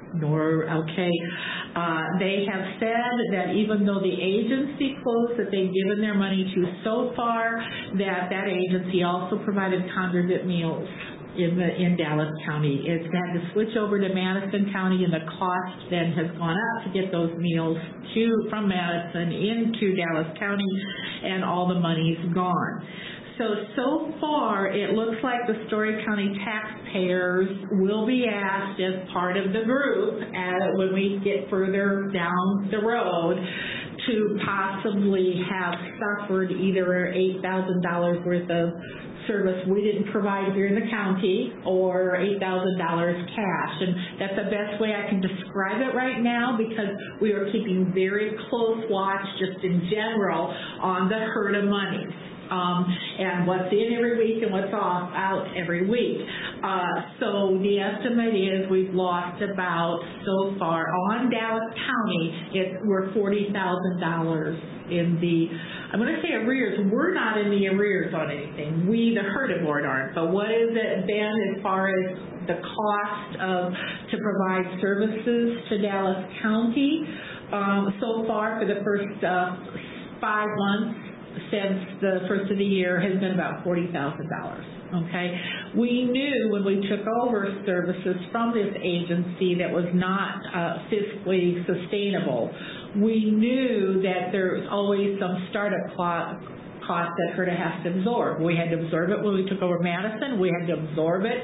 They have said that even though the agency quotes that they've given their money to so far, that agency also provided congregate meals in Dallas County. It's had to switch over to Madison County, and the cost then has gone up to get those meals from Madison into Dallas County, and all the money's gone. So far, it looks like the Story County taxpayers will be asked as part of the group when we get further down the road to possibly have suffered either $8,000 worth of service we didn't provide here in the county or $8,000 cash. And that's the best way I can describe it right now, because we are keeping very close watch just in general on the HERDA monies. and what's in every week and what's out every week. So the estimate is we've lost about, so far, on Dallas County, we're $40,000 in the, I'm going to say arrears. We're not in the arrears on anything. We, the HRDA board, aren't. But what has it been as far as the cost to provide services to Dallas County? So far, for the first 5 months since the first of the year, has been about $40,000. Okay, we knew when we took over services from this agency that was not fiscally sustainable. We knew that there's always some startup cost that HRDA has to absorb. We had to absorb it when we took over Madison. We had to absorb it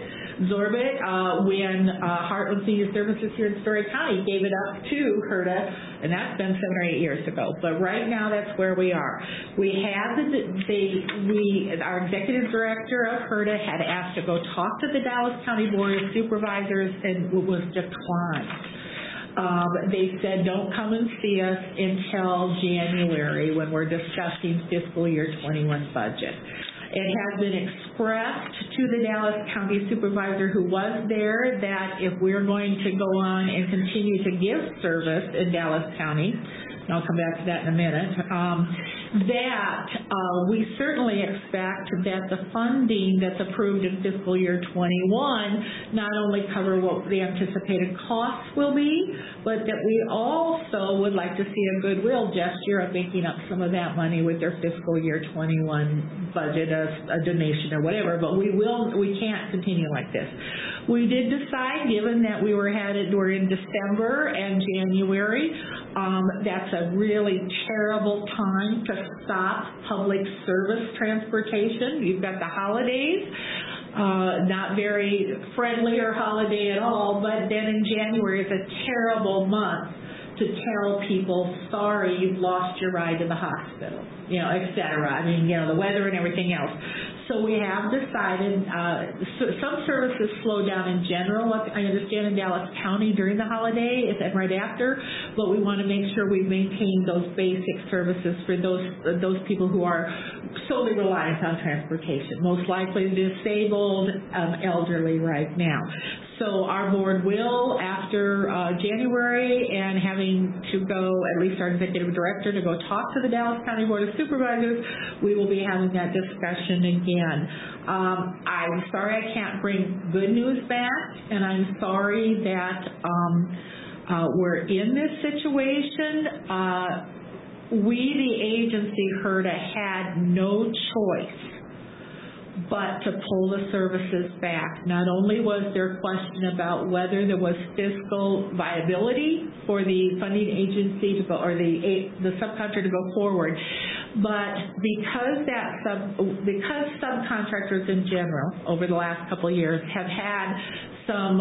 when Heartland Senior Services here in Story County gave it up to HRDA, and that's been 7 or 8 years ago. But right now, that's where we are. We have our executive director of HRDA had asked to go talk to the Dallas County Board of Supervisors, and it was declined. They said, don't come and see us until January when we're discussing fiscal year 21 budget. It has been expressed to the Dallas County supervisor who was there that if we're going to go on and continue to give service in Dallas County, and I'll come back to that in a minute, that we certainly expect that the funding that's approved in fiscal year 21 not only cover what the anticipated costs will be, but that we also would like to see a goodwill gesture of making up some of that money with their fiscal year 21 budget, a donation or whatever, but we can't continue like this. We did decide, given that we're in December and January, that's a really terrible time to stop public service transportation. You've got the holidays, not very friendly or holiday at all, but then in January is a terrible month to tell people, sorry, you've lost your ride to the hospital, et cetera. I mean, the weather and everything else. So we have decided, some services slow down in general, I understand, in Dallas County during the holiday and right after, but we want to make sure we maintain those basic services for those people who are solely reliant on transportation, most likely disabled, elderly right now. So our board will, after January, and having to go, at least our executive director, to go talk to the Dallas County Board of Supervisors, we will be having that discussion again. I'm sorry I can't bring good news back, and I'm sorry that we're in this situation. We, the agency, HRDA, had no choice but to pull the services back. Not only was there a question about whether there was fiscal viability for the funding agency to go, or the subcontractor to go forward, but because subcontractors in general over the last couple of years have had some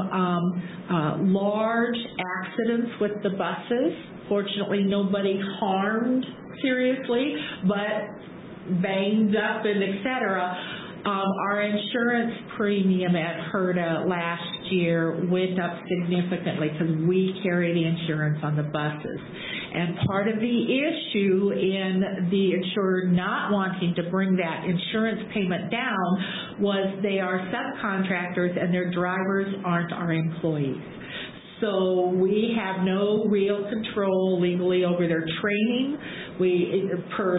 large accidents with the buses. Fortunately, nobody harmed seriously, but banged up and et cetera. Our insurance premium at HRDA last year went up significantly because we carry the insurance on the buses. And part of the issue in the insurer not wanting to bring that insurance payment down was they are subcontractors and their drivers aren't our employees. So we have no real control legally over their training. It's a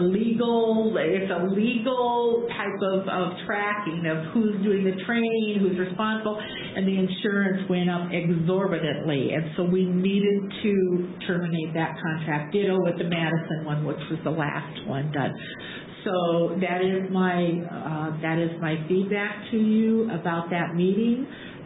legal type of tracking of who's doing the training, who's responsible, and the insurance went up exorbitantly. And so we needed to terminate that contract. Ditto with the Madison one, which was the last one done. So that is my feedback to you about that meeting.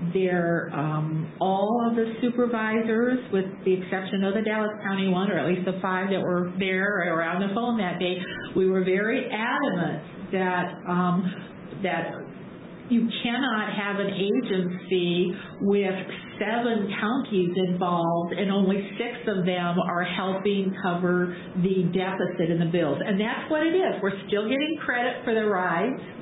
All of the supervisors, with the exception of the Dallas County one, or at least the 5 that were there or on the phone that day, we were very adamant that you cannot have an agency with 7 counties involved and only 6 of them are helping cover the deficit in the bills. And that's what it is. We're still getting credit for the rides.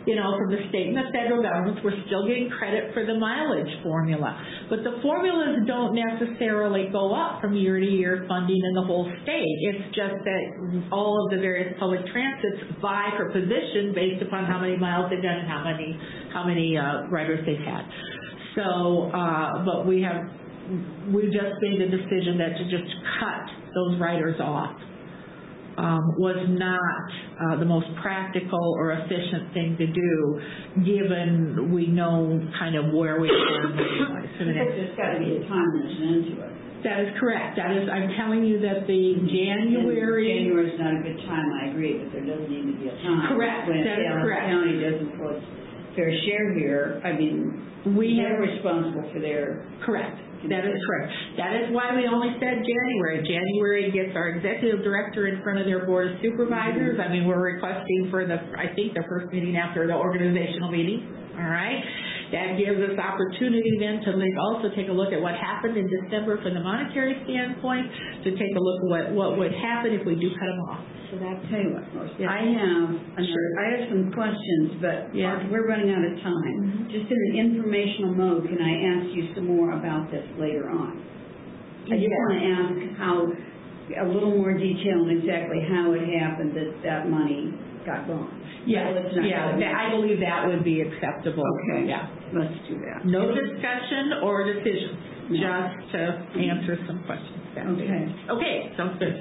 from the state and the federal governments, we're still getting credit for the mileage formula. But the formulas don't necessarily go up from year to year funding in the whole state. It's just that all of the various public transits vie for position based upon how many miles they've done and how many riders they've had. So, but we've just made the decision that to just cut those riders off was not the most practical or efficient thing to do, given we know kind of where we are money-wise. There's got to be a time limit into it. That is correct. I'm telling you that the January is not a good time, I agree, but there doesn't need to be a time. Correct. When that is correct. The county doesn't put fair share here, I mean, they're responsible for their... Correct. That is correct. That is why we only said January. January gets our executive director in front of their board of supervisors. I mean, we're requesting for the first meeting after the organizational meeting. All right. That gives us opportunity then to also take a look at what happened in December from the monetary standpoint, to take a look at what would happen if we do cut them off. So that, tell you what, Marcia, I have some questions, but we're running out of time. Just in an informational mode, can I ask you some more about this later on? I just want to ask a little more detail on exactly how it happened that money got gone. I believe that would be acceptable. Okay. Yeah. Let's do that. No discussion or decision, just to answer some questions. Okay, sounds good.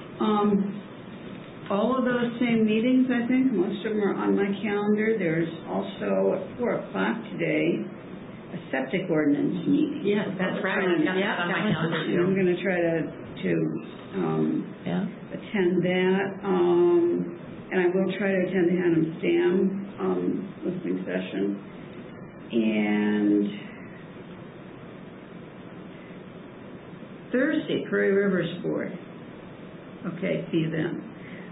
All of those same meetings, I think, most of them are on my calendar. There's also at 4 o'clock today a septic ordinance meeting. Yes, that's right. That's on my calendar too. I'm going to try to attend that. And I will try to attend the Hannah Dam listening session. And Thursday, Prairie Rivers Board. Okay, see you then.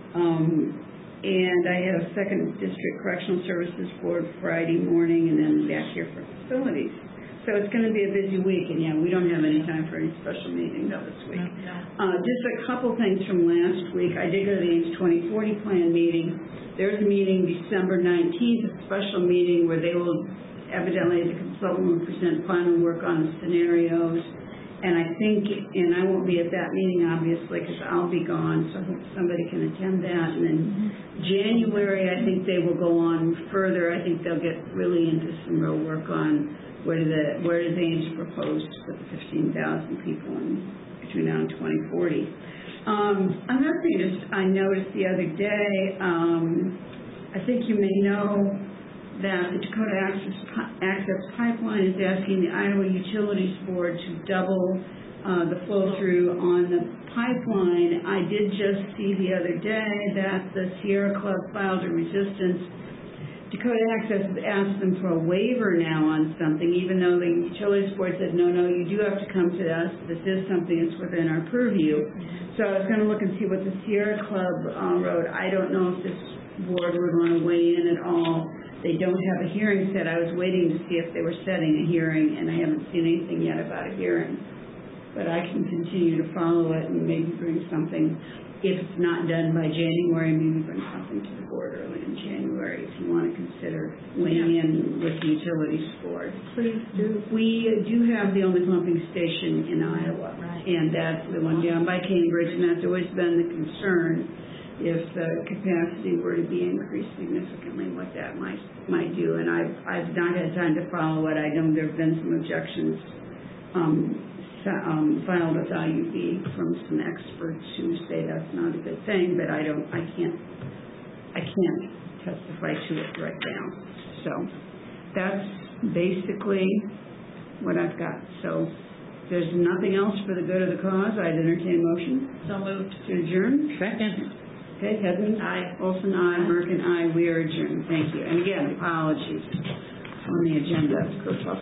And I have 2nd District Correctional Services Board Friday morning, and then back here for facilities. So it's going to be a busy week, and we don't have any time for any special meetings this week. No. Just a couple things from last week. I did go to the Ames 2040 Plan meeting. There's a meeting December 19th, a special meeting where they will, evidently the consultant will present final work on the scenarios. And I think, and I won't be at that meeting, obviously, because I'll be gone, so I hope somebody can attend that. And then January, I think they will go on further. I think they'll get really into some real work on where does Ames propose to put the 15,000 people in between now and 2040. Another thing I noticed the other day, I think you may know that the Dakota Access Pipeline is asking the Iowa Utilities Board to double the flow-through on the pipeline. I did just see the other day that the Sierra Club filed a resistance. Dakota Access has asked them for a waiver now on something, even though the Utilities Board said, no, you do have to come to us. This is something that's within our purview. So I was going to look and see what the Sierra Club wrote. I don't know if this board would want to weigh in at all. They don't have a hearing set. I was waiting to see if they were setting a hearing, and I haven't seen anything yet about a hearing. But I can continue to follow it and maybe bring something, if it's not done by January, maybe bring something to the board early in January if you want to consider weighing in with the Utilities Board. Please do. We do have the only pumping station in Iowa, and that's the one down by Cambridge, and that's always been the concern. If the capacity were to be increased significantly, what that might do. And I've not had time to follow it. I know there have been some objections filed with IUB from some experts who say that's not a good thing, but I can't testify to it right now. So that's basically what I've got. So if there's nothing else for the good of the cause, I'd entertain a motion. So moved. To adjourn. Second. Okay, Hedman? Aye. Olson, aye. Merkin, aye. We are adjourned. Thank you. And again, apologies on the agenda.